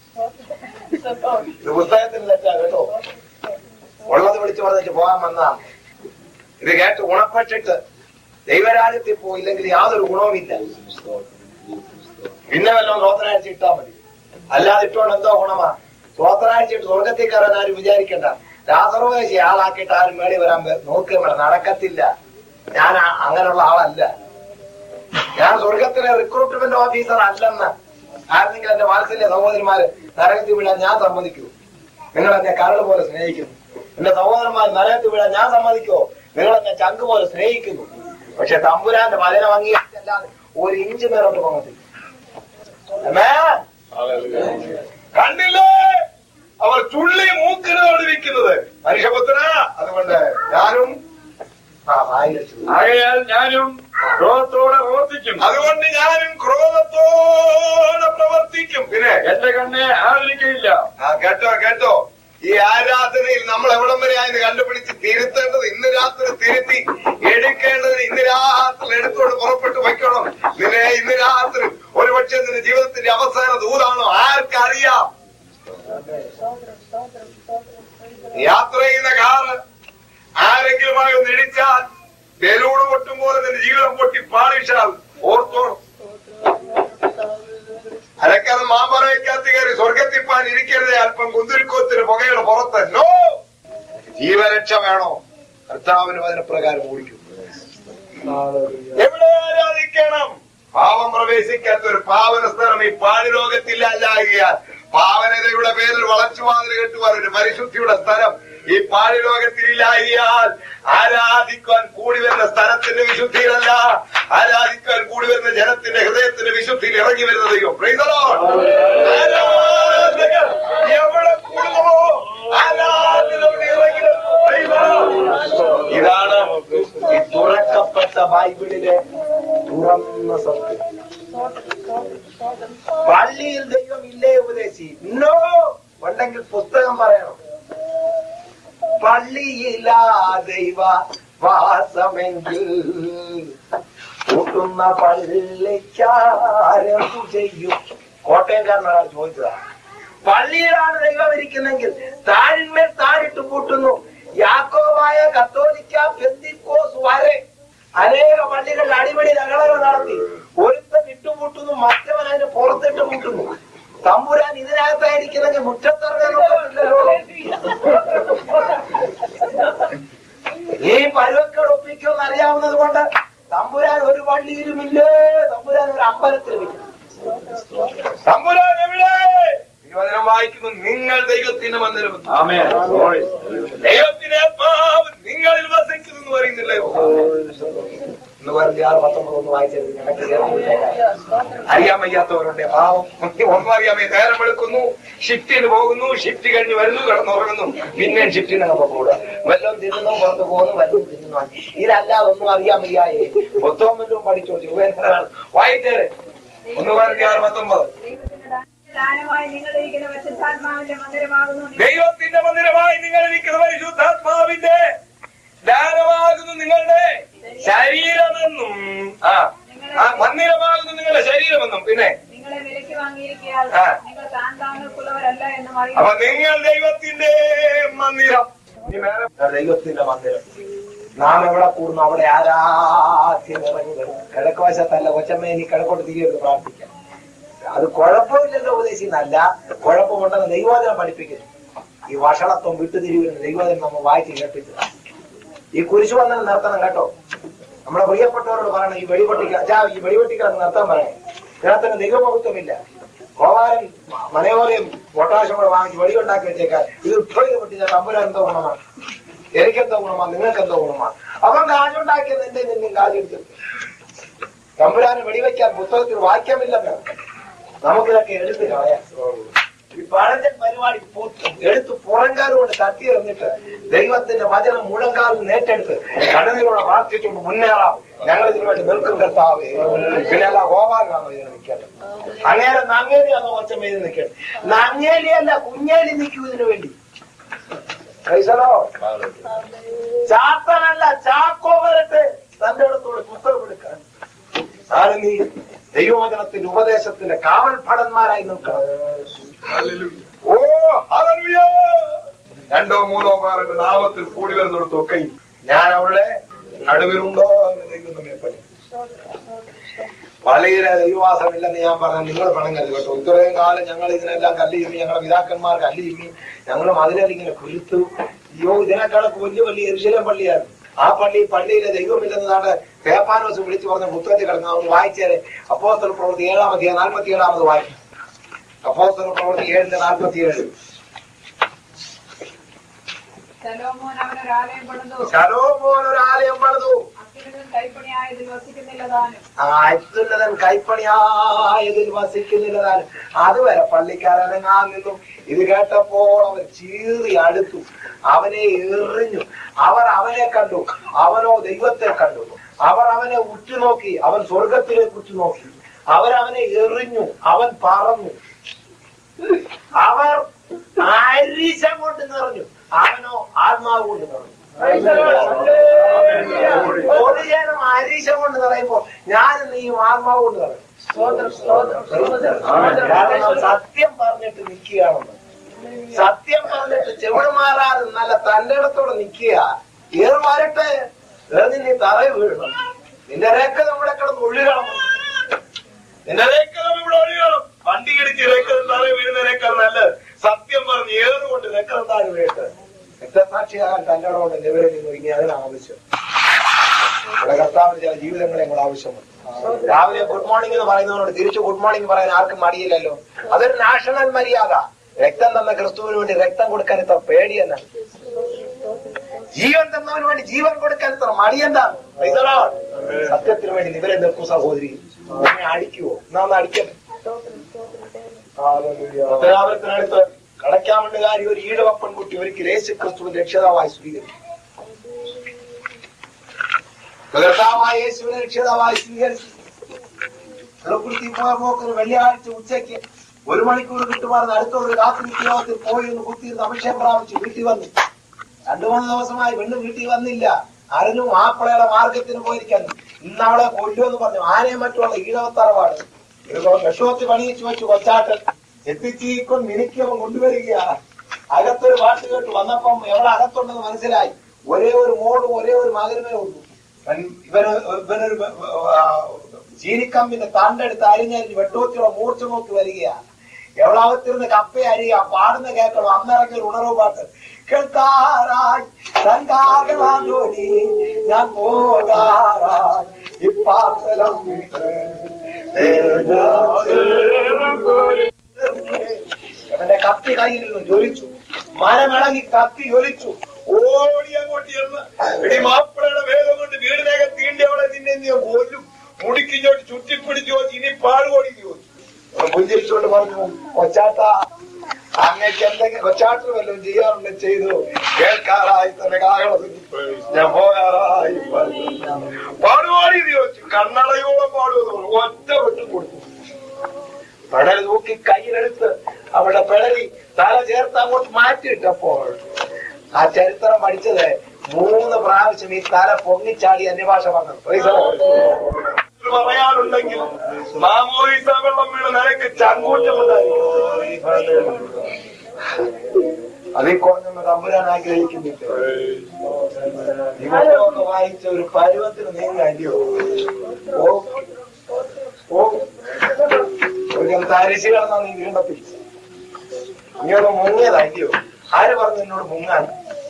ഇത് പുസ്തകത്തിൽ തെറ്റാ കേട്ടോ. ഉള്ളത് വിളിച്ചു പറഞ്ഞിട്ട് പോകാൻ വന്നതാണ്. ഇത് കേട്ട് ഗുണപ്പെട്ടിട്ട് ദൈവരാജ്യത്തിൽ പോയില്ലെങ്കിൽ യാതൊരു ഗുണവുമില്ല. പിന്നെ വല്ലതും സ്വോത്രാഴ്ച ഇട്ടാ മതി. അല്ലാതെ ഇട്ടോണ്ട് എന്തോ ഗുണമാ? സ്വോത്രാഴ്ച ഇട്ട് സ്വർഗത്തിൽ കയറാൻ ആരും വിചാരിക്കണ്ട. രാസർവേശി ആളാക്കിയിട്ട് ആരും മേടി വരാൻ നോക്കുക വേണം, നടക്കത്തില്ല. ഞാൻ അങ്ങനെയുള്ള ആളല്ല. ഞാൻ സ്വർഗത്തിലെ റിക്രൂട്ട്മെന്റ് ഓഫീസർ അല്ലെന്ന് ആരെങ്കിലും എന്റെ വാത്സല്യ സഹോദരന്മാര് നരകത്തിൽ വീഴാൻ ഞാൻ സമ്മതിക്കൂ? നിങ്ങൾ എന്നെ കരൾ പോലെ സ്നേഹിക്കുന്നു. എന്റെ സഹോദരന്മാർ നരകത്തിൽ വീഴാൻ ഞാൻ സമ്മതിക്കുമോ? നിങ്ങൾ എന്നെ ചങ്ക് പോലെ സ്നേഹിക്കുന്നു. പക്ഷെ തമ്പുരാന്റെ വചനം അംഗീകരിച്ചല്ലാതെ ഒരു ഇഞ്ച് മേലോട്ട് പോകത്തില്ല. കണ്ടില്ലേ അവർ ചുള്ളി മൂക്കിന് തൊടുവിക്കുന്നത്. മനുഷ്യപുത്ര, അതുകൊണ്ട് ഞാനും ആകയാൽ ഞാനും ക്രോധത്തോടെ പ്രവർത്തിക്കും. അതുകൊണ്ട് ഞാനും ക്രോധത്തോടെ പ്രവർത്തിക്കും. പിന്നെ എന്റെ കണ്ണെ ആദരിക്കയില്ല. കേട്ടോ കേട്ടോ, ഈ ആരാധനയിൽ നമ്മൾ എവിടം വരെ ആയത് കണ്ടുപിടിച്ച് തിരുത്തേണ്ടത് ഇന്ന് രാത്രി തിരുത്തി എടുക്കേണ്ടതിന് ഇന്ന് രാത്രി എടുത്തോണ്ട് പുറപ്പെട്ടു വയ്ക്കണം. നിന്നെ ഇന്ന് രാത്രി ഒരുപക്ഷെ നിന്റെ ജീവിതത്തിന്റെ അവസാന ദൂതാണോ ആർക്കറിയാം. യാത്ര ചെയ്യുന്ന കാറ് ആരെങ്കിലുമായി ഒന്ന് ഇടിച്ചാൽ ബലൂണ് പൊട്ടും പോലെ നിന്റെ ജീവിതം പൊട്ടി പാളിച്ചാൽ ഓർത്തോണം. അരക്കാതെ മാമ്പറയ്ക്കകത്ത് കയറി സ്വർഗത്തിപ്പാൻ ഇരിക്കരുതേ അല്പം കുന്തിരിക്കോത്തിന് പുകയുടെ പുറത്ത്. നോ, ജീവരക്ഷ വേണോ? കർത്താവിന് അതിനപ്രകാരം ഓടിക്കും. എവിടെ ആരാധിക്കണം? പാവം പ്രവേശിക്കാത്ത ഒരു പാവന സ്ഥലം ഈ പാഴിരോഗത്തില്ലാല്ലാകിയാൽ പാവനതയുടെ പേരിൽ വളച്ചുവാതിൽ കെട്ടുവാൻ ഒരു പരിശുദ്ധിയുടെ സ്ഥലം ഈ പാഴ്ലോകത്തിലില്ലായാൽ ആരാധിക്കാൻ കൂടി വരുന്ന സ്ഥലത്തിന്റെ വിശുദ്ധിയിലല്ല, ആരാധിക്കാൻ കൂടി വരുന്ന ജനത്തിന്റെ ഹൃദയത്തിന്റെ വിശുദ്ധിയിൽ ഇറങ്ങി വരുന്ന ദൈവം. Praise the Lord. ആരാധകർ എവിടെ കൂടുന്നുവോ ആരാധനയോടെ ഇറങ്ങി വരുന്നു. Praise the Lord. ഇതാണ് ഈ തുറക്കപ്പെട്ട ബൈബിളിലെ തുറന്ന സത്യം. പള്ളിയിൽ ദൈവം ഇല്ലേ ഉപദേശി? നോ. ഉണ്ടെങ്കിൽ പുസ്തകം പറയണം. പള്ളിയിലാ ദൈവ വാസമെങ്കിൽ കൂട്ടുന്ന പള്ളിക്കാരെന്തു ചെയ്യും? കോട്ടയംകാരനൊരാൾ ചോദിച്ചതാണ്. പള്ളിയിലാണ് ദൈവം ഇരിക്കുന്നെങ്കിൽ താഴിന്മേൽ താഴിട്ട് പൂട്ടുന്നു. യാക്കോബായ, കത്തോലിക്ക, പെന്തിക്കോസ് വരെ അനേക പള്ളികളിൽ അടിപൊളി ലഹളകൾ നടത്തി. ഒരുത്തൻ ഇട്ടുപൂട്ടുന്നു, മറ്റവൻ അതിന് പുറത്തിട്ട് പൂട്ടുന്നു. തമ്പുരാൻ ഇതിനകത്തായിരിക്കുന്നെങ്കിൽ മുറ്റത്തിറങ്ങാൻ നോക്കത്തില്ലല്ലോ. ഈ പരുവക്കേട് ഒപ്പിക്കുമെന്ന് അറിയാവുന്നത് കൊണ്ട് തമ്പുരാൻ ഒരു പള്ളിയിലുമില്ലേ, തമ്പുരാൻ ഒരു അമ്പലത്തിലുമില്ല. തമ്പുരാൻ എവിടെ? തിരുവചനം വായിക്കുന്നു, നിങ്ങൾ ദൈവത്തിന്റെ മന്ദിരം, ദൈവത്തിന്റെ ആത്മാവ് നിങ്ങളിൽ വസിക്കുന്നു എന്ന് പറയുന്നില്ലയോ? എന്ന് പറഞ്ഞ് 6:19 വായിച്ചത് അറിയാൻ വയ്യാത്തവരുണ്ട്. പാവം ഒന്നും അറിയാമേ. നേരം വെളുക്കുന്നു, ഷിഫ്റ്റിന് പോകുന്നു, ഷിഫ്റ്റ് കഴിഞ്ഞ് വരുന്നു, കിടന്നുറങ്ങുന്നു, പിന്നെയും ഷിഫ്റ്റിനൊക്കെ കൂടുക. വല്ലതും തിന്നുന്നു, പുറത്ത് പോകുന്നു, വല്ലതും തിന്നുന്നു. ഇതല്ലാതെ ഒന്നും അറിയാൻ വയ്യായേ. ഒത്തോമല്ലും പഠിച്ചോ വായിച്ചേ. 1:6:19 ദൈവത്തിന്റെ മന്ദിരമായി നിങ്ങൾ ഇരിക്കുന്ന പരിശുദ്ധാത്മാവിന്റെ ദാനമാകുന്നു നിങ്ങളുടെ ശരീരമെന്നും, മന്ദിരമാകുന്നു നിങ്ങളുടെ ശരീരമെന്നും. പിന്നെ അപ്പൊ നിങ്ങൾ ദൈവത്തിന്റെ മന്ദിരം. ദൈവത്തിന്റെ മന്ദിരം. നാം എവിടെ കൂടുന്നു അവിടെ ആരാധ്യം ഇറങ്ങി വരും. കിഴക്ക് വശത്തല്ല, കൊച്ചമ്മ ഇനി കിഴക്കോട്ട് തിരികെ പ്രാർത്ഥിക്കാം. അത് കുഴപ്പമില്ലല്ലോ ഉപദേശിക്കുന്നല്ല, കുഴപ്പമുണ്ടെന്ന് ദൈവവചനം പഠിപ്പിക്കുന്നു. ഈ വഷളത്വം വിട്ടുതിരിവിന് ദൈവവചനം നമ്മൾ വായിച്ച് കേൾപ്പിച്ചത്. ഈ കുരിശു വന്നാൽ നിർത്തണം കേട്ടോ. നമ്മുടെ പ്രിയപ്പെട്ടവരോട് പറയണം, ഈ വെടിപൊട്ടിക്കൽ നിർത്താൻ പറയണം. ഇതിനകത്തിന് ദൈവമഹത്വമില്ല. കോവാരം മനയോരെയും പൊട്ടാശം കൂടെ വാങ്ങിച്ച് വെടിയുണ്ടാക്കി വെച്ചേക്കാൻ ഇത് ഇപ്പോഴും പൊട്ടിച്ചാൽ തമ്പുരാൻ എന്തോ ഗുണമാണ്, എനിക്കെന്തോ ഗുണമാണ്, നിങ്ങൾക്ക് എന്തോ ഗുണമാണ്. അവൻ കാശുണ്ടാക്കിയത് എന്റെ നിന്നും കാശെടുത്ത് തമ്പുരാന് വെടിവെക്കാൻ പുസ്തകത്തിൽ വാക്യമില്ലെന്ന് നമുക്കിതൊക്കെ എടുത്ത് കളയാം. ഈ പഴഞ്ചൻ പരിപാടി എടുത്ത് പുറങ്കാലം കൊണ്ട് തട്ടി എറിഞ്ഞിട്ട് ദൈവത്തിന്റെ വചനം മുഴങ്കാലിൽ നേറ്റെടുത്ത് കടലിലൂടെ പ്രാർത്ഥിച്ചുകൊണ്ട് മുന്നേറാം. ഞങ്ങൾ ഇതിനു വേണ്ടി നിൽക്കും കർത്താവേ. പിന്നെ അല്ല ഗോപാലനാണോ ഇതിന് നിൽക്കേണ്ടത്? അങ്ങേരെ നങ്ങേലിയാണോ ഒച്ചമ്മ ഇത് നിൽക്കേണ്ടത്? നങ്ങേലിയല്ല, കുഞ്ഞേലി നിൽക്കൂ ഇതിനു വേണ്ടി. ചാത്തനല്ല, ചാക്കോ വരട്ടെ തന്റെ അടുത്തോട് പുസ്തകം എടുക്കാൻ. ആരും നീ ദൈവവചനത്തിന്റെ ഉപദേശത്തിന്റെ കാവൽ ഭടന്മാരായി നിൽക്കണം. ഓ ഹല്ലേലൂയ. 2 3 പേരുടെ നാമത്തിൽ കൂടി വരുന്നിടത്തൊക്കെ ഞാൻ അവരുടെ നടുവിലുണ്ടോ എന്ന് ദൈവം നമ്മെ പറ്റി. പള്ളിയിലെ ദൈവവാസമില്ലെന്ന് ഞാൻ പറഞ്ഞാൽ നിങ്ങൾ പണം കരുത് കേട്ടോ. ഇത്രയും കാലം ഞങ്ങൾ ഇതിനെല്ലാം കല്ല് ചിമ്മി, ഞങ്ങളുടെ പിതാക്കന്മാർ കല്ല് ചിമ്മി, ഞങ്ങൾ മതിലിങ്ങനെ കുരുത്തു. അയ്യോ, ഇതിനേക്കാളൊക്കെ വലിയ യെരൂശലേം പള്ളിയാണ്. ആ പള്ളിയിലെ ദൈവമില്ലെന്നതാണ് തേപ്പാനോസ് വിളിച്ചു പറഞ്ഞ പുസ്തകത്തിൽ കിടന്ന് അവന് വായിച്ചേരെ. അപ്പോസ്തല പ്രവൃത്തി 7-ാം അധ്യായം 47 വായിക്കും. അപ്പോസ്തല പ്രവൃത്തി 7:47. ശലോമോൻ ഒരാലയം പണിതു, അത്യുന്നതൻ കൈപ്പണിയായതിൽ വസിക്കുന്നില്ലതാനും. അതുവരെ പള്ളിക്കാരനങ്ങാൻ നിന്നും. ഇത് കേട്ടപ്പോൾ അവർ ചീറി അടുത്തു, അവനെ എറിഞ്ഞു. അവർ അവനെ കണ്ടു, അവനോ ദൈവത്തെ കണ്ടു. അവർ അവനെ ഉറ്റുനോക്കി, അവൻ സ്വർഗത്തിലേക്ക് ഉറ്റുനോക്കി. അവരവനെ എറിഞ്ഞു, അവൻ പറന്നു. അവർ ആരീശം കൊണ്ട് നിറഞ്ഞു, അവനോ ആത്മാവ് കൊണ്ട് നിറഞ്ഞു. പൊതുജനം ആരീശം കൊണ്ട് നിറയുമ്പോ ഞാനും നീയും ആത്മാവ് കൊണ്ട് നിറയും. കാരണം സത്യം പറഞ്ഞിട്ട് നിൽക്കുകയാണെന്ന്. സത്യം പറഞ്ഞിട്ട് ചെവിട് മാറാതെ നല്ല തന്റെ ഇടത്തോടെ നിൽക്കുക. ഏറ് മാറട്ടെ, ഏറി നീ തറയിൽ വീഴണം. നിന്റെ രേഖ നമ്മുടെ കിടന്ന് ഒഴുകണം. നിന്റെ രേഖ ഇവിടെ ഒഴുകണം. വണ്ടി ഇടിച്ച് രേഖ തറയിൽ വീഴുന്നതിനേക്കാൾ നല്ലത് സത്യം പറഞ്ഞ് ഏറുകൊണ്ട് രേഖ താഴെ വീഴട്ടെ. രക്തസാക്ഷിയാകാൻ തന്റെ ഇടം കൊണ്ട് നിവരെ നിന്ന് ഇനി അതിനാവശ്യം. ഇവിടെ കർത്താവിന് ചില ജീവിതങ്ങളെ നമ്മൾ ആവശ്യമുണ്ട്. രാവിലെ ഗുഡ് മോർണിംഗ് എന്ന് പറയുന്നവരോട് തിരിച്ചു ഗുഡ് മോർണിംഗ് പറയാൻ ആർക്കും മടിയില്ലല്ലോ. അതൊരു നാഷണൽ മര്യാദ. രക്തം തന്ന ക്രിസ്തുവിന് വേണ്ടി രക്തം കൊടുക്കാൻ ഇത്ര പേടിയെന്നാണ്. ജീവൻ തന്നവന് വേണ്ടി ജീവൻ കൊടുക്കാൻ ഇത്ര മടിയെന്താണ്? സത്യത്തിന് വേണ്ടി ഇവരെ നിൽക്കും സഹോദരി. അടിക്കുവോ? എന്നാ ഒന്ന് അടിക്കട്ടെ. പത്തനാപുരത്തിനടുത്ത് കടക്കാമണ്ടുകാരി ഒരു ഈഴവ പെൺകുട്ടി ഒരിക്കൽ യേശു ക്രിസ്തുവിന്റെ രക്ഷിതാവായി സ്വീകരിച്ചു. യേശുവിനെ രക്ഷിതാവായി സ്വീകരിച്ചു. വെളുക്കുരുത്തി പോയ പോക്കിന് വെള്ളിയാഴ്ച ഉച്ചയ്ക്ക് 1 മണിക്കൂർ കിട്ടുമാറുന്ന അടുത്തുള്ള രാത്രി യോഗത്തിൽ പോയി ഒന്ന് കുത്തിയിരുന്ന് അഭിഷേകം പ്രാപിച്ചു വീട്ടിൽ വന്നു. 2-3 ദിവസമായി പെണ്ണ് വീട്ടിൽ വന്നില്ല. അറിഞ്ഞു മാപ്പിളയുടെ മാർഗത്തിന് പോയിരിക്കാൻ. ഇന്ന് അവളെ കൊല്ലുമെന്ന് പറഞ്ഞു. ആനയും മറ്റുള്ള ഈഴവത്തറവാട് വിഷമത്തിൽ പണിയിച്ചു വെച്ചു. കൊച്ചാട്ടൻ എത്തിച്ചീക്കൊണ്ട് മിനിക്കവൻ കൊണ്ടുവരികയാ. അകത്തൊരു പാട്ട് കേട്ടു. വന്നപ്പം എവിടെ അകത്തുണ്ടെന്ന് മനസ്സിലായി. ഒരേ ഒരു മോളും ഒരേ ഒരു മകനുമേ ഉള്ളൂ. ഇവനൊരു ചീനിക്കമ്പിന്റെ തണ്ടെടുത്ത് അരിഞ്ഞരിഞ്ഞ് വെട്ടോത്തിയുള്ള മൂർച്ച നോക്കി വരികയാണ്. എവളാവത്തിരുന്ന് കപ്പ അരിയ പാടുന്ന കേൾക്കണം. അന്നിറങ്ങിയ ഉണർവ് പാട്ട് കേൾക്കാറായി ജോലി ഞാൻ പോകാറായി ഇപ്പാത്തലം അവന്റെ കത്തി കയ്യിൽ നിന്ന് ജ്വലിച്ചു. മരമിളകി കത്തി ജ്വലിച്ചു. ഓടി അങ്ങോട്ട് ചെന്ന് എടി മാപ്പിളയുടെ വേഗം കൊണ്ട് വീടിനകം തീണ്ടിയവളെ നിന്നെ നീ കൊല്ലും. മുടിക്കിഞ്ഞോട്ട് ചുറ്റിപ്പിടിച്ച് ചോദിച്ചു. ഇനി പാടുകൂടി ചോദിച്ചു. പുഞ്ചിരിച്ചുകൊണ്ട് പറഞ്ഞു, കൊച്ചാട്ട അങ്ങക്ക് എന്തെങ്കിലും കൊച്ചാട്ടം വല്ലതും ചെയ്യാറുണ്ട് ചെയ്തു. കേൾക്കാറായി തന്നെ കാകള ഞാൻ പോകാറായി പാടുപാടി ചോദിച്ചു. കണ്ണടയോളം പാടുമെന്ന് ഒറ്റ വിട്ടു കൊടുത്തു. പെടൽ തൂക്കി കയ്യിലെടുത്ത് അവളുടെ പെടലി തല ചേർത്ത് അങ്ങോട്ട് മാറ്റിയിട്ടപ്പോൾ ആ ചരിത്രം പഠിച്ചത് 3 പ്രാവശ്യം ഈ തല പൊങ്ങിച്ചാടി അന്യഭാഷ പറഞ്ഞു. പറയാനുണ്ടെങ്കിൽ മാമോയിസ വെള്ളം വീണ് നിനക്ക് ചങ്കൂറ്റമുണ്ടായിരിക്കും. അതിൽ കുറഞ്ഞൊന്ന് തമ്പുരാൻ ആഗ്രഹിക്കുന്നില്ല. ഇവരൊന്ന് വായിച്ച ഒരു പരുവത്തിന് നീങ്ങല്ലോ. തരിശി കിടന്നാ നീ വീണ്ടത്തിൽ നീയൊന്ന് മുങ്ങിയതല്ലയോ? ആര് പറഞ്ഞു നിന്നോട് മുങ്ങാൻ?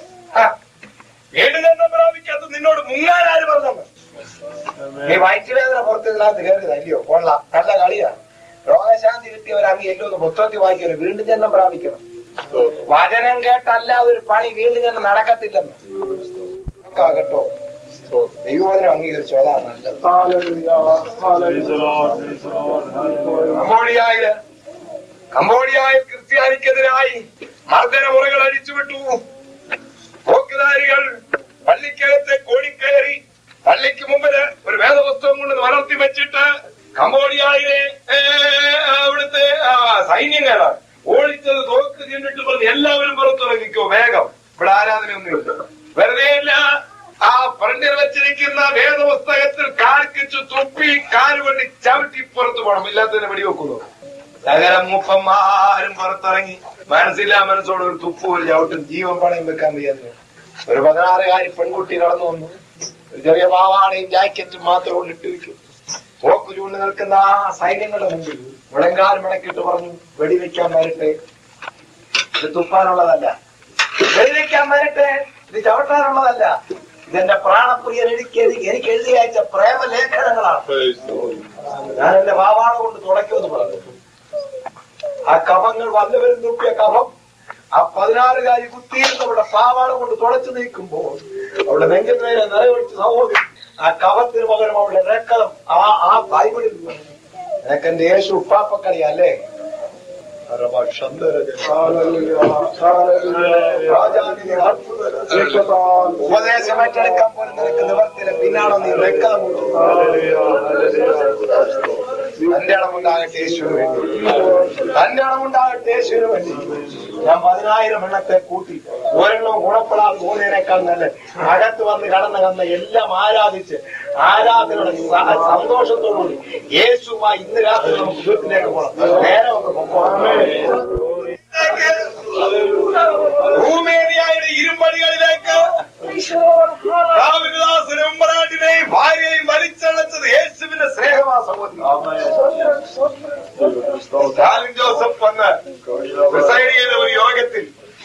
വീട് തന്നെ പ്രാപിക്കാത്ത നിന്നോട് മുങ്ങാൻ ആര് പറഞ്ഞു? നീ വയറ്റുവേദന പുറത്തില്ലാത്ത കയറിയതല്ലയോ? കൊള്ളാം, നല്ല കളിയാണ്. രോഗശാന്തി കിട്ടിയവരാണെങ്കിൽ എല്ലാം ഒന്ന് പുസ്തകത്തിൽ വായിക്കല്ലോ. വീണ്ടും ജന്മം പ്രാപിക്കണം. വചനം കേട്ടല്ലാതെ ഒരു പണി വീണ്ടും ജന്മം നടക്കത്തില്ലെന്ന് കേട്ടോ. ദൈവവചനം അംഗീകരിച്ചു. അതാണ് നല്ലത്. കംബോഡിയയിൽ ക്രിസ്ത്യാനിക്കെതിരായി മർദ്ദന മുറകൾ അടിച്ചുവിട്ടു. പോക്കുധാരികൾ പള്ളിക്കകത്തെ കോടിക്കയറി പള്ളിക്ക് മുമ്പില് ഒരു വേദപുസ്തകം കൊണ്ട് വളർത്തി വെച്ചിട്ട് കംബോഡിയയിലെ അവിടുത്തെ സൈന്യങ്ങളാണ് ഓടിച്ചത്. തോക്ക് ചെന്നിട്ട് പറഞ്ഞ് എല്ലാവരും പുറത്തിറങ്ങിക്കോ വേഗം, ഇവിടെ ആരാധനയൊന്നുമില്ല. വെറുതെയല്ല, ആ ഫ്രണ്ടിൽ വെച്ചിരിക്കുന്ന വേദപുസ്തകത്തിൽ കാൽക്കിച്ചു തുപ്പി കാലുകൊണ്ട് ചവിട്ടി പുറത്തു പോകണം. ഇല്ലാത്തതിനെ വെടിവെക്കുന്നു. സകല മൂപ്പന്മാരും പുറത്തിറങ്ങി മനസ്സില്ലാ മനസ്സോട് ഒരു തുപ്പും ഒരു ചവിട്ടും ജീവൻ പണയം വെക്കാൻ വയ്യായിരുന്നു. ഒരു 16-കാരി പെൺകുട്ടി കടന്നു വന്നു. ഒരു ചെറിയ പാവാടയും ജാക്കറ്റും മാത്രം ഇട്ട് വയ്ക്കും. പോക്ക് ചൂണ്ട് നിൽക്കുന്ന ആ സൈന്യങ്ങളുടെ മുമ്പിൽ മുഴങ്കാൽ മടക്കിട്ട് പറഞ്ഞു, വെടിവെക്കാൻ വരട്ടെ, ഇത് തുപ്പാനുള്ളതല്ല. വെടിവെക്കാൻ വരട്ടെ, ഇത് ചവിട്ടാനുള്ളതല്ല. ഇതെന്റെ പ്രാണപ്രിയൻ എനിക്ക് എഴുതി അയച്ച പ്രേമലേഖനങ്ങളാണ്. ഞാൻ എന്റെ പാവാട കൊണ്ട് തുടയ്ക്കുമെന്ന് പറഞ്ഞു. ആ കഫങ്ങൾ വല്ലവരും തുപ്പിയ കഫം ആ 16-കാരി കുത്തിയിരുന്നവരുടെ പാവാട കൊണ്ട് തുടച്ചു നീക്കുമ്പോൾ അവളുടെ നെഞ്ചിൽ നേരെ നിറയൊഴിച്ച് സഹോദരി ആ കഫത്തിന് പകരം അവളുടെ രക്തം ആ ബൈബിളിൽ എനിക്ക് എന്റെ യേശു ഉപ്പാപ്പക്കളിയല്ലേ? ഉപദേശം ഏറ്റെടുക്കാൻ പോലും നിനക്ക് നിവർത്തിയില്ല. പിന്നാണോ നീ രക്തം തന്റെ അളമുണ്ടാകട്ടെ യേശുവിന് വേണ്ടി, തന്റെ അളമുണ്ടാകട്ടെ യേശുവിന് വേണ്ടി. ഞാൻ 10,000 എണ്ണത്തെ കൂട്ടി ഒരെണ്ണം ഗുണപ്പെടാതെ പോകുന്നതിനേക്കാൾ നല്ല അകത്ത് വന്ന് കടന്ന് എല്ലാം ആരാധിച്ച് ആരാധനയുടെ സന്തോഷത്തോടുകൂടി യേശുമായി ഇന്ന് രാത്രി നമുക്ക് വീട്ടിലേക്ക് പോകണം. നേരെ ഒന്ന് പോകണം. ഭൂമേരിയായുടെ ഇരുമ്പടികളിലേക്ക് ഉമ്പറാട്ടിനെയും ഭാര്യയെയും വലിച്ചടച്ചത് യേശുവിന്റെ സ്നേഹമാസം. സ്റ്റാലിൻ ജോസഫ് വന്ന് പ്രിസൈഡ് ചെയ്ത ഒരു യോഗത്തിൽ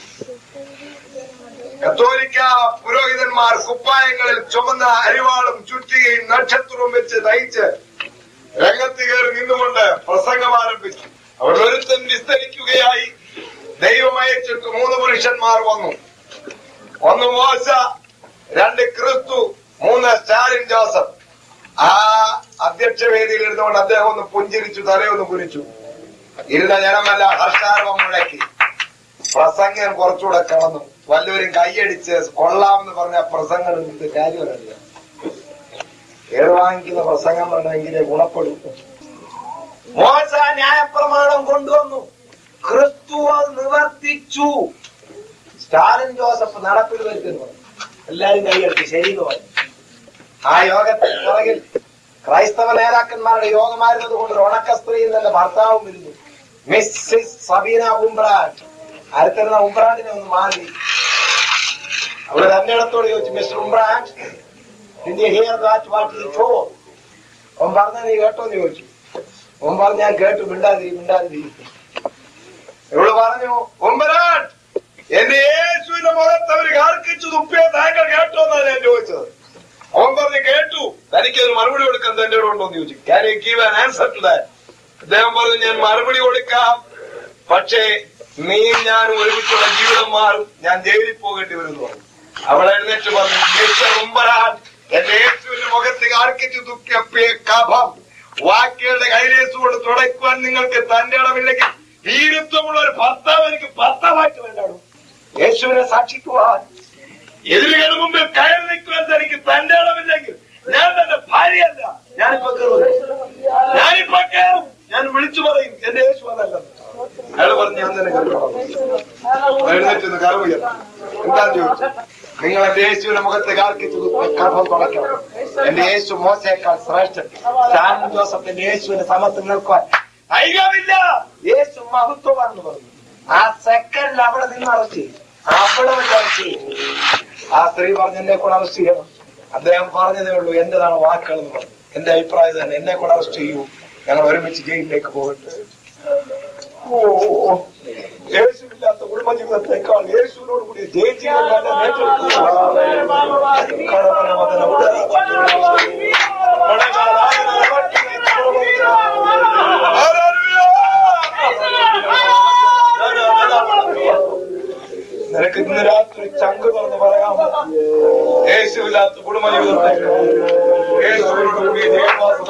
കത്തോലിക്ക പുരോഹിതന്മാർ കുപ്പായങ്ങളിൽ ചുമന്ന അരിവാളും ചുറ്റികയും നക്ഷത്രവും വെച്ച് നയിച്ച് രംഗത്ത് കയറി നിന്നുകൊണ്ട് പ്രസംഗം ആരംഭിച്ചു. അവർ ഒരുത്തൻ വിസ്തരിക്കുകയായി. ദൈവം അയച്ചിട്ട് 3 പുരുഷന്മാർ വന്നു. ഒന്ന് മോശ, 2 ക്രിസ്തു, 3 സ്റ്റാലിൻ ജോസഫ്. ആ അധ്യക്ഷ വേദിയിൽ ഇരുന്നുകൊണ്ട് അദ്ദേഹം ഒന്ന് പുഞ്ചിരിച്ചു, തലയൊന്ന് കുരിച്ചു. ഇരുന്ന ജനമല്ല ഹർഷാരവം മുഴക്കി. പ്രസംഗം കുറച്ചുകൂടെ കടന്നു. വല്ലവരും കൈയടിച്ച് കൊള്ളാമെന്ന് പറഞ്ഞ പ്രസംഗം എന്ത് കാര്യമല്ല. വാങ്ങിക്കുന്ന പ്രസംഗം പറഞ്ഞെങ്കിലേ ഗുണപ്പെടും. മോശ ന്യായപ്രമാണം കൊണ്ടുവന്നു, ക്രിസ്തു അത് നിവർത്തിച്ചു. സ്റ്റാലിൻ ജോസഫ് നടപ്പിൽ വരുത്തുന്നു. എല്ലാരും കൈയടിച്ച് ശരിയെന്ന് പറഞ്ഞു. ആ യോഗത്തിന് പുറകിൽ ക്രൈസ്തവ നേതാക്കന്മാരുടെ യോഗമായിരുന്നത് കൊണ്ട് ഒരു ഉണക്ക സ്ത്രീയിൽ തന്നെ ഭർത്താവും ഇരുന്നു. മിസ്സിസ് സബീന ഉംബ്രാൻഡ്. അടുത്തിരുന്ന ഉംബ്രാൻഡിനെ ഒന്ന് മാറി. അവള് തന്റെ ഇടത്തോട് ചോദിച്ചു, മിസ്റ്റർ ഉംബ്രാൻഡ്, ഓൻ പറഞ്ഞ നീ കേട്ടോന്ന് ചോദിച്ചു. ഓൻ പറഞ്ഞ ഞാൻ കേട്ടു, മിണ്ടാതിരി. ഇവള് പറഞ്ഞു, ഉംബ്രാൻഡ്, എന്റെ യേശുവിന്റെ മുഖത്ത് അവര് കാർക്കിച്ചു തുപ്പിയ താങ്കൾ കേട്ടോന്നാണ് ഞാൻ ചോദിച്ചത്. അവൻ പറഞ്ഞു കേട്ടു. തനിക്കൊരു മറുപടി കൊടുക്കാൻ തന്റെ ഉണ്ടോന്ന് ചോദിച്ചു. Can you give an answer to that? അദ്ദേഹം പറഞ്ഞു, ഞാൻ മറുപടി കൊടുക്കാം, പക്ഷേ നീ ഞാൻ ഒരുമിച്ചുള്ള ജീവിതം മാറും, ഞാൻ ജയിലിൽ പോകേണ്ടി വരും എന്ന് പറഞ്ഞു. അവൾ എഴുന്നേറ്റ് പറഞ്ഞു, മിസ്റ്റർ ഉംബ്രാൻഡ്, എന്റെ യേശുവിന്റെ മുഖത്ത് കാർക്കിച്ചു തുപ്പിയ കഫം വാക്കുകളുടെ കൈലേസ് കൊണ്ട് തുടയ്ക്കുവാൻ നിങ്ങൾക്ക് തന്റെ ഇടമില്ലെങ്കിൽ വീരത്വമുള്ള ഒരു ഭർത്താവ് എനിക്ക് ഭർത്താവായിട്ട് വേണ്ടാണോ? യേശുവിനെ സാക്ഷിക്കുവാൻ, എതിരുകളുടെ മുമ്പിൽ കയറി നിൽക്കുവാൻ തനിക്ക് തന്റെ ഇടമില്ലെങ്കിൽ ഞാൻ തന്റെ ഭാര്യയല്ല. ഞാനിപ്പോ കയറും, ഞാൻ വിളിച്ചു പറയും എന്റെ യേശു അതല്ലെന്ന്. അയാൾ പറഞ്ഞു, ഞാൻ തന്നെ എഴുന്നേറ്റ് കറവില്ല. എന്താന്ന് ചോദിച്ചു, നിങ്ങൾ എന്റെ യേശുവിന്റെ മുഖത്ത് കാർക്കിച്ചു കഫം തുടയ്ക്കണം. എന്റെ യേശു മോശയേക്കാൾ ശ്രേഷ്ഠൻ. സ്റ്റാലിൻ ജോസഫിന്റെ യേശുവിന്റെ സമത്വം നിൽക്കുവാൻ ഐകമില്ല. യേശു മഹത്വമാണെന്ന് പറഞ്ഞു. ആ സെക്കൻഡിൽ അവിടെ നിന്ന് അറസ്റ്റ് ചെയ്യും, അവിടെ വെച്ച് അറസ്റ്റ് ചെയ്യും. ആ സ്ത്രീ പറഞ്ഞു, എന്നെ കൂടെ അറസ്റ്റ് ചെയ്യണം. അദ്ദേഹം പറഞ്ഞതേ ഉള്ളൂ, എന്റേതാണ് വാക്കുകൾ എന്ന് പറഞ്ഞു. എന്റെ അഭിപ്രായം തന്നെ, എന്നെ കൂടെ അറസ്റ്റ് ചെയ്യൂ, ഞങ്ങൾ ഒരുമിച്ച് ജയിലിലേക്ക് പോകട്ടെ. ഓ, യേശുവില്ലാത്ത കുടുംബജീവിതത്തെക്കാൾ യേശുവിനോട് കൂടി ജയിൽ ജീവിതം നിനക്ക് ഇന്ന് രാത്രി ചങ്ക് തുറന്ന് പറയാമോ? യേശുവില്ലാത്ത കുടുംബജീവിതത്തെക്കാൾ യേശുവിനോട് കൂടി ജയിൽവാസം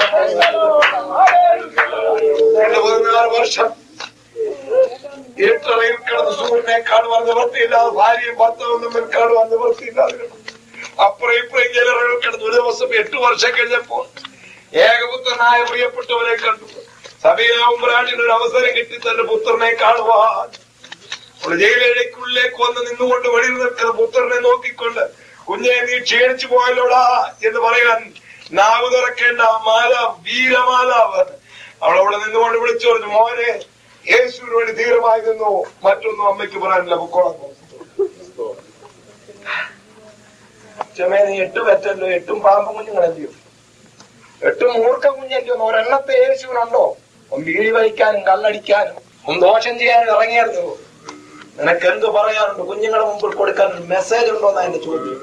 16 വർഷം ഇരുട്ടറയിൽ കിടന്ന് സൂര്യനെ കാണുവാൻ നിവൃത്തിയില്ലാതെ ഭാര്യയും ഭർത്താവും തമ്മിൽ കാണുവാൻ നിവൃത്തിയില്ലാതെ അപ്പുറം ഇപ്പുറം ജയിലറയിൽ കിടന്ന് ഒരു ദിവസം 8 വർഷം കഴിഞ്ഞപ്പോൾ ഏകപുത്രനായ പ്രിയപ്പെട്ടവരെ കണ്ടു. സബീന ഉംബ്രാൻഡിന് ഒരു അവസരം കിട്ടി തന്റെ പുത്രനെ കാണുവാൻ. ജയിലിലേക്കുള്ളിലേക്ക് വന്ന് നിന്നുകൊണ്ട് വെളിയിൽ നിൽക്കുന്ന പുത്രനെ നോക്കിക്കൊണ്ട്, കുഞ്ഞെ നീ ക്ഷീണിച്ചു പോയല്ലോടാ എന്ന് പറയാൻ നാവ് തുറക്കേണ്ട മാല, വീരമാലാവ് അവളവിടെ നിന്നുകൊണ്ട് വിളിച്ചു പറഞ്ഞു, മോനെ യേശുവിന് വേണ്ടി ധീരമായി നിന്നു, മറ്റൊന്നും അമ്മയ്ക്ക് പറയാനില്ല, പൊക്കോളം. ചെമേ നീ 8 പറ്റല്ലോ, 8 പാമ്പും കുഞ്ഞുങ്ങളല്ലയോ, 8 മൂർഖ കുഞ്ഞല്ലോ. ഒരെണ്ണത്തെ യേശുവിനുണ്ടോ? വീഴി വലിക്കാനും കള്ളടിക്കാനും ദോഷം ചെയ്യാനും ഇറങ്ങിയായിരുന്നു. നിനക്ക് എന്ത് പറയാനുണ്ട്? കുഞ്ഞുങ്ങളുടെ മുമ്പിൽ കൊടുക്കാൻ ഒരു മെസ്സേജ് ഉണ്ടോ എന്നാ എന്റെ ചോദ്യം.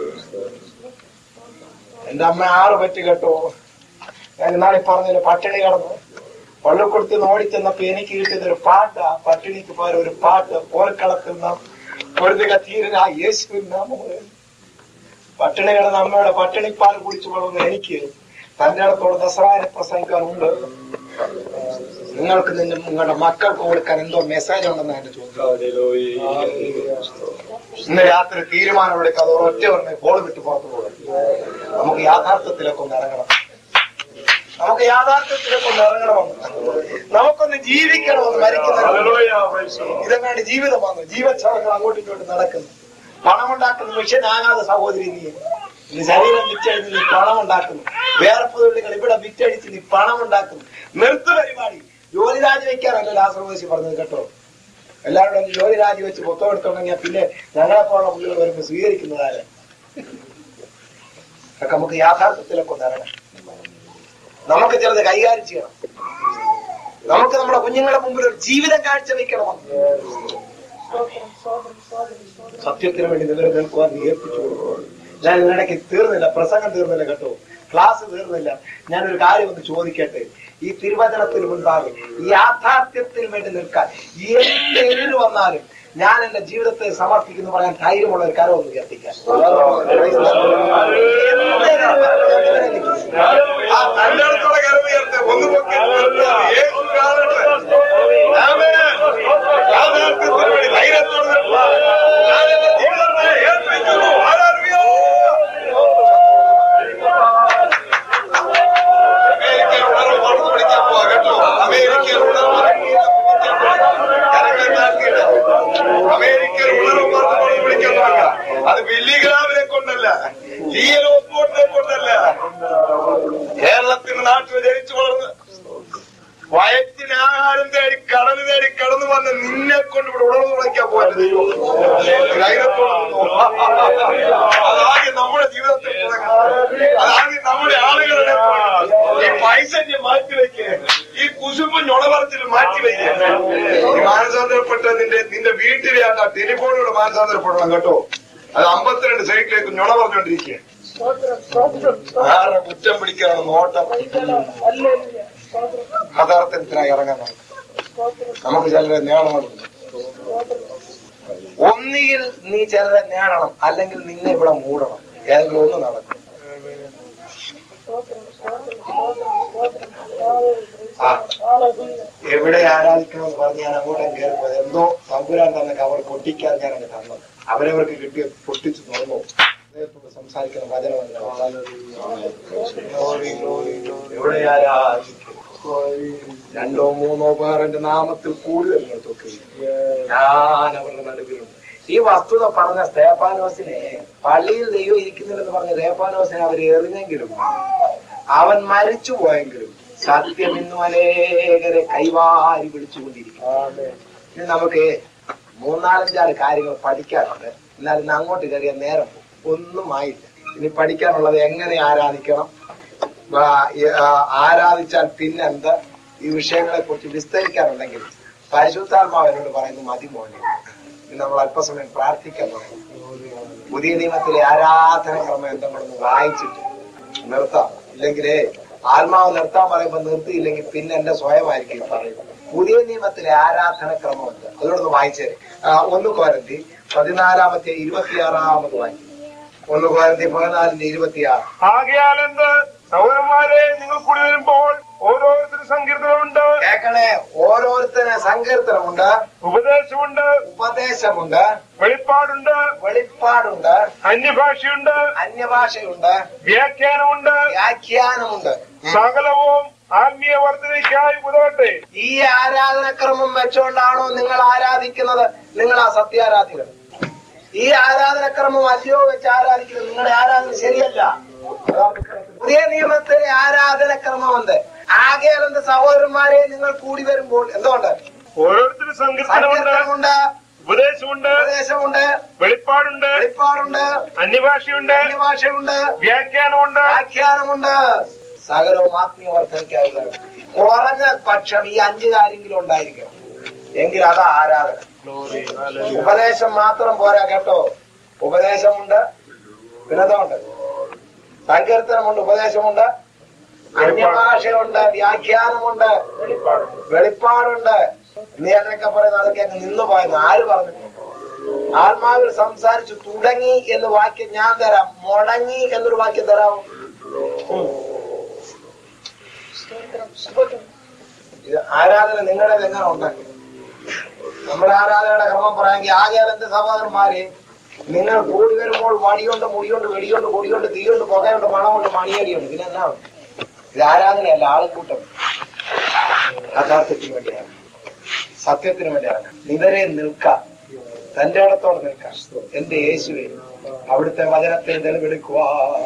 എന്റെ അമ്മ 6 പറ്റി കേട്ടോ. ഞാൻ ഇന്നാളി പറഞ്ഞില്ല, പട്ടിണി കിടന്നു പള്ളിക്കൊടുത്ത് ഓടിച്ചെന്നപ്പോ എനിക്ക് കിട്ടിയതൊരു പാട്ടാ. പട്ടിണിക്ക് പോയ ഒരു പാട്ട്, പോർക്കളക്കുന്ന പൊരുതുക തീരനാ യേശുവിൻ നാമം. പട്ടിണി കിടന്ന അമ്മയുടെ പട്ടിണിപ്പാൽ കുടിച്ചു വളർന്ന എനിക്ക് തന്റെ ഇടത്തോടെ ദസറാനെ പ്രസംഗിക്കാനുണ്ട്. നിങ്ങൾക്ക് നിങ്ങളുടെ മക്കൾക്ക് കൊടുക്കാൻ എന്തോ മെസ്സേജ് ഉണ്ടെന്ന് എന്റെ ചോദ്യം. ഇന്ന് രാത്രി തീരുമാനം എടുക്കുക, അത് ഒറ്റ പറഞ്ഞ ബോൾ വിട്ട് പുറത്തു പോകും. നമുക്ക് യാഥാർത്ഥ്യത്തിലൊക്കെ ഒന്ന് ഇറങ്ങണം. നമുക്കൊന്ന് ജീവിക്കണമെന്ന് മരിക്കുന്ന ഇതെങ്ങാണ്ട് ജീവിതമാണ്. ജീവച്ചടങ്ങൾ അങ്ങോട്ടും ഇങ്ങോട്ടും നടക്കുന്നു. പണമുണ്ടാക്കുന്ന മനുഷ്യനാകാതെ സഹോദരി, നീ ശരീരം വിറ്റഴിച്ച് നീ പണമുണ്ടാക്കുന്നു. വേർപ്പ് തൊഴിലുകൾ ഇവിടെ വിറ്റഴിച്ച് നീ പണമുണ്ടാക്കുന്നു. നിർത്ത് പരിപാടി. ജോലി രാജിവെക്കാനല്ലോ ലാസർവശി പറഞ്ഞത് കേട്ടോ. എല്ലാവരോടും ജോലി രാജിവെച്ച് പുത്തം എടുത്തുണ്ടെങ്കിൽ പിന്നെ ഞങ്ങളെപ്പോലുള്ള പുള്ളികൾ വരുമ്പോൾ സ്വീകരിക്കുന്നതാരെ. അതൊക്കെ നമുക്ക് യാഥാർത്ഥ്യത്തിലൊക്കെ ഒന്ന് ഇറങ്ങാം. നമുക്ക് ചിലത് കൈകാര്യം ചെയ്യണം. നമുക്ക് നമ്മുടെ കുഞ്ഞുങ്ങളുടെ മുമ്പിൽ ഒരു ജീവിതം കാഴ്ചവെക്കണം. സത്യത്തിന് വേണ്ടി നിലവിൽ നിൽക്കുവാൻ ഏൽപ്പിച്ചു കൊടുക്കും. ഞാൻ ഇതിനിടയ്ക്ക് തീർന്നില്ല, പ്രസംഗം തീർന്നില്ല കേട്ടോ, ക്ലാസ് തീർന്നില്ല. ഞാനൊരു കാര്യം ഒന്ന് ചോദിക്കട്ടെ. ഈ തിരുവചനത്തിന് മുൻപാകെ ഈ യാഥാർത്ഥ്യത്തിന് വേണ്ടി നിൽക്കാൻ എന്ത് എതിര് വന്നാലും ഞാൻ എന്റെ ജീവിതത്തെ സമർപ്പിക്കുന്നു പറയാൻ ധൈര്യമുള്ള ഒരു കരം ഒന്ന് ഉയർത്തിക്കാൻ. അമേരിക്കയിൽ ഉണർവ് വിളിക്കാൻ തുടങ്ങുക. അത് ബില്ലിഗ്രാമിനെ കൊണ്ടല്ല, ലിയൽ ഓസ്ബോർഡിനെ കൊണ്ടല്ല, കേരളത്തിന്റെ നാട്ടിൽ ജനിച്ചു വളർന്ന് വയറ്റിന് ആഹാരം തേടി കടല് തേടി കടന്നു വന്ന് നിന്നെ കൊണ്ട് ഇവിടെ ഉണർന്നു വിളിക്കാൻ പോയത് അതാദ്യം നമ്മുടെ ജീവിതത്തിൽ അതാദ്യം നമ്മുടെ ആളുകളുടെ ഈ പൈസന്റെ മാറ്റിവെക്ക്, ഈ കുശുമ്പും ഞൊളപറച്ചിൽ മാറ്റിവെക്ക്. ഈ മാനസാന്തരപ്പെട്ട നിന്റെ വീട്ടിലെ ആ ടെലിഫോണിലൂടെ മാനസാന്തരപ്പെടണം കേട്ടോ. അത് 52 സൈറ്റിലേക്ക് ഞൊള പറഞ്ഞുകൊണ്ടിരിക്കുക. ആരുടെ കുറ്റം പിടിക്കാനുള്ള നോട്ടം യഥാർത്ഥത്തിനായി ഇറങ്ങാൻ നമുക്ക് ചിലരെ നേടണമെന്നുണ്ട്. ഒന്നുകിൽ നീ ചിലരെ നേടണം, അല്ലെങ്കിൽ നിന്നെ ഇവിടെ മൂടണം. ഏതെങ്കിലും ഒന്ന് നടക്കും. എവിടെ ആരാധിക്കണമെന്ന് പറഞ്ഞ് ഞാൻ അങ്ങോട്ടും കയറിപ്പോയത് എന്തോ തമ്പുരാൻ തന്നെ കവർ പൊട്ടിക്കാൻ ഞാൻ അങ്ങ് തന്നത്. അവരവർക്ക് കിട്ടിയ പൊട്ടിച്ചു തുറന്നു സംസാരിക്കുന്ന വചനമല്ല. എവിടെ ആരാധിക്കും 2 or 3 പേർ എന്റെ നാമത്തിൽ കൂടുതൽ ഞാൻ അവരുടെ നടുവിലുണ്ട്. ഈ വസ്തുത പറഞ്ഞ സ്തേഫാനോസിനെ പള്ളിയിൽ ദൈവം ഇരിക്കുന്നില്ലെന്ന് പറഞ്ഞ സ്തേഫാനോസിനെ അവർ എറിഞ്ഞെങ്കിലും അവൻ മരിച്ചു പോയെങ്കിലും സത്യം ഇന്നും അനേകരെ കൈവാരി വിളിച്ചുകൊണ്ടിരിക്കും. ഇനി നമുക്ക് 3-4 കാര്യങ്ങൾ പഠിക്കാനുണ്ട്. എന്നാൽ ഇന്ന് അങ്ങോട്ട് കയറിയ നേരം ഒന്നും ആയില്ല. ഇനി പഠിക്കാനുള്ളത് എങ്ങനെ ആരാധിക്കണം, ആരാധിച്ചാൽ പിന്നെന്ത്, ഈ വിഷയങ്ങളെ കുറിച്ച് വിസ്തരിക്കാനുണ്ടെങ്കിൽ പരിശുദ്ധാത്മാവിനോട് പറയുന്നു മതി മോനെ. നമ്മൾ അല്പസമയം പ്രാർത്ഥിക്കാൻ പറയും. പുതിയ നിയമത്തിലെ ആരാധനക്രമം എന്തെങ്കിലും വായിച്ചിട്ട് നിർത്താം. ഇല്ലെങ്കിലേ ആത്മാവ് നിർത്താൻ പറയുമ്പോ നിർത്തിയില്ലെങ്കിൽ പിന്നെ എന്റെ സ്വയമായിരിക്കും പറയും. പുതിയ നിയമത്തിലെ ആരാധനക്രമമുണ്ട്, അതോടൊന്ന് വായിച്ചേ. 1 കൊരിന്തി 14:26 വായിക്കും. 1 കൊരിന്തി 14:26. ആകയാൽ എന്ത് സഹോദരന്മാരെ, നിങ്ങൾ കൂടി വരുമ്പോൾ ഓരോരുത്തരും സങ്കീർത്തനമുണ്ട്. കേൾക്കണേ, ഓരോരുത്തരും സങ്കീർത്തനമുണ്ട്, ഉപദേശമുണ്ട്, വെളിപ്പാടുണ്ട്, അന്യഭാഷയുണ്ട്, വ്യാഖ്യാനമുണ്ട്. സകലവും ആത്മീയ വർദ്ധനയ്ക്കായി ഉതവട്ടെ. ഈ ആരാധനക്രമം വെച്ചുകൊണ്ടാണോ നിങ്ങൾ ആരാധിക്കുന്നത്? നിങ്ങൾ ആ സത്യാരാധികൾ. ഈ ആരാധനക്രമം അല്ലയോ വെച്ച് ആരാധിക്കുന്നത് നിങ്ങളുടെ ആരാധന ശരിയല്ല. പുതിയ നിയമത്തിലെ ആരാധനക്രമമുണ്ട്. ആകയാലെന്ത് സഹോദരന്മാരെ, നിങ്ങൾ കൂടി വരുമ്പോൾ എന്തുകൊണ്ട് ഓരോരുത്തരും സങ്കീർത്തനമുണ്ട്, ഉപദേശമുണ്ട്, വെളിപ്പാടുണ്ട്, അന്യഭാഷയുണ്ട്, വ്യാഖ്യാനമുണ്ട്. സകലവും ആത്മീയ വർദ്ധനയ്ക്കാവുന്നതാണ്. കുറഞ്ഞ പക്ഷം ഈ 5 കാര്യങ്ങളും ഉണ്ടായിരിക്കണം. എങ്കിൽ അതാ ആരാധന. ഉപദേശം മാത്രം പോരാ കേട്ടോ. ഉപദേശമുണ്ട്, വിനോദമുണ്ട്, സങ്കീർത്തനമുണ്ട്, ഉപദേശമുണ്ട്, അന്യഭാഷയുണ്ട്, വ്യാഖ്യാനമുണ്ട്, വെളിപ്പാടുണ്ട്. നീ എന്നൊക്കെ പറയുന്നത് അതൊക്കെ അങ്ങ് നിന്നു പോയെന്ന് ആര് പറഞ്ഞു? ആത്മാവിൽ സംസാരിച്ചു തുടങ്ങി എന്ന് വാക്യം ഞാൻ തരാം. മുടങ്ങി എന്നൊരു വാക്യം തരാമോ? ഇത് ആരാധന നിങ്ങളുടേത് എങ്ങനെ ഉണ്ടാക്കി? നമ്മുടെ ആരാധനയുടെ ക്രമം പറയാമെങ്കിൽ ആകയാലെന്ത് സഹോദരന്മാരെ, നിങ്ങൾ കൂടി വരുമ്പോൾ വടിയുണ്ട്, മുടിയുണ്ട്, വെടിയുണ്ട്, പൊടിയുണ്ട്, തീയുണ്ട്, പുകയുണ്ട്, മണമുണ്ട്, മണിയടിയുണ്ട്. പിന്നെ എന്താണ് ഇത്? ആരാധനയല്ല, ആൾക്കൂട്ടം. യഥാർത്ഥത്തിന് വേണ്ടിയാണ്, സത്യത്തിന് വേണ്ടിയാണ്. നിവരെ നിൽക്കാം, തന്റെ ഇടത്തോടെ നിൽക്കാം. എന്റെ യേശുവേ, അവിടുത്തെ വചനത്തിന് തെളിവെടുക്കുക,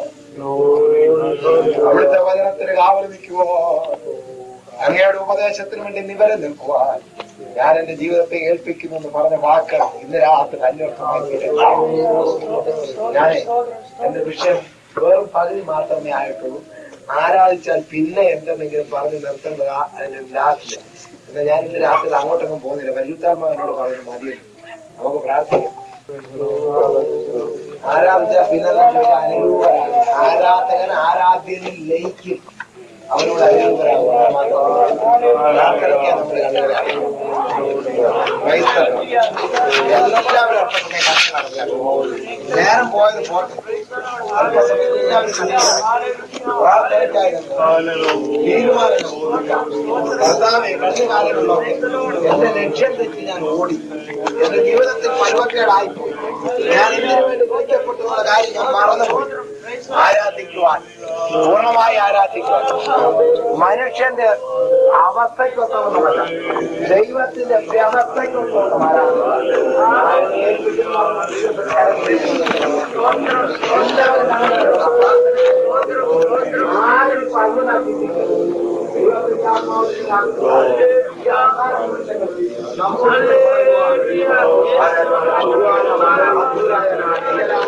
അവിടുത്തെ വചനത്തിന് കാവൽ നിൽക്കുക, അങ്ങയുടെ ഉപദേശത്തിന് വേണ്ടി നിവരെ നിൽക്കുവാൻ ഞാൻ എന്റെ ജീവിതത്തെ ഏൽപ്പിക്കുന്നു എന്ന് പറഞ്ഞ വാക്ക് ഇന്ന് രാത്രി അന്വർത്ഥമായി. ഞാനേ എന്റെ വിഷയം വെറും പകുതി മാത്രമേ ആയിട്ടുള്ളൂ. ആരാധിച്ചാൽ പിന്നെ എന്തെങ്കിലും പറഞ്ഞു നിർത്തേണ്ടത് അതിന്റെ ലാസ്റ്റില്. എന്നാൽ ഞാൻ ഇന്ന് രാത്രി അങ്ങോട്ടൊന്നും പോകുന്നില്ല. പരിശുദ്ധാത്മാവിനോട് പറയുന്നത് മതിയല്ലോ, നമുക്ക് പ്രാർത്ഥിക്കാം. ആരാധിച്ചാൽ പിന്നെ അനുരൂപരാണ്. ആരാധകൻ ആരാധ്യനിൽ ലയിക്കും. അവനോട് അനുകൂലരാകുക പ്രാർത്ഥനയ്ക്കാൻ നമ്മൾ കണ്ണുകളായി എല്ലാവരും അപ്പത്തിനെ കണക്ക് നടപ്പിലാക്കും. നേരം പോയത് പോട്ടെ, അല്പസമയത്ത് എല്ലാവരും പ്രാർത്ഥനയ്ക്കായി തീരുമാനം കർത്താവെ കഴിഞ്ഞ കാലങ്ങളിലൊക്കെ എന്റെ ലക്ഷ്യം തെറ്റി ഞാൻ ഓടി, എന്റെ ജീവിതത്തിൽ പരുവക്കേടായിപ്പോയി, ഞാൻ ഇതിനു വേണ്ടി വിളിക്കപ്പെട്ടുള്ള കാര്യം ഞാൻ മറന്നുപോയി. ആരാധിക്കുവാൻ, പൂർണ്ണമായി ആരാധിക്കുവാൻ മനുഷ്യന്റെ അവസ്ഥയ്ക്കൊത്തവണ്ണമല്ല, ദൈവത്തിന്റെ വ്യവസ്ഥയ്ക്കൊത്തവണ്ണം ആരാധിക്കുവാൻ ആരും പങ്കുനാക്കിയിരിക്കുന്നു. ദൈവത്തിന്റെ ആത്മാവിനെ നമ്മുടെ